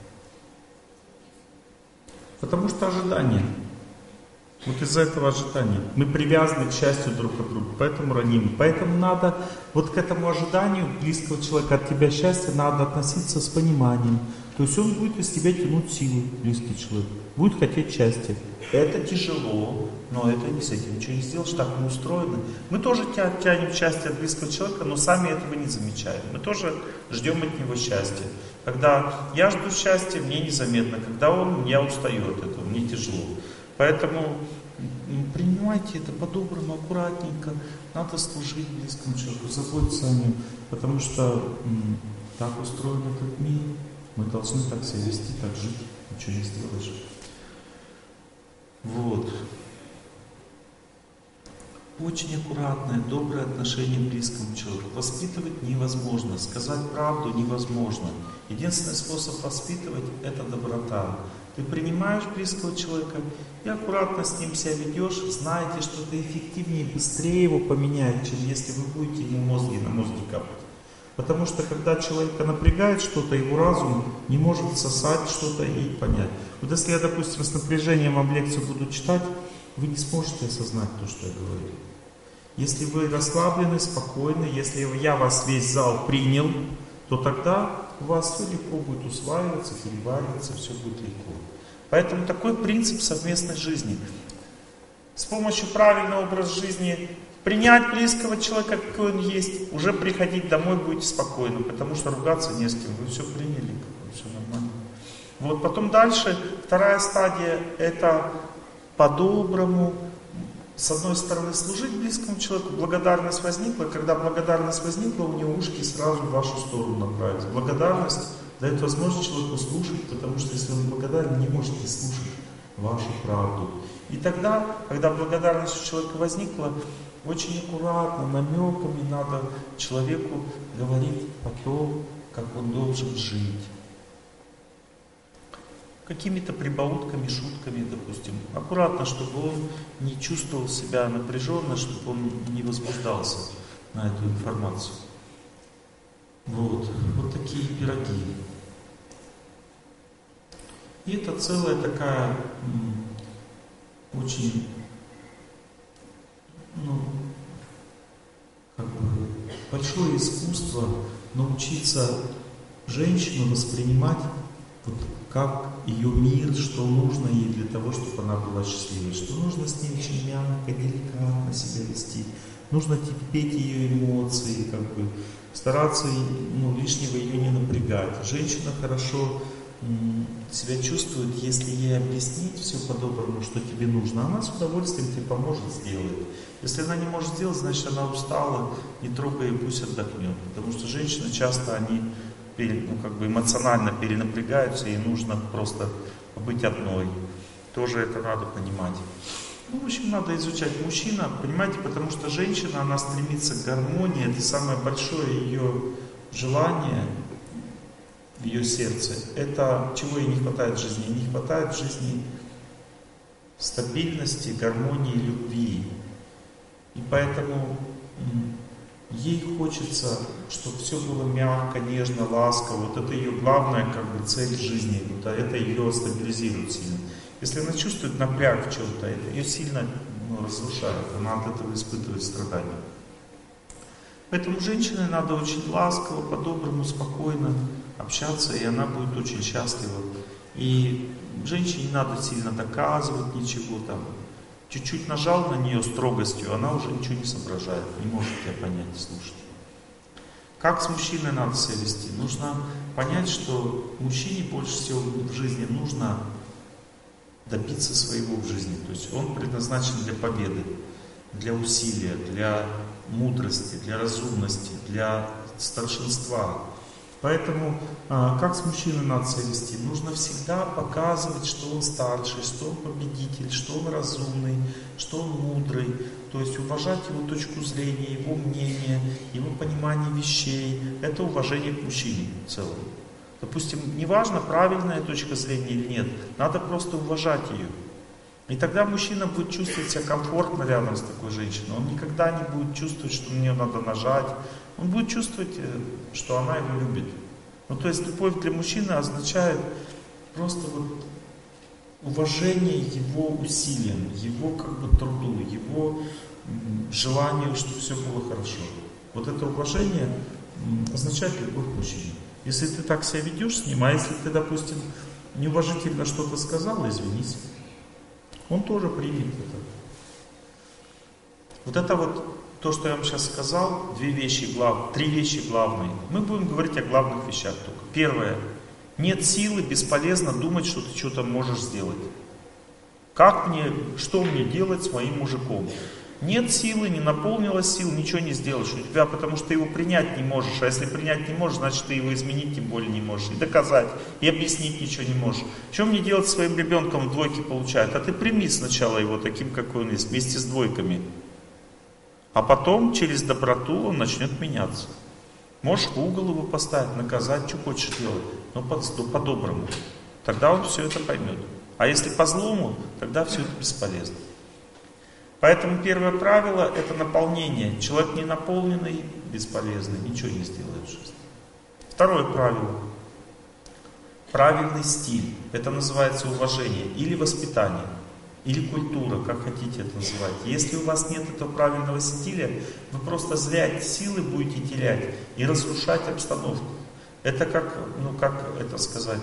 A: Потому что ожидание. Вот из-за этого ожидания. Мы привязаны к счастью друг от друга, поэтому ранимы. Поэтому надо вот к этому ожиданию близкого человека от тебя счастья надо относиться с пониманием. То есть он будет из тебя тянуть силы, близкий человек. Будет хотеть счастья. Это тяжело, но это не с этим ничего не сделаешь, так мы устроены. Мы тоже тянем счастье от близкого человека, но сами этого не замечаем. Мы тоже ждем от него счастья. Когда я жду счастья, мне незаметно. Когда он, я устаю от этого, мне тяжело. Поэтому принимайте это по-доброму, аккуратненько. Надо служить близкому человеку, заботиться о нем. Потому что м, так устроен этот мир. Мы должны так себя вести, так жить. Ничего не сделаешь. Вот. Очень аккуратное, доброе отношение к близкому человеку. Воспитывать невозможно, сказать правду невозможно. Единственный способ воспитывать – это доброта. Ты принимаешь близкого человека и аккуратно с ним себя ведешь, знаете, что это эффективнее и быстрее его поменяет, чем если вы будете ему мозги на мозги капать. Потому что когда человека напрягает что-то, его разум не может сосать что-то и понять. Вот если я, допустим, с напряжением вам лекцию буду читать, вы не сможете осознать то, что я говорю. Если вы расслаблены, спокойны, если я вас весь зал принял, то тогда у вас все легко будет усваиваться, перевариваться, все будет легко. Поэтому такой принцип совместной жизни. С помощью правильного образа жизни принять близкого человека, какой он есть, уже приходить домой будете спокойно, потому что ругаться не с кем, вы все приняли, все нормально. Вот потом дальше, вторая стадия, это по-доброму, с одной стороны, служить близкому человеку, благодарность возникла, когда благодарность возникла, у него ушки сразу в вашу сторону направились. Благодарность дает возможность человеку слушать, потому что если он благодарен, не может не слушать вашу правду. И тогда, когда благодарность у человека возникла, очень аккуратно, намеками надо человеку говорить о том, как он должен жить. Какими-то прибаутками, шутками, допустим. Аккуратно, чтобы он не чувствовал себя напряженно, чтобы он не возбуждался на эту информацию. Вот, вот такие пироги. И это целая такая м, очень, ну, как бы большое искусство научиться женщину воспринимать
C: вот как ее мир, что нужно ей для того, чтобы она была счастливой, что нужно с ней очень мягко, деликатно себя вести, нужно терпеть ее эмоции, как бы стараться ну, лишнего ее не напрягать. Женщина хорошо м, себя чувствует, если ей объяснить все по-доброму, что тебе нужно, она с удовольствием тебе поможет, сделает. Если она не может сделать, значит она устала, не трогай ее, пусть отдохнет. Потому что женщины часто, они ну, как бы эмоционально перенапрягаются, ей нужно просто побыть одной. Тоже это надо понимать. Ну, в общем, надо изучать мужчина, понимаете, потому что женщина, она стремится к гармонии, это самое большое ее желание в ее сердце. Это чего ей не хватает в жизни? Ей не хватает в жизни стабильности, гармонии, любви. И поэтому ей хочется, чтобы все было мягко, нежно, ласково. Вот это ее главная как бы цель в жизни. Вот это ее стабилизирует сильно. Если она чувствует напряг в чем-то, это ее сильно ну, разрушает. Она от этого испытывает страдания. Поэтому женщине надо очень ласково, по-доброму, спокойно общаться, и она будет очень счастлива. И женщине не надо сильно доказывать ничего там. Чуть-чуть нажал на нее строгостью, она уже ничего не соображает, не может тебя понять, слушать. Как с мужчиной надо себя вести? Нужно понять, что мужчине больше всего в жизни нужно добиться своего в жизни. То есть он предназначен для победы, для усилия, для мудрости, для разумности, для старшинства. Поэтому, как с мужчиной надо себя вести? Нужно всегда показывать, что он старший, что он победитель, что он разумный, что он мудрый. То есть уважать его точку зрения, его мнение, его понимание вещей. Это уважение к мужчине в целом. Допустим, неважно, правильная точка зрения или нет, надо просто уважать ее. И тогда мужчина будет чувствовать себя комфортно рядом с такой женщиной. Он никогда не будет чувствовать, что на нее надо нажать. Он будет чувствовать, что она его любит. Ну, то есть любовь для мужчины означает просто вот уважение его усилиям, его как бы труду, его желанию, чтобы все было хорошо. Вот это уважение означает любовь к мужчине. Если ты так себя ведешь с ним, а если ты, допустим, неуважительно что-то сказал, извинись, он тоже примет это. Вот это вот то, что я вам сейчас сказал, две вещи главные, три вещи главные. Мы будем говорить о главных вещах только. Первое. Нет силы, бесполезно думать, что ты что-то можешь сделать. Как мне, что мне делать с моим мужиком? Нет силы, не наполнилось сил, ничего не сделаешь у тебя, потому что ты его принять не можешь. А если принять не можешь, значит ты его изменить тем более не можешь. И доказать, и объяснить ничего не можешь. Что мне делать с своим ребенком, в двойке получает? А ты прими сначала его таким, какой он есть, вместе с двойками. А потом через доброту он начнет меняться. Можешь в угол его поставить, наказать, что хочешь делать, но по-доброму. Тогда он все это поймет. А если по злому, тогда все это бесполезно. Поэтому первое правило – это наполнение. Человек не наполненный, бесполезный, ничего не сделает в жизни. Второе правило – правильный стиль. Это называется уважение или воспитание. Или культура, как хотите это называть. Если у вас нет этого правильного стиля, вы просто зря силы будете терять и разрушать обстановку. Это как, ну как это сказать,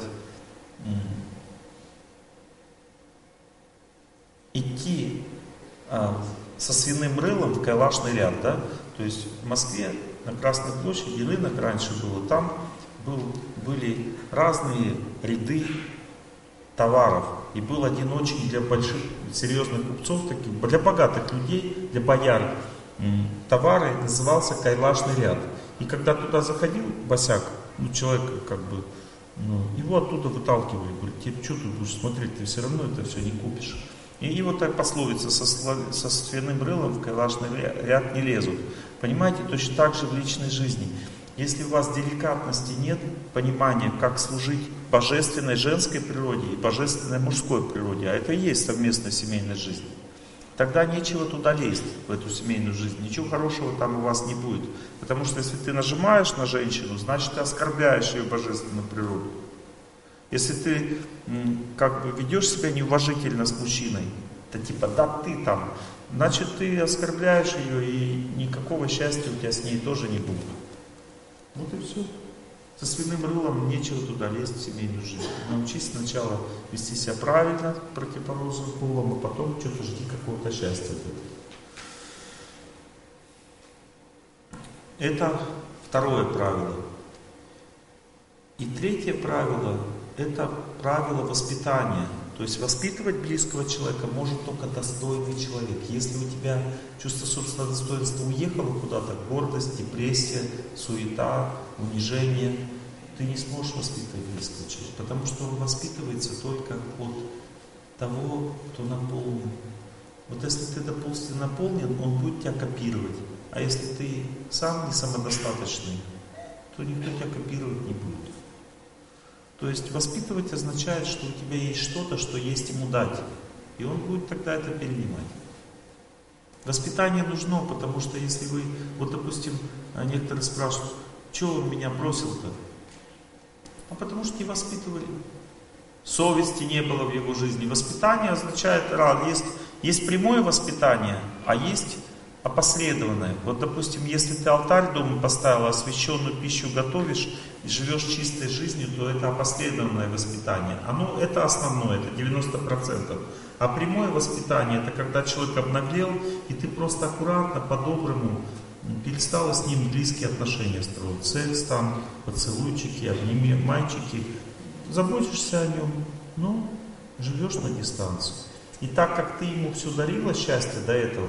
C: идти а, со свиным рылом в кайлашный ряд, да? То есть в Москве на Красной площади рынок раньше было, там был, были разные ряды товаров. И был один очень для больших, серьезных купцов, таких, для богатых людей, для бояр, товары назывался кайлашный ряд. И когда туда заходил босяк, ну человек как бы, ну, его оттуда выталкивали, говорят, тебе что ты будешь смотреть, ты все равно это все не купишь. И, и вот так пословица, со, со свиным рылом в кайлашный ряд не лезут. Понимаете, точно так же в личной жизни. Если у вас деликатности нет, понимания, как служить божественной женской природе и божественной мужской природе, а это и есть совместная семейная жизнь, тогда нечего туда лезть, в эту семейную жизнь. Ничего хорошего там у вас не будет. Потому что если ты нажимаешь на женщину, значит ты оскорбляешь ее божественную природу. Если ты как бы ведешь себя неуважительно с мужчиной, то типа да ты там, значит ты оскорбляешь ее, и никакого счастья у тебя с ней тоже не будет. Вот и все.
A: Со свиным рылом нечего туда лезть в семейную жизнь. Научись сначала вести себя правильно, противоположным полом, а потом что-то жди какого-то счастья от этого. Это второе правило. И третье правило – это правило воспитания. То есть воспитывать близкого человека может только достойный человек. Если у тебя чувство собственного достоинства уехало куда-то, гордость, депрессия, суета, унижение, ты не сможешь воспитывать близкого человека, потому что он воспитывается только от того, кто наполнен. Вот если ты, допустим, наполнен, он будет тебя копировать. А если ты сам не самодостаточный, то никто тебя копировать не будет. То есть воспитывать означает, что у тебя есть что-то, что есть ему дать. И он будет тогда это перенимать. Воспитание нужно, потому что если вы, вот допустим, некоторые спрашивают, что он меня бросил-то? А потому что не воспитывали. Совести не было в его жизни. Воспитание означает, есть, есть прямое воспитание, а есть опосредованное. Вот, допустим, если ты алтарь дома поставил, освященную пищу готовишь и живешь чистой жизнью, то это опосредованное воспитание. Оно, это основное, это девяносто процентов. А прямое воспитание, это когда человек обнаглел, и ты просто аккуратно, по-доброму перестала с ним близкие отношения строить. Секс, там, поцелуйчики, обними, мальчики. Заботишься о нем, но живешь на дистанции. И так как ты ему все дарила счастье до этого,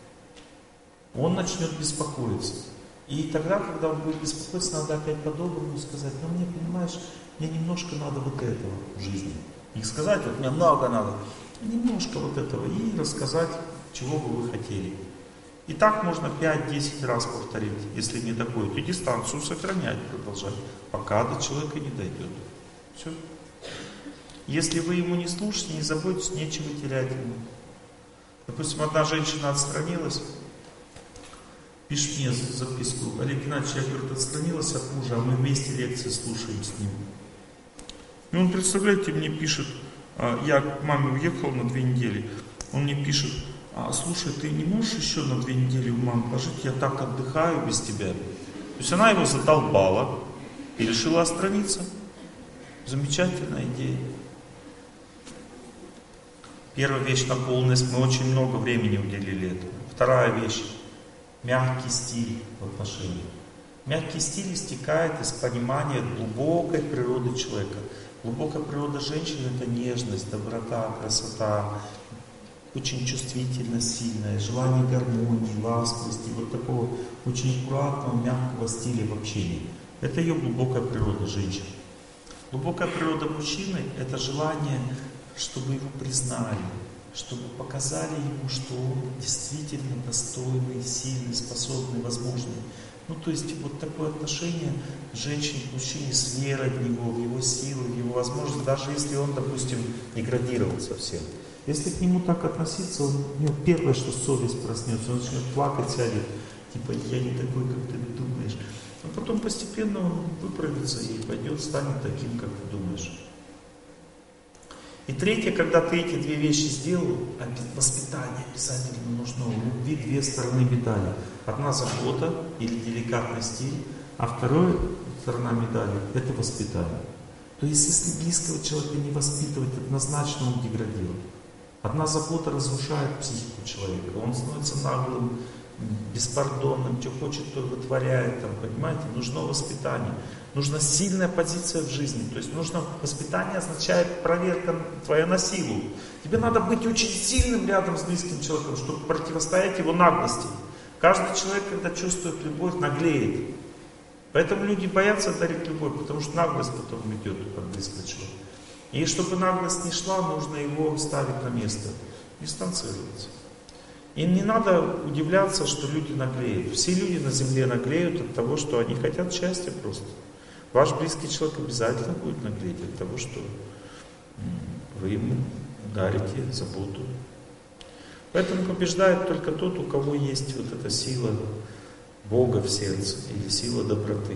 A: он начнет беспокоиться. И тогда, когда он будет беспокоиться, надо опять по-доброму сказать, ну мне, понимаешь, мне немножко надо вот этого в жизни. Не сказать, вот мне много надо, а немножко вот этого. И рассказать, чего бы вы хотели. И так можно пять-десять раз повторить, если не доходит. И дистанцию сохранять, продолжать, пока до человека не дойдет. Все. Если вы ему не слушаете, не заботитесь, нечего терять ему. Допустим, одна женщина отстранилась, пишет мне записку: Олег Геннадьевич, я, говорит, отстранилась от мужа, а мы вместе лекции слушаем с ним. И он, представляете, мне пишет, я к маме уехал на две недели, он мне пишет: а, слушай, ты не можешь еще на две недели у мамы пожить, я так отдыхаю без тебя. То есть она его задолбала и решила отстраниться. Замечательная идея. Первая вещь — наполненность, мы очень много времени уделили этому. Вторая вещь — мягкий стиль в отношениях. Мягкий стиль истекает из понимания глубокой природы человека. Глубокая природа женщины — это нежность, доброта, красота, очень чувствительность сильная, желание гармонии, ласковости, вот такого очень аккуратного, мягкого стиля в общении. Это ее глубокая природа женщины. Глубокая природа мужчины — это желание, чтобы его признали, чтобы показали ему, что он действительно достойный, сильный, способный, возможный. Ну, то есть, вот такое отношение женщины к мужчине с верой в него, в его силы, в его возможности, даже если он, допустим, не градировал совсем. Если к нему так относиться, он, у него первое, что совесть проснется, он начнет плакать, сядет, типа, я не такой, как ты думаешь. А потом постепенно он выправится и пойдет, станет таким, как ты думаешь. И третье, когда ты эти две вещи сделал, воспитание обязательно нужно. У любви две стороны медали. Одна забота или деликатный стиль, а вторая сторона медали — это воспитание. То есть, если близкого человека не воспитывать, однозначно он деградирует. Одна забота разрушает психику человека. Он становится наглым, беспардонным, что хочет, то вытворяет. Там, понимаете, нужно воспитание. Нужна сильная позиция в жизни. То есть нужно воспитание означает проверка твоя на силу. Тебе надо быть очень сильным рядом с близким человеком, чтобы противостоять его наглости. Каждый человек, когда чувствует любовь, наглеет. Поэтому люди боятся дарить любовь, потому что наглость потом идет от близкого человека. И чтобы наглость не шла, нужно его ставить на место, дистанцироваться. И не надо удивляться, что люди наглеют. Все люди на земле наглеют от того, что они хотят счастья просто. Ваш близкий человек обязательно будет наглеть от того, что вы ему дарите заботу. Поэтому побеждает только тот, у кого есть вот эта сила Бога в сердце или сила доброты.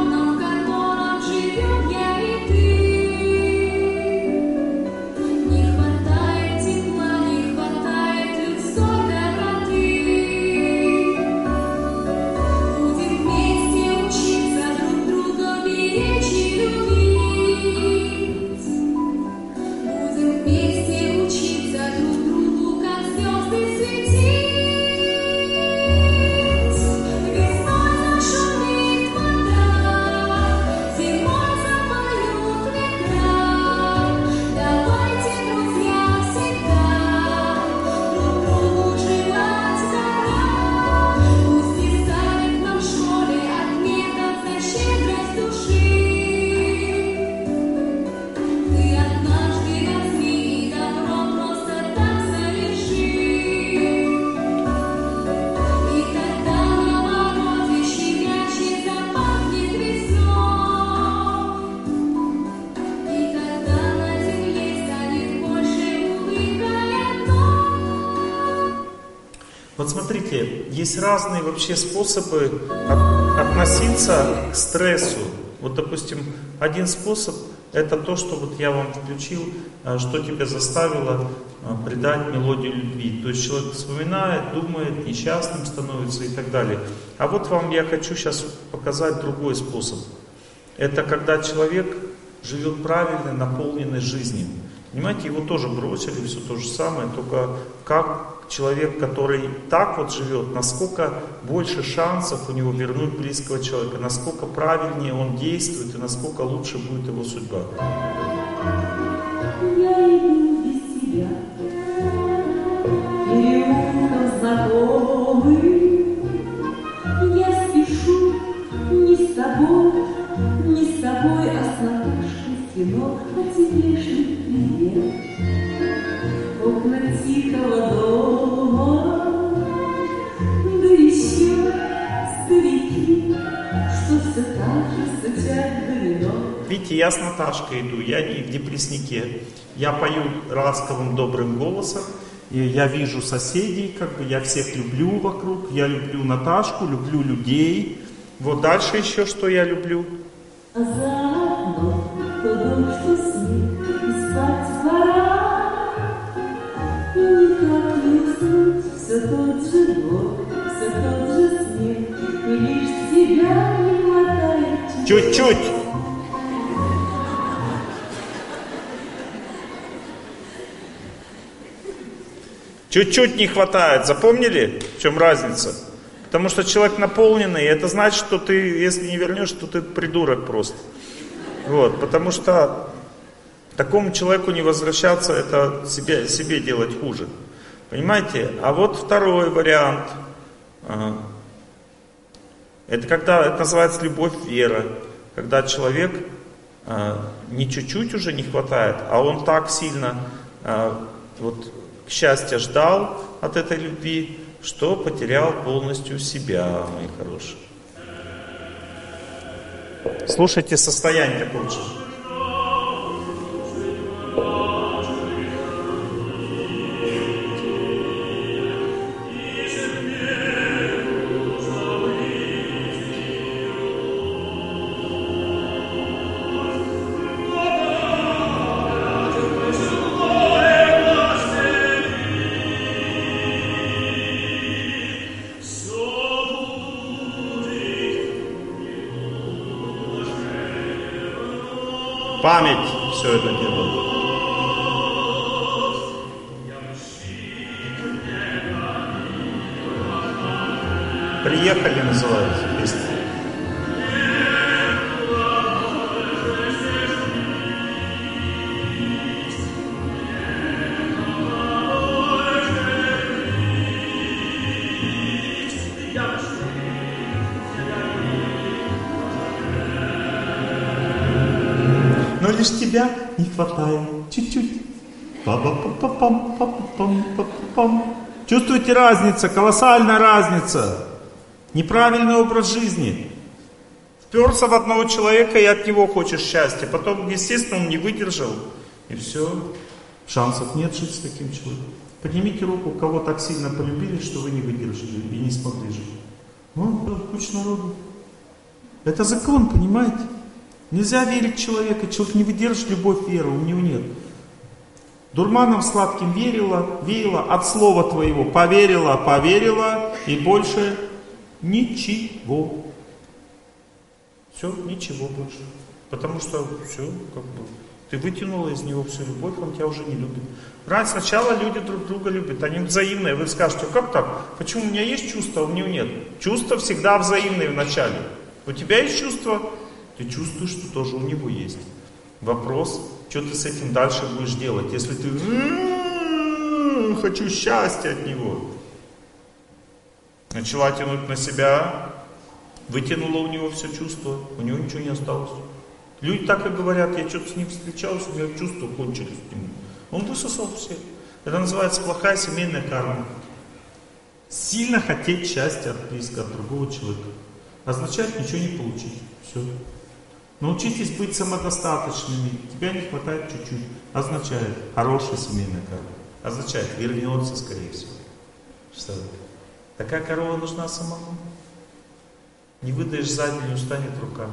E: Niech
A: Вот смотрите, есть разные вообще способы относиться к стрессу. Вот, допустим, один способ — это то, что вот я вам включил, что тебя заставило предать мелодию любви. То есть человек вспоминает, думает, несчастным становится и так далее. А вот вам я хочу сейчас показать другой способ. Это когда человек живет правильно, наполненной жизнью. Понимаете, его тоже бросили, все то же самое, только как человек, который так вот живет, насколько больше шансов у него вернуть близкого человека, насколько правильнее он действует и насколько лучше будет его судьба.
E: Я иду без тебя, переулком знакомым. Я спешу не с тобой, не с тобой, а с Наташей Синок, а тебе шлю привет. Окна тихого дома, да еще старики, что все так же стучат домино.
A: Видите, я с Наташкой иду, я не в депресснике. Я пою ласковым добрым голосом, и я вижу соседей, как бы я всех люблю вокруг, я люблю Наташку, люблю людей. Вот дальше еще что я люблю.
E: А заодно то дом, что снег, и спать пора. И никак не уснуть, все тот же год, все тот же снег, и лишь тебя не хватает.
A: Чуть-чуть. Чуть-чуть не хватает. Запомнили, в чем разница? Потому что человек наполненный, и это значит, что ты, если не вернешь, то ты придурок просто. Вот, потому что такому человеку не возвращаться, это себе, себе делать хуже. Понимаете? А вот второй вариант. Это когда, это называется любовь, вера. Когда человек не чуть-чуть уже не хватает, а он так сильно вот, счастья ждал от этой любви, что потерял полностью себя, мои хорошие. Слушайте состояние такого же. Память все это делает. Приехали, называется песня.
C: Но лишь тебя не хватает чуть-чуть. Па-па-па-па-пам-па-пам-па-пам.
A: Чувствуете разницу, колоссальная разница. Неправильный образ жизни. Вперся в одного человека и от него хочешь счастья. Потом, естественно, он не выдержал. И все.
C: Шансов нет жить с таким человеком. Поднимите руку, кого так сильно полюбили, что вы не выдержали и не смогли жить. Ну, куча народу. Это закон, понимаете? Нельзя верить в человека, человек не выдержит любовь, веру, у него нет. Дурманом сладким верила, веяла, от слова твоего поверила, поверила, и больше ничего. Все, ничего больше. Потому что все, как бы, ты вытянула из него всю любовь, он тебя уже не любит. Раньше сначала люди друг друга любят, они взаимные. Вы скажете, как так? Почему у меня есть чувства, а у него нет? Чувства всегда взаимные вначале. У тебя есть чувства? Ты чувствуешь, что тоже у него есть. Вопрос, что ты с этим дальше будешь делать, если ты м-м-м, хочу счастья от него. Начала тянуть на себя, вытянула у него все чувство, у него ничего не осталось. Люди так и говорят, я что-то с ним встречался, у меня чувства кончились к нему. Он высосал все. Это называется плохая семейная карма. Сильно хотеть счастья от близкого, от другого человека означает ничего не получить. Все. Научитесь быть самодостаточными. Тебя не хватает чуть-чуть. Означает хорошая семейная карма. Означает вернется, скорее всего. Что?
A: Такая корова нужна самому. Не выдаешь сзади, не устанет рука.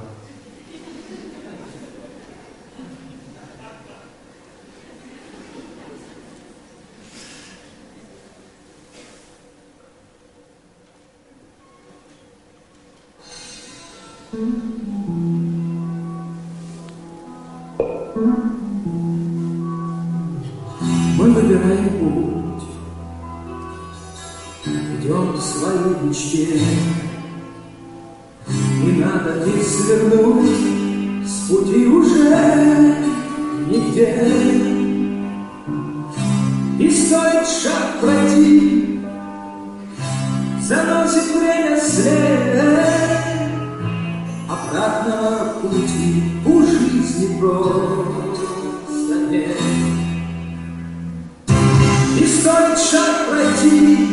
F: Мы выбираем путь, идем к своей мечте. Не надо и свернуть с пути уже нигде. И стоит шаг пройти, заносит время след. Обратного пути у жизни просто нет. И стоит шаг пройти,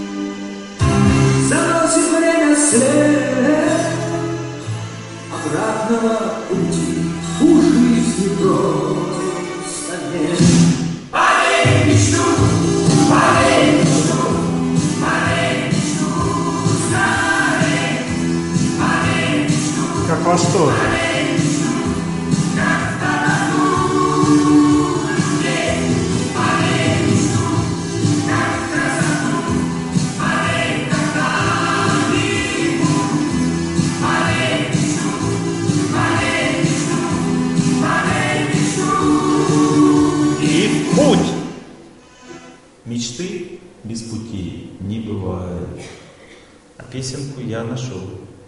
F: заносит время след. Обратного пути у жизни просто нет. Полей мечту, полей мечту, полей мечту, скорей, полей мечту.
A: Как во что?
F: Полей мечту, как красоту людей, полей мечту, как красоту, полей когда-нибудь, полей мечту, полей мечту, полей мечту.
A: И в путь! Мечты без пути не бывает. А песенку я нашел.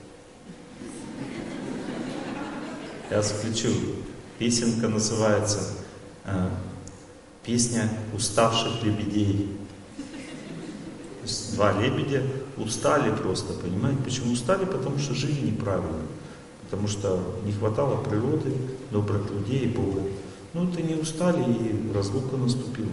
A: Я включу. Песенка называется э, «Песня уставших лебедей». То есть два лебедя устали просто, понимаете? Почему устали? Потому что жили неправильно. Потому что не хватало природы, добрых людей и Бога. Ну, это не устали, и разлука наступила.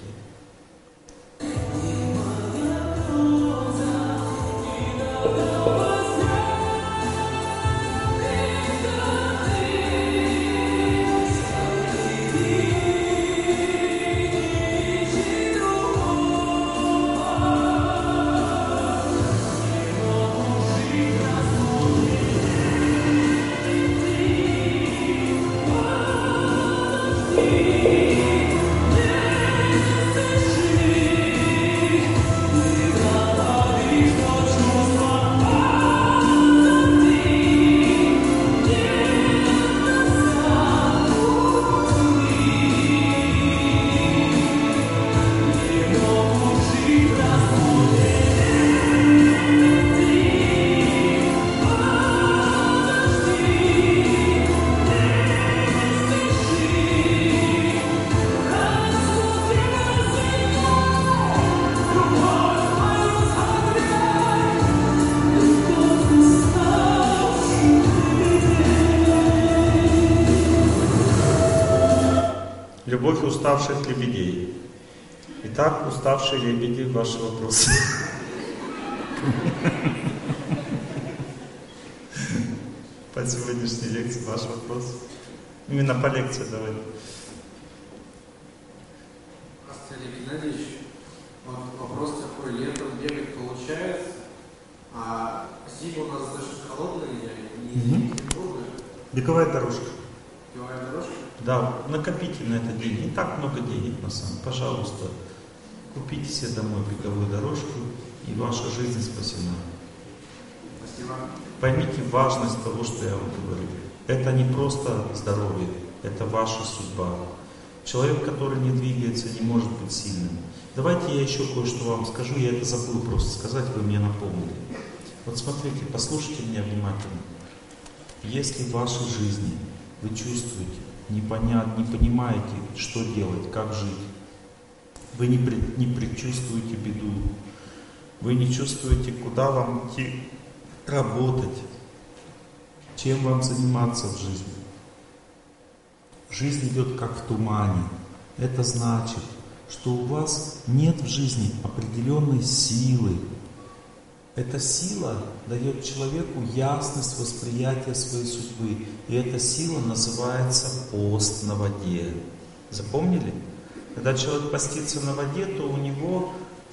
A: Любовь уставших лебедей. Итак, уставшие лебеди, ваши вопросы. По сегодняшней лекции ваш вопрос. Именно по лекции давай.
G: Олег Геннадьевич, вот вопрос такой: летом бегать получается, а зиму у нас достаточно холодные, и не трудно.
A: Беговая дорожка.
G: Беговая дорожка?
A: Да, накопите на этот день. Не так много денег на самом деле. Пожалуйста, купите себе домой беговую дорожку, и ваша жизнь спасена.
G: Спасибо.
A: Поймите важность того, что я вам говорю. Это не просто здоровье, это ваша судьба. Человек, который не двигается, не может быть сильным. Давайте я еще кое-что вам скажу, я это забыл просто сказать, вы мне напомнили. Вот смотрите, послушайте меня внимательно. Если в вашей жизни вы чувствуете, непонятно, не понимаете, что делать, как жить, вы не, пред, не предчувствуете беду, вы не чувствуете, куда вам идти работать, чем вам заниматься в жизни. Жизнь идет как в тумане. Это значит, что у вас нет в жизни определенной силы. Эта сила дает человеку ясность восприятия своей судьбы. И эта сила называется пост на воде. Запомнили? Когда человек постится на воде, то у него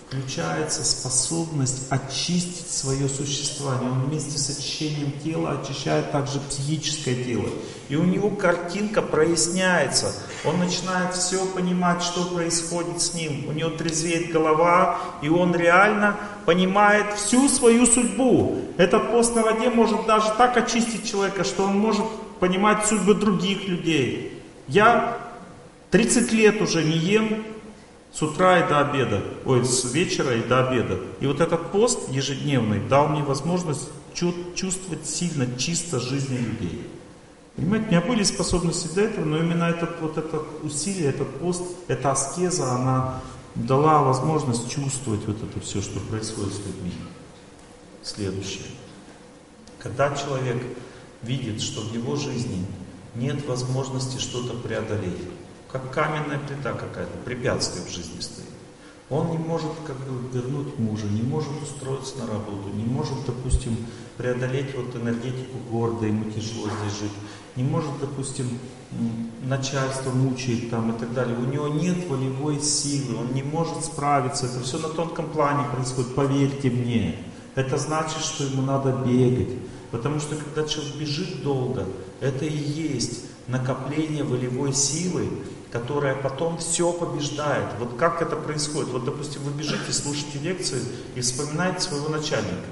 C: включается способность очистить свое существование. Он вместе с очищением тела очищает также психическое тело. И у него картинка проясняется. Он начинает все понимать, что происходит с ним. У него трезвеет голова, и он реально понимает всю свою судьбу. Этот пост на воде может даже так очистить человека, что он может понимать судьбы других людей. Я тридцать лет уже не ем с утра и до обеда, ой, с вечера и до обеда. И вот этот пост ежедневный дал мне возможность чувствовать сильно, чисто жизни людей. Понимаете, у меня были способности для этого, но именно этот, вот это усилие, этот пост, эта аскеза, она дала возможность чувствовать вот это все, что происходит с людьми. Следующее. Когда человек видит, что в его жизни нет возможности что-то преодолеть, как каменная плита какая-то, препятствие в жизни стоит. Он не может как бы вернуть мужа, не может устроиться на работу, не может, допустим, преодолеть вот энергетику города, ему тяжело здесь жить, не может, допустим, начальство мучает там и так далее. У него нет волевой силы, он не может справиться. Это все на тонком плане происходит, поверьте мне. Это значит, что ему надо бегать. Потому что когда человек бежит долго, это и есть накопление волевой силы, которая потом все побеждает. Вот как это происходит? Вот, допустим, вы бежите, слушаете лекцию и вспоминаете своего начальника.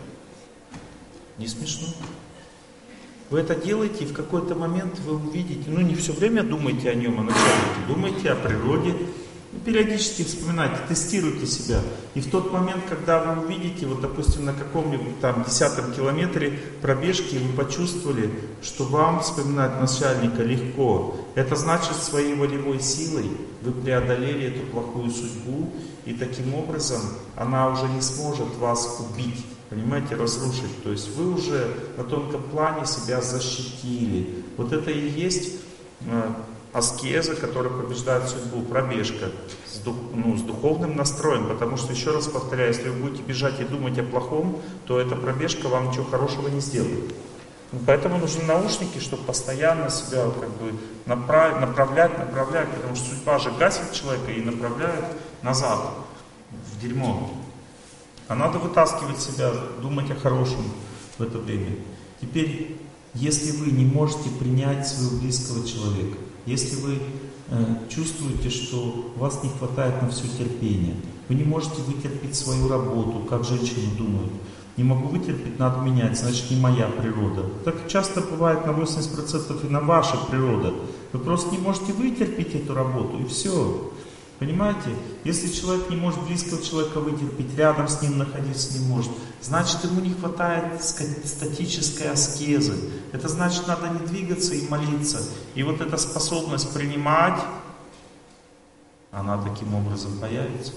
C: Не смешно? Вы это делаете, и в какой-то момент вы увидите, ну не все время думайте о нем, о начальнике, думайте о природе, периодически вспоминайте, тестируйте себя. И в тот момент, когда вы увидите, вот допустим, на каком-нибудь там десятом километре пробежки, вы почувствовали, что вам вспоминать начальника легко, это значит, своей волевой силой вы преодолели эту плохую судьбу, и таким образом она уже не сможет вас убить, понимаете, разрушить. То есть вы уже на тонком плане себя защитили. Вот это и есть аскеза, которая побеждает судьбу, пробежка с, дух, ну, с духовным настроем, потому что, еще раз повторяю, если вы будете бежать и думать о плохом, то эта пробежка вам ничего хорошего не сделает. Поэтому нужны наушники, чтобы постоянно себя как бы направить, направлять, направлять, потому что судьба же гасит человека и направляет назад, в дерьмо. А надо вытаскивать себя, думать о хорошем в это время. Теперь, если вы не можете принять своего близкого человека, если вы э, чувствуете, что у вас не хватает на все терпения, вы не можете вытерпеть свою работу, как женщины думают, не могу вытерпеть, надо менять, значит не моя природа. Так часто бывает на восемьдесят процентов и на ваша природа. Вы просто не можете вытерпеть эту работу, и все. Понимаете? Если человек не может близкого человека вытерпеть, рядом с ним находиться не может, значит ему не хватает статической аскезы. Это значит, надо не двигаться и молиться. И вот эта способность принимать, она таким образом появится.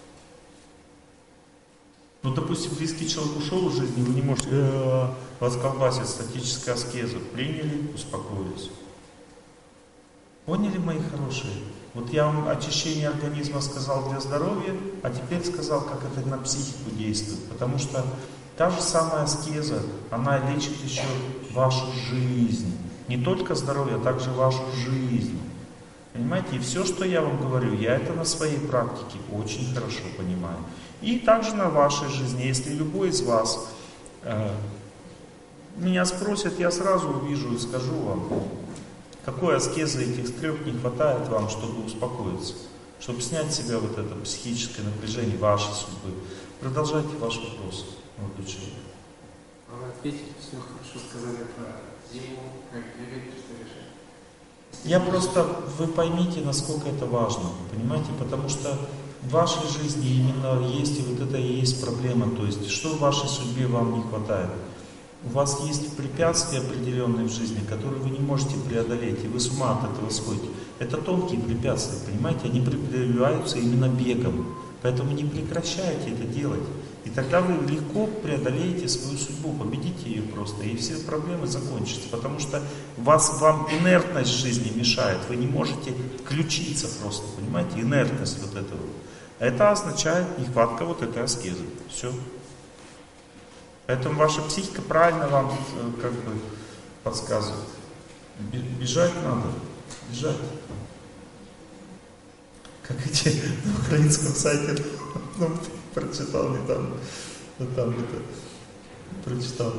C: Ну, допустим, близкий человек ушел из жизни, вы не можете, э-э, вас колбасит статическая аскеза. Приняли, успокоились. Поняли, мои хорошие? Вот я вам очищение организма сказал для здоровья, а теперь сказал, как это на психику действует. Потому что та же самая аскеза, она лечит еще вашу жизнь. Не только здоровье, а также вашу жизнь. Понимаете? И все, что я вам говорю, я это на своей практике очень хорошо понимаю. И также на вашей жизни. Если любой из вас э, меня спросит, я сразу увижу и скажу вам, какой аскезы этих трех не хватает вам, чтобы успокоиться, чтобы снять с себя вот это психическое напряжение вашей судьбы. Продолжайте ваш вопрос, молодой человек.
G: Вы ответили, все хорошо сказали про зиму, как бегать, что решать.
C: Я просто, вы поймите, насколько это важно, понимаете, потому что в вашей жизни именно есть, и вот это и есть проблема, то есть, что в вашей судьбе вам не хватает. У вас есть препятствия определенные в жизни, которые вы не можете преодолеть, и вы с ума от этого сходите. Это тонкие препятствия, понимаете, они преодолеваются именно бегом. Поэтому не прекращайте это делать. И тогда вы легко преодолеете свою судьбу, победите ее просто, и все проблемы закончатся. Потому что вас, вам инертность жизни мешает, вы не можете включиться просто, понимаете, инертность вот этого. Это означает нехватка вот этой аскезы. Все. Поэтому ваша психика правильно вам как бы подсказывает. Бежать надо. Бежать. Как эти на украинском сайте
A: прочитал, не там, а там это, прочитал.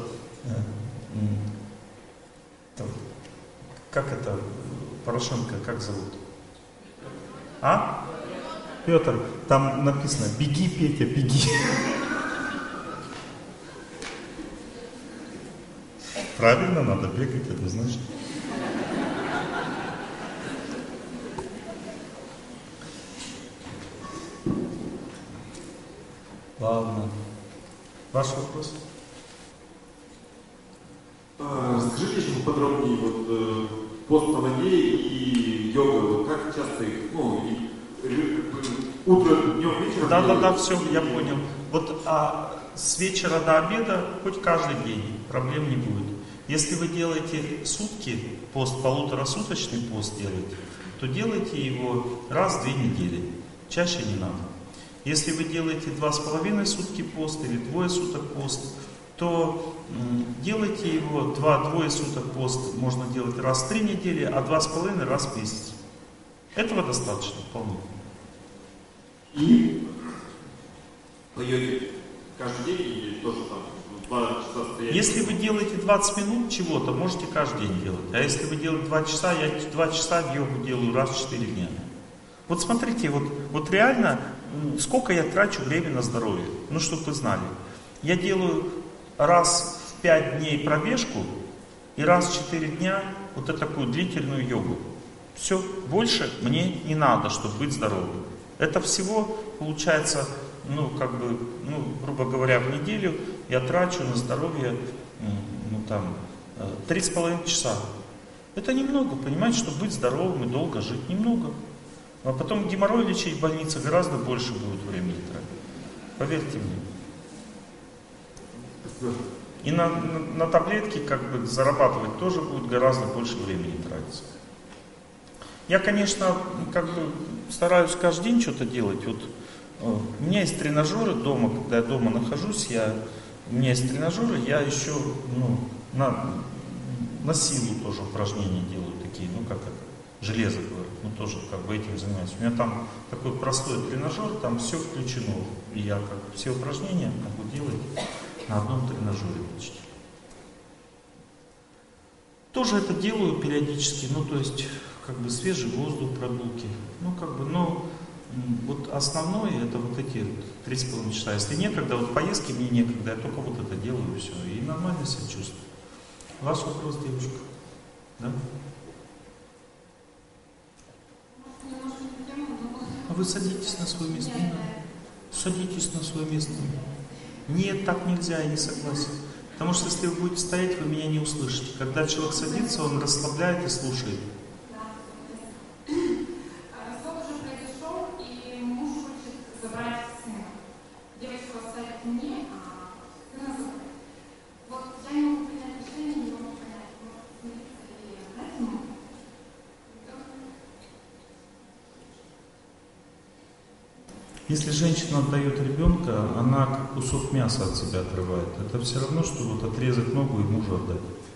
A: Там, как это, Порошенко, как зовут? А? Петр, там написано, беги, Петя, беги. Правильно, надо бегать, это значит. Ладно. Ваш вопрос?
H: А, расскажите еще поподробнее, вот э, пост на воде и йога, вот как часто их, ну, и, и, утром, днем, вечером?
A: Да, да, да, все, я понял. Вот а, с вечера до обеда хоть каждый день, проблем не будет. Если вы делаете сутки, пост, полуторасуточный пост делаете, то делайте его раз в две недели. Чаще не надо. Если вы делаете два с половиной сутки пост или двое суток пост, то м, делайте его два-двое суток пост можно делать раз в три недели, а два с половиной раз в месяц. Этого достаточно вполне.
H: И по йоге каждый день или тоже там два часа стоять?
A: Если вы делаете двадцать минут чего-то, можете каждый день делать. А если вы делаете два часа, я два часа в йогу делаю раз в четыре дня. Вот смотрите, вот, вот реально, сколько я трачу времени на здоровье. Ну, чтобы вы знали. Я делаю раз в пять дней пробежку и раз в четыре дня вот эту такую длительную йогу. Все, больше мне не надо, чтобы быть здоровым. Это всего получается, ну, как бы, ну, грубо говоря, в неделю я трачу на здоровье, ну, там, три с половиной часа. Это немного, понимаете, чтобы быть здоровым и долго жить, немного. А потом геморрой лечить в больнице гораздо больше будет времени тратить. Поверьте мне. И на, на, на таблетки как бы зарабатывать тоже будет гораздо больше времени тратиться. Я, конечно, как бы стараюсь каждый день что-то делать. Вот, э, у меня есть тренажеры дома, когда я дома нахожусь, я, у меня есть тренажеры, я еще ну, на, на силу тоже упражнения делаю такие, ну как это. Железо, говорю, ну тоже как бы этим занимаюсь. У меня там такой простой тренажер, там все включено. И я как все упражнения могу делать на одном тренажере почти. Тоже это делаю периодически, ну то есть как бы свежий воздух, прогулки. Ну как бы, но вот основное это вот эти вот три с половиной часа. Если некогда, вот поездки мне некогда, я только вот это делаю и все. И нормально себя чувствую. Ваш вопрос, девушка? Да? А вы садитесь на свое место. Садитесь на свое место. Нет, так нельзя, я не согласен. Потому что если вы будете стоять, вы меня не услышите. Когда человек садится, он расслабляет и слушает.
I: Развод уже произошел, и муж хочет забрать сына. Девочка оставит мне, а сына забрать. Вот я не могу принять решение, не могу понять, может смириться или отдать ему.
A: Если женщина отдает ребенка, она как кусок мяса от себя отрывает. Это все равно, что вот отрезать ногу и мужу отдать.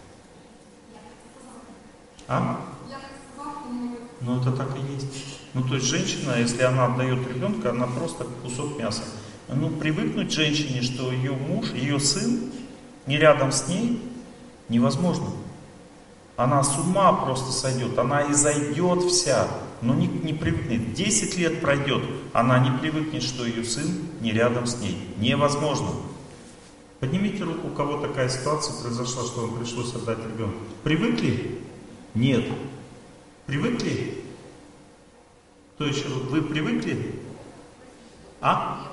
A: А? Ну это так и есть. Ну то есть женщина, если она отдает ребенка, она просто кусок мяса. Ну привыкнуть женщине, что ее муж, ее сын не рядом с ней, невозможно. Она с ума просто сойдет, она и зайдет вся, но не, не привыкнет. Десять лет пройдет, она не привыкнет, что ее сын не рядом с ней. Невозможно. Поднимите руку, у кого такая ситуация произошла, что вам пришлось отдать ребенка. Привыкли? Нет. Привыкли? Кто еще? Вы привыкли? А?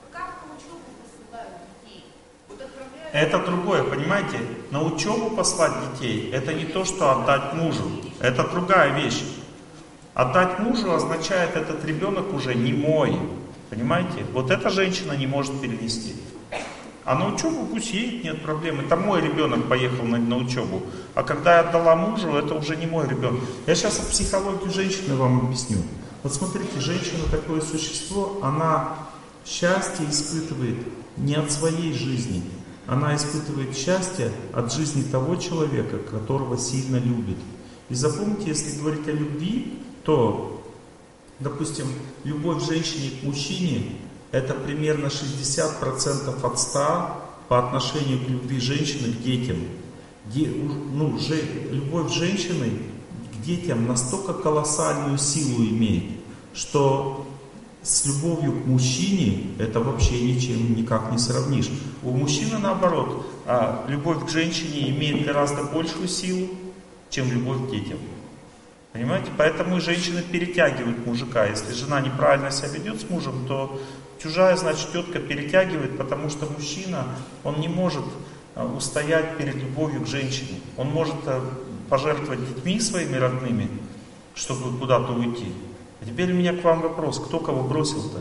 A: Это другое, понимаете? На учебу послать детей, это не то, что отдать мужу. Это другая вещь. Отдать мужу означает, этот ребенок уже не мой. Понимаете? Вот эта женщина не может перенести. А на учебу пусть едет, нет проблем. Это мой ребенок поехал на, на учебу. А когда я отдала мужу, это уже не мой ребенок. Я сейчас психологию женщины вам объясню. Вот смотрите, женщина такое существо, она счастье испытывает не от своей жизни. Она испытывает счастье от жизни того человека, которого сильно любит. И запомните, если говорить о любви, то, допустим, любовь женщине к мужчине – это примерно шестьдесят процентов от ста по отношению к любви женщины к детям. Де, ну, же, любовь женщины к детям настолько колоссальную силу имеет, что с любовью к мужчине это вообще ничем никак не сравнишь. У мужчины наоборот, а любовь к женщине имеет гораздо большую силу, чем любовь к детям. Понимаете? Поэтому и женщины перетягивают мужика. Если жена неправильно себя ведет с мужем, то чужая, значит, тетка перетягивает, потому что мужчина, он не может устоять перед любовью к женщине. Он может пожертвовать детьми своими родными, чтобы куда-то уйти. А теперь у меня к вам вопрос. Кто кого бросил-то?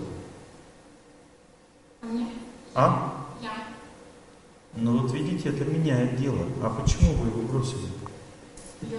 A: А?
I: Я.
A: Ну вот видите, это меняет дело. А почему вы его бросили?
I: Я.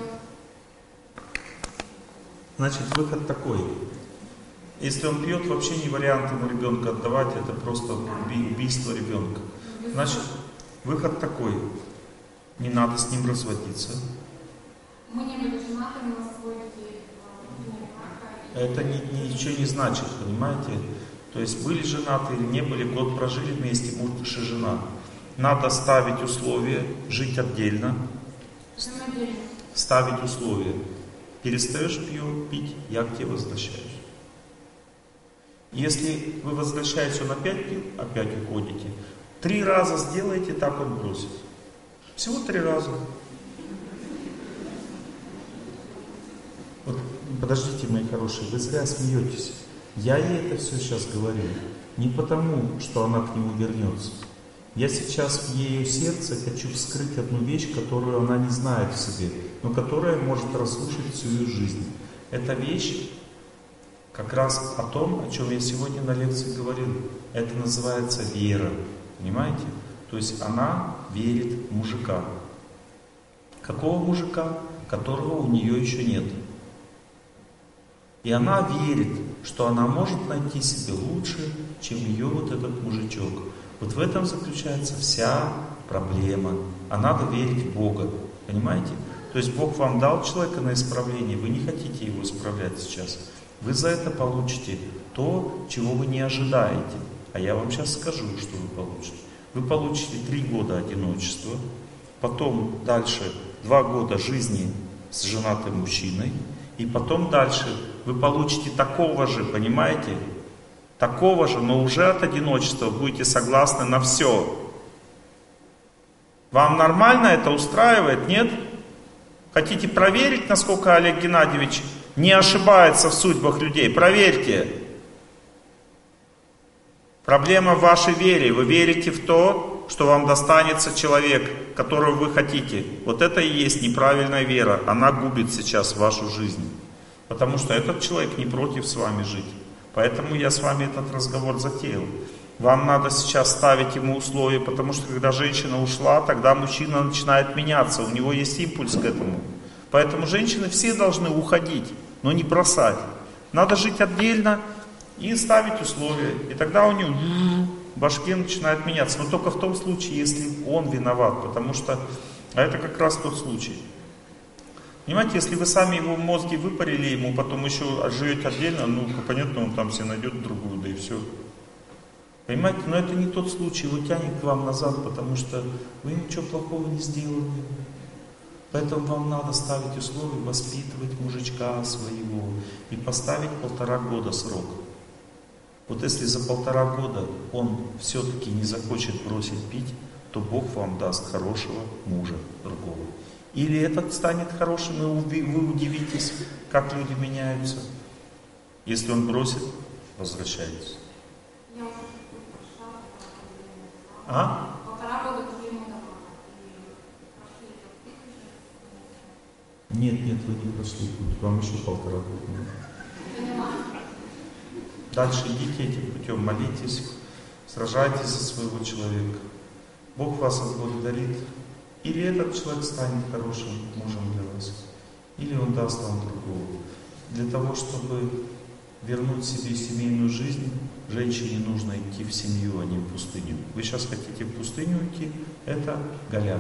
A: Значит, выход такой. Если он пьет, вообще не вариант ему ребенка отдавать, это просто убийство ребенка. Значит, выход такой. Не надо с ним разводиться.
I: Мы не были женаты, у нас свой детей.
A: Это ни, ничего не значит, понимаете? То есть были женаты или не были, год прожили вместе, муж и жена. Надо ставить условия, жить отдельно. Ставить условия. Перестаешь пью, пить, я к тебе возвращаюсь. Если вы возвращаетесь, он опять пил, опять уходите. Три раза сделаете, так он бросит. Всего три раза. Вот, подождите, мои хорошие, вы зря смеетесь. Я ей это все сейчас говорю. Не потому, что она к нему вернется. Я сейчас в ее сердце хочу вскрыть одну вещь, которую она не знает в себе, но которая может разрушить всю ее жизнь. Эта вещь как раз о том, о чем я сегодня на лекции говорил. Это называется вера. Понимаете? То есть она верит в мужика. Какого мужика? Которого у нее еще нет. И она верит, что она может найти себе лучше, чем ее вот этот мужичок. Вот в этом заключается вся проблема. А надо верить в Бога. Понимаете? То есть Бог вам дал человека на исправление, вы не хотите его исправлять сейчас. Вы за это получите то, чего вы не ожидаете. А я вам сейчас скажу, что вы получите. Вы получите три года одиночества, потом дальше два года жизни с женатым мужчиной, и потом дальше вы получите такого же, понимаете? Такого же, но уже от одиночества будете согласны на все. Вам нормально это устраивает, нет? Хотите проверить, насколько Олег Геннадьевич не ошибается в судьбах людей? Проверьте. Проблема в вашей вере. Вы верите в то, что вам достанется человек, которого вы хотите. Вот это и есть неправильная вера. Она губит сейчас вашу жизнь. Потому что этот человек не против с вами жить. Поэтому я с вами этот разговор затеял. Вам надо сейчас ставить ему условия, потому что когда женщина ушла, тогда мужчина начинает меняться, у него есть импульс к этому. Поэтому женщины все должны уходить, но не бросать. Надо жить отдельно и ставить условия. И тогда у него в башке начинает меняться. Но только в том случае, если он виноват, потому что а это как раз тот случай. Понимаете, если вы сами его мозги выпарили, ему потом еще живете отдельно, ну, понятно, он там себе найдет другую, да и все. Понимаете, но это не тот случай, его тянет к вам назад, потому что вы ничего плохого не сделали. Поэтому вам надо ставить условия, воспитывать мужичка своего и поставить полтора года срок. Вот если за полтора года он все-таки не захочет бросить пить, то Бог вам даст хорошего мужа другого. Или этот станет хорошим, и вы удивитесь, как люди меняются. Если он бросит, возвращайтесь. А?
I: Полтора года тоже ему давала.
A: Нет, нет, вы не прошли путь. Вам еще полтора года надо. Дальше идите этим путем, молитесь, сражайтесь за своего человека. Бог вас отблагодарит. Или этот человек станет хорошим мужем для вас, или он даст вам другого. Для того, чтобы вернуть себе семейную жизнь, женщине нужно идти в семью, а не в пустыню. Вы сейчас хотите в пустыню уйти, это голяк.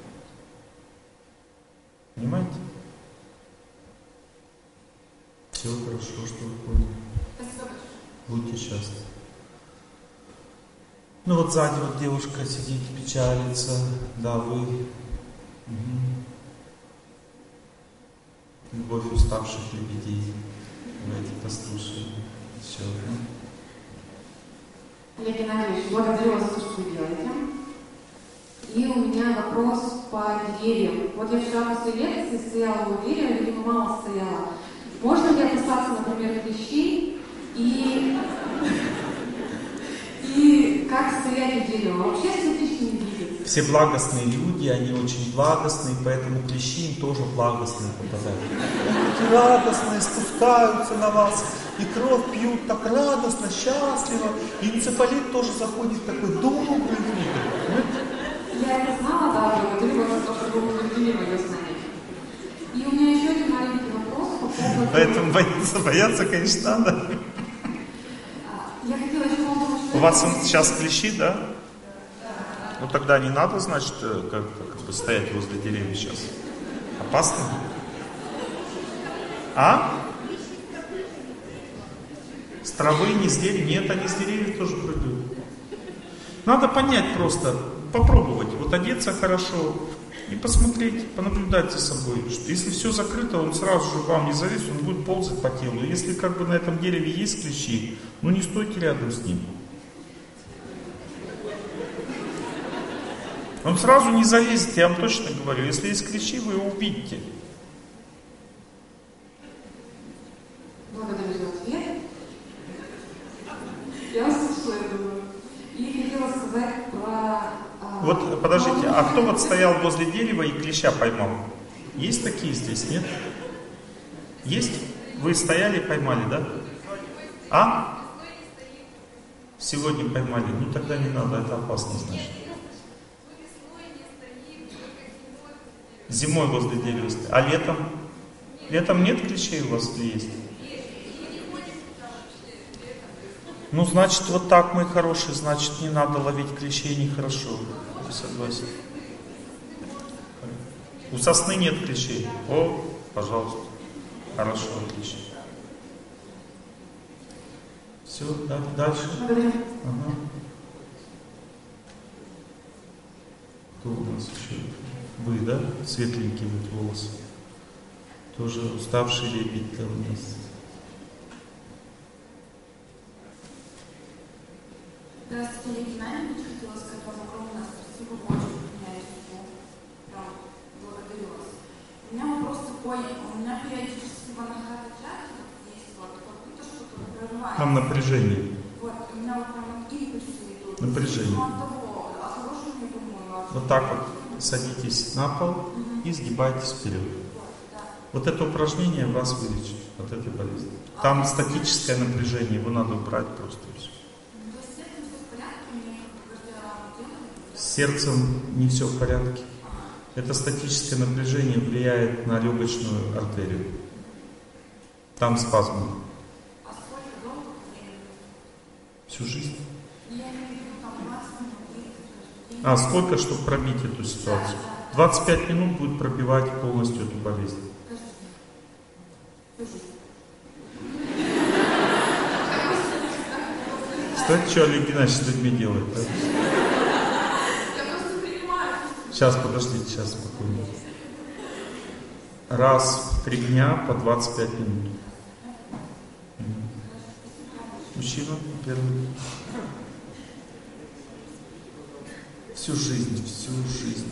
A: Понимаете? Все хорошо, что вы поняли.
I: Спасибо большое.
A: Будьте счастливы. Ну вот сзади вот девушка сидит, печалится. Да, вы. Угу. Любовь уставших лебедей. Давайте послушаем. Еще одну.
D: Олег Геннадьевич, благодарю вас за то, что вы делаете. И у меня вопрос по деревьям. Вот я вчера после лекции стояла у дерева, видимо, мало стояла. Можно ли опасаться, например, клещей? И, и как стоять у дерева? Вообще светлячки не двигаются.
A: Все благостные люди, они очень благостные, поэтому клещи им тоже благостные попадают. Они радостные, спускаются на вас, и кровь пьют так радостно, счастливо. И энцефалит тоже заходит такой добрый вид.
D: Я это знала, да, благодарю вас за то, что вы утвердили мое знание. И у меня еще один маленький вопрос по поводу...
A: Поэтому бояться, бояться, конечно, надо.
D: Я хотела еще вам...
A: У вас он сейчас клещи, да? Ну тогда не надо, значит, как, как бы стоять возле деревьев сейчас. Опасно? А? С травы, не с деревьев? Нет, они с деревьев тоже прыгают. Надо понять просто, попробовать. Вот одеться хорошо и посмотреть, понаблюдать за собой. Что если все закрыто, он сразу же вам не залезет, он будет ползать по телу. Если как бы на этом дереве есть клещи, ну не стойте рядом с ним. Он сразу не залезет, я вам точно говорю. Если есть клещи, вы его увидите.
D: Благодарю за ответ. Я услышала, я думаю. И хотела сказать про... А,
A: вот, подождите, а кто вот стоял возле дерева и клеща поймал? Есть такие здесь, нет? Есть? Вы стояли и поймали, да? А? Сегодня поймали. Ну тогда не надо, это опасно, значит. Зимой возле дерева стоит. А летом? Летом нет клещей у вас или есть? Ну, значит, вот так, мой хороший, значит, не надо ловить клещей, нехорошо. Я согласен. У сосны нет клещей. О, пожалуйста. Хорошо, отлично. Все, да, дальше. Ага. Кто у нас еще? Вы, да? Светленькие вот волосы. Тоже уставший лебедь-то у нас.
J: Здравствуйте, Олег Геннадьевич. Хотела сказать вам огромное спасибо, вы очень меняете его. Прям благодарю вас. У меня вопрос такой, у меня периодически в анахата-чате есть вот, как будто что-то прорывается.
A: Там напряжение.
J: Вот, у меня вот прям импульсы идут.
A: Напряжение.
J: Ну, от того, от того, что я думаю.
A: Вот так вот садитесь на пол угу. и сгибайтесь вперед. Вот, да. Вот это упражнение вас вылечит от этой болезни. Там а статическое напряжение, его надо убрать просто. С сердцем не все в порядке. Это статическое напряжение влияет на легочную артерию. Там спазмы.
J: А сколько долго времени?
A: Всю жизнь.
J: Я не вижу, там двадцать минут.
A: А сколько, чтобы пробить эту ситуацию? двадцать пять минут будет пробивать полностью эту болезнь. Что, что Олег Геннадьевич с людьми делает? Да? Сейчас, подождите, сейчас спокойно. Раз в три дня по двадцать пять минут. Мужчина первый. Всю жизнь, всю жизнь.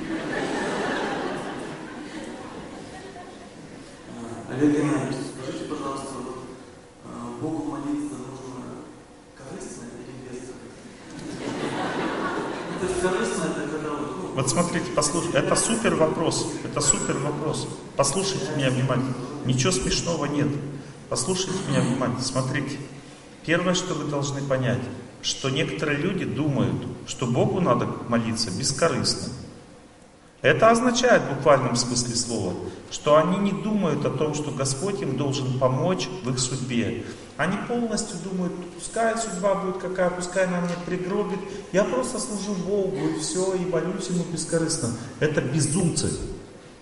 K: Олег Геннадьевич, скажите, пожалуйста, вот, Богу молиться нужно корыстно или без корысти? То есть корыстно это когда вот... Ну,
A: вот смотрите, послушайте, это супер вопрос, это супер вопрос. Послушайте меня внимательно. Ничего смешного нет. Послушайте меня внимательно. Смотрите. Первое, что вы должны понять, что некоторые люди думают, что Богу надо молиться бескорыстно. Это означает в буквальном смысле слова, что они не думают о том, что Господь им должен помочь в их судьбе. Они полностью думают, пускай судьба будет какая, пускай она меня пригробит, я просто служу Богу и все, и молюсь Ему бескорыстно. Это безумцы.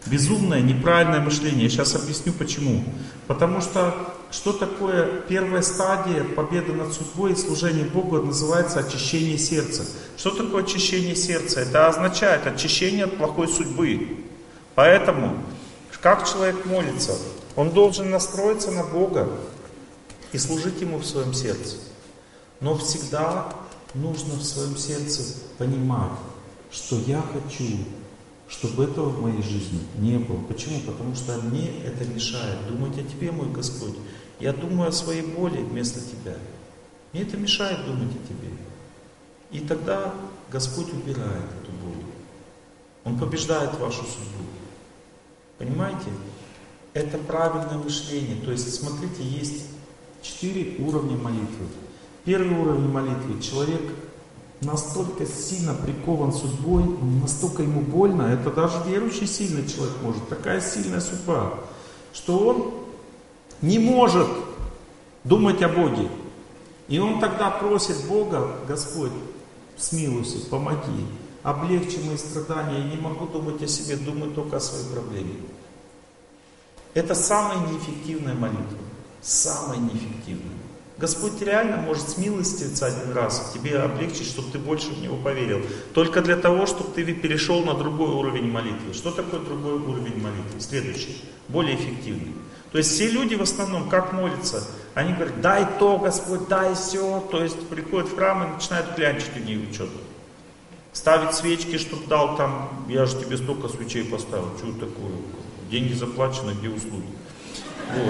A: Безумное, неправильное мышление. Я сейчас объясню почему. Потому что что такое первая стадия победы над судьбой и служения Богу называется очищение сердца. Что такое очищение сердца? Это означает очищение от плохой судьбы. Поэтому, как человек молится, он должен настроиться на Бога и служить Ему в своем сердце. Но всегда нужно в своем сердце понимать, что я хочу, чтобы этого в моей жизни не было. Почему? Потому что мне это мешает думать о Тебе, мой Господь. Я думаю о своей боли вместо Тебя. Мне это мешает думать о Тебе. И тогда Господь убирает эту боль. Он побеждает вашу судьбу. Понимаете? Это правильное мышление. То есть, смотрите, есть четыре уровня молитвы. Первый уровень молитвы. Человек настолько сильно прикован судьбой, настолько ему больно, это даже верующий сильный человек может, такая сильная судьба, что он не может думать о Боге. И он тогда просит Бога: Господь, смилуйся, помоги, облегчи мои страдания, я не могу думать о себе, думаю только о своей проблеме. Это самая неэффективная молитва, самая неэффективная. Господь реально может смилостивиться один раз, тебе облегчить, чтобы ты больше в Него поверил. Только для того, чтобы ты перешел на другой уровень молитвы. Что такое другой уровень молитвы? Следующий, более эффективный. То есть все люди в основном как молятся? Они говорят: дай то, Господь, дай все. То есть приходят в храм и начинают клянчить у них что-то. Ставить свечки, чтобы дал там, я же тебе столько свечей поставил, что такое? Деньги заплачены, где услуги? Вот.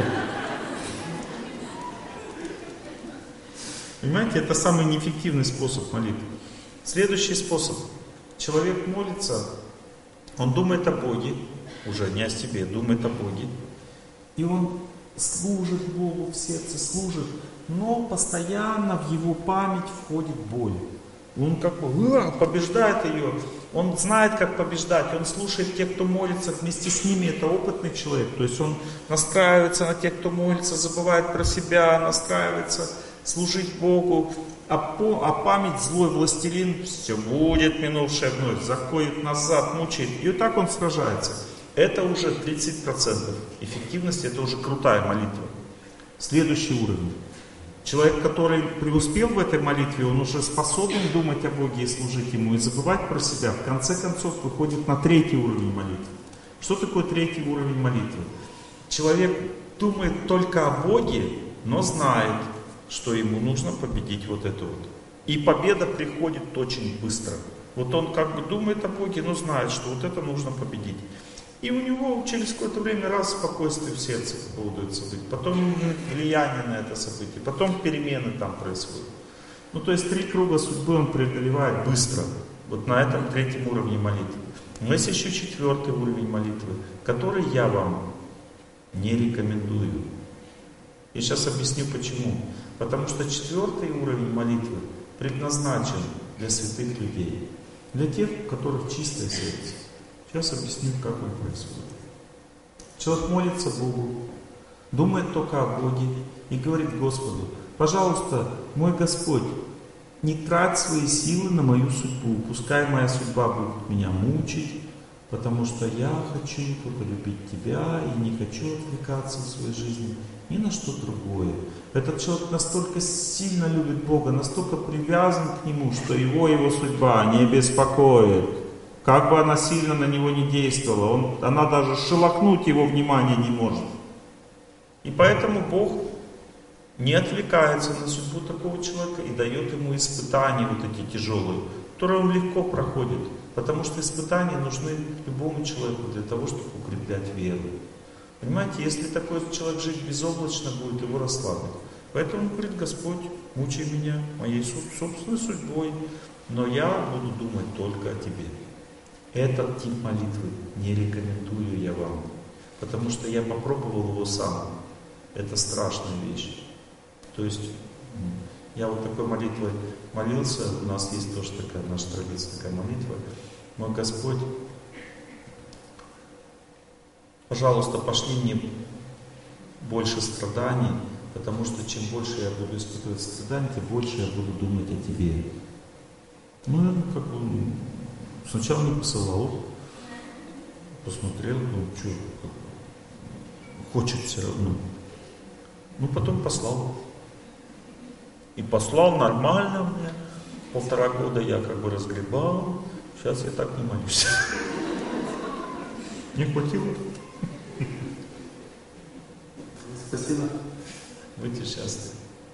A: Понимаете, это самый неэффективный способ молитвы. Следующий способ. Человек молится, он думает о Боге, уже не о себе, думает о Боге. И он служит Богу в сердце, служит, но постоянно в его память входит боль. Он как бы побеждает ее, он знает, как побеждать, он слушает тех, кто молится вместе с ними, это опытный человек. То есть он настраивается на тех, кто молится, забывает про себя, настраивается служить Богу, а, по, а память злой властелин, все будет минувшее вновь, заходит назад, мучает, и вот так он сражается. Это уже тридцать процентов эффективности, это уже крутая молитва. Следующий уровень. Человек, который преуспел в этой молитве, он уже способен думать о Боге и служить Ему, и забывать про себя, в конце концов выходит на третий уровень молитвы. Что такое третий уровень молитвы? Человек думает только о Боге, но знает, что ему нужно победить вот это вот. И победа приходит очень быстро. Вот он как бы думает о Боге, но знает, что вот это нужно победить. И у него через какое-то время раз спокойствие в сердце по поводу этого события, потом влияние на это событие, потом перемены там происходят. Ну то есть три круга судьбы он преодолевает быстро, вот на этом третьем уровне молитвы. Но есть еще четвертый уровень молитвы, который я вам не рекомендую. Я сейчас объясню почему. Потому что четвертый уровень молитвы предназначен для святых людей, для тех, у которых чистое сердце. Сейчас объясню, как он происходит. Человек молится Богу, думает только о Боге и говорит Господу: пожалуйста, мой Господь, не трать свои силы на мою судьбу, пускай моя судьба будет меня мучить, потому что я хочу только любить Тебя и не хочу отвлекаться в своей жизни ни на что другое. Этот человек настолько сильно любит Бога, настолько привязан к Нему, что его его судьба не беспокоит. Как бы она сильно на него не действовала, он, она даже шелохнуть его внимание не может. И поэтому Бог не отвлекается на судьбу такого человека и дает ему испытания вот эти тяжелые, которые он легко проходит. Потому что испытания нужны любому человеку для того, чтобы укреплять веру. Понимаете, если такой человек жить безоблачно будет, его расслабить. Поэтому он говорит: Господь, мучай меня моей собственной судьбой, но я буду думать только о Тебе. Этот тип молитвы не рекомендую я вам, потому что я попробовал его сам. Это страшная вещь. То есть я вот такой молитвой молился, у нас есть тоже такая, наша традиция, такая молитва: мой Господь, пожалуйста, пошли мне больше страданий, потому что чем больше я буду испытывать страданий, тем больше я буду думать о Тебе. Ну, как бы, сначала не посылал, Посмотрел, ну что, хочет все равно. Ну потом послал. И послал нормально мне. Полтора года я как бы разгребал. Сейчас я так не молюсь. Не хватило.
K: Спасибо.
A: Будьте счастливы.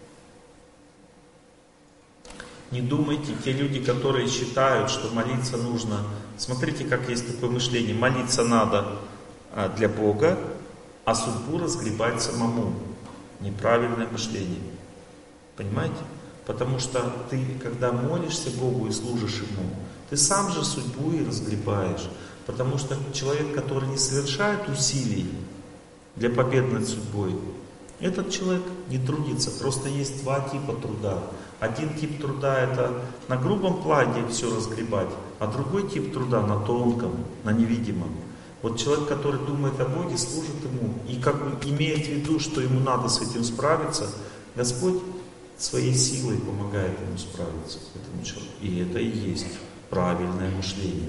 A: Не думайте, те люди, которые считают, что молиться нужно. Смотрите, как есть такое мышление. Молиться надо для Бога, а судьбу разгребать самому. Неправильное мышление. Понимаете? Потому что ты, когда молишься Богу и служишь Ему, ты сам же судьбу и разгребаешь. Потому что человек, который не совершает усилий для победы над судьбой, этот человек не трудится. Просто есть два типа труда. Один тип труда — это на грубом плане все разгребать, а другой тип труда на тонком, на невидимом. Вот человек, который думает о Боге, служит Ему, и как бы имеет в виду, что ему надо с этим справиться, Господь своей силой помогает ему справиться, этому человеку. И это и есть правильное мышление.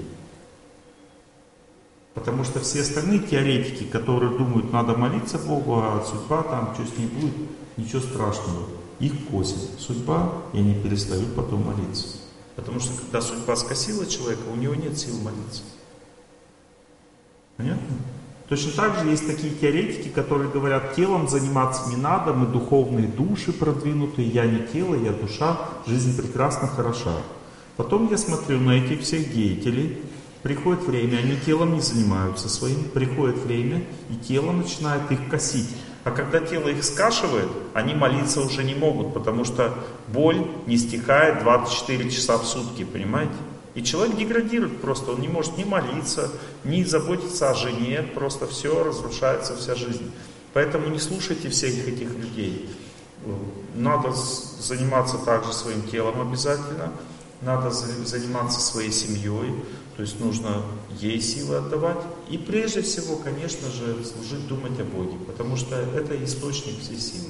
C: Потому что все остальные теоретики, которые думают, надо молиться Богу, а судьба там, что с ней будет, ничего страшного. Их косит судьба, и они перестают потом молиться.
A: Потому что когда судьба скосила человека, у него нет сил молиться.
C: Понятно? Точно так же есть такие теоретики, которые говорят, телом заниматься не надо, мы духовные души продвинутые, я не тело, я душа, жизнь прекрасна, хороша. Потом я смотрю на этих всех деятелей, приходит время, они телом не занимаются своим, приходит время, и тело начинает их косить.
A: А когда тело их скашивает, они молиться уже не могут, потому что боль не стихает двадцать четыре часа в сутки, понимаете? И человек деградирует просто, он не может ни молиться, ни заботиться о жене, просто все, разрушается вся жизнь. Поэтому не слушайте всех этих людей. Надо заниматься также своим телом обязательно, надо заниматься своей семьей, то есть нужно ей силы отдавать. И прежде всего, конечно же, служить, думать о Боге, потому что это источник всей силы.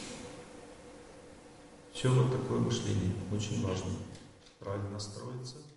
A: Все вот такое мышление, очень важно. Правильно настроиться.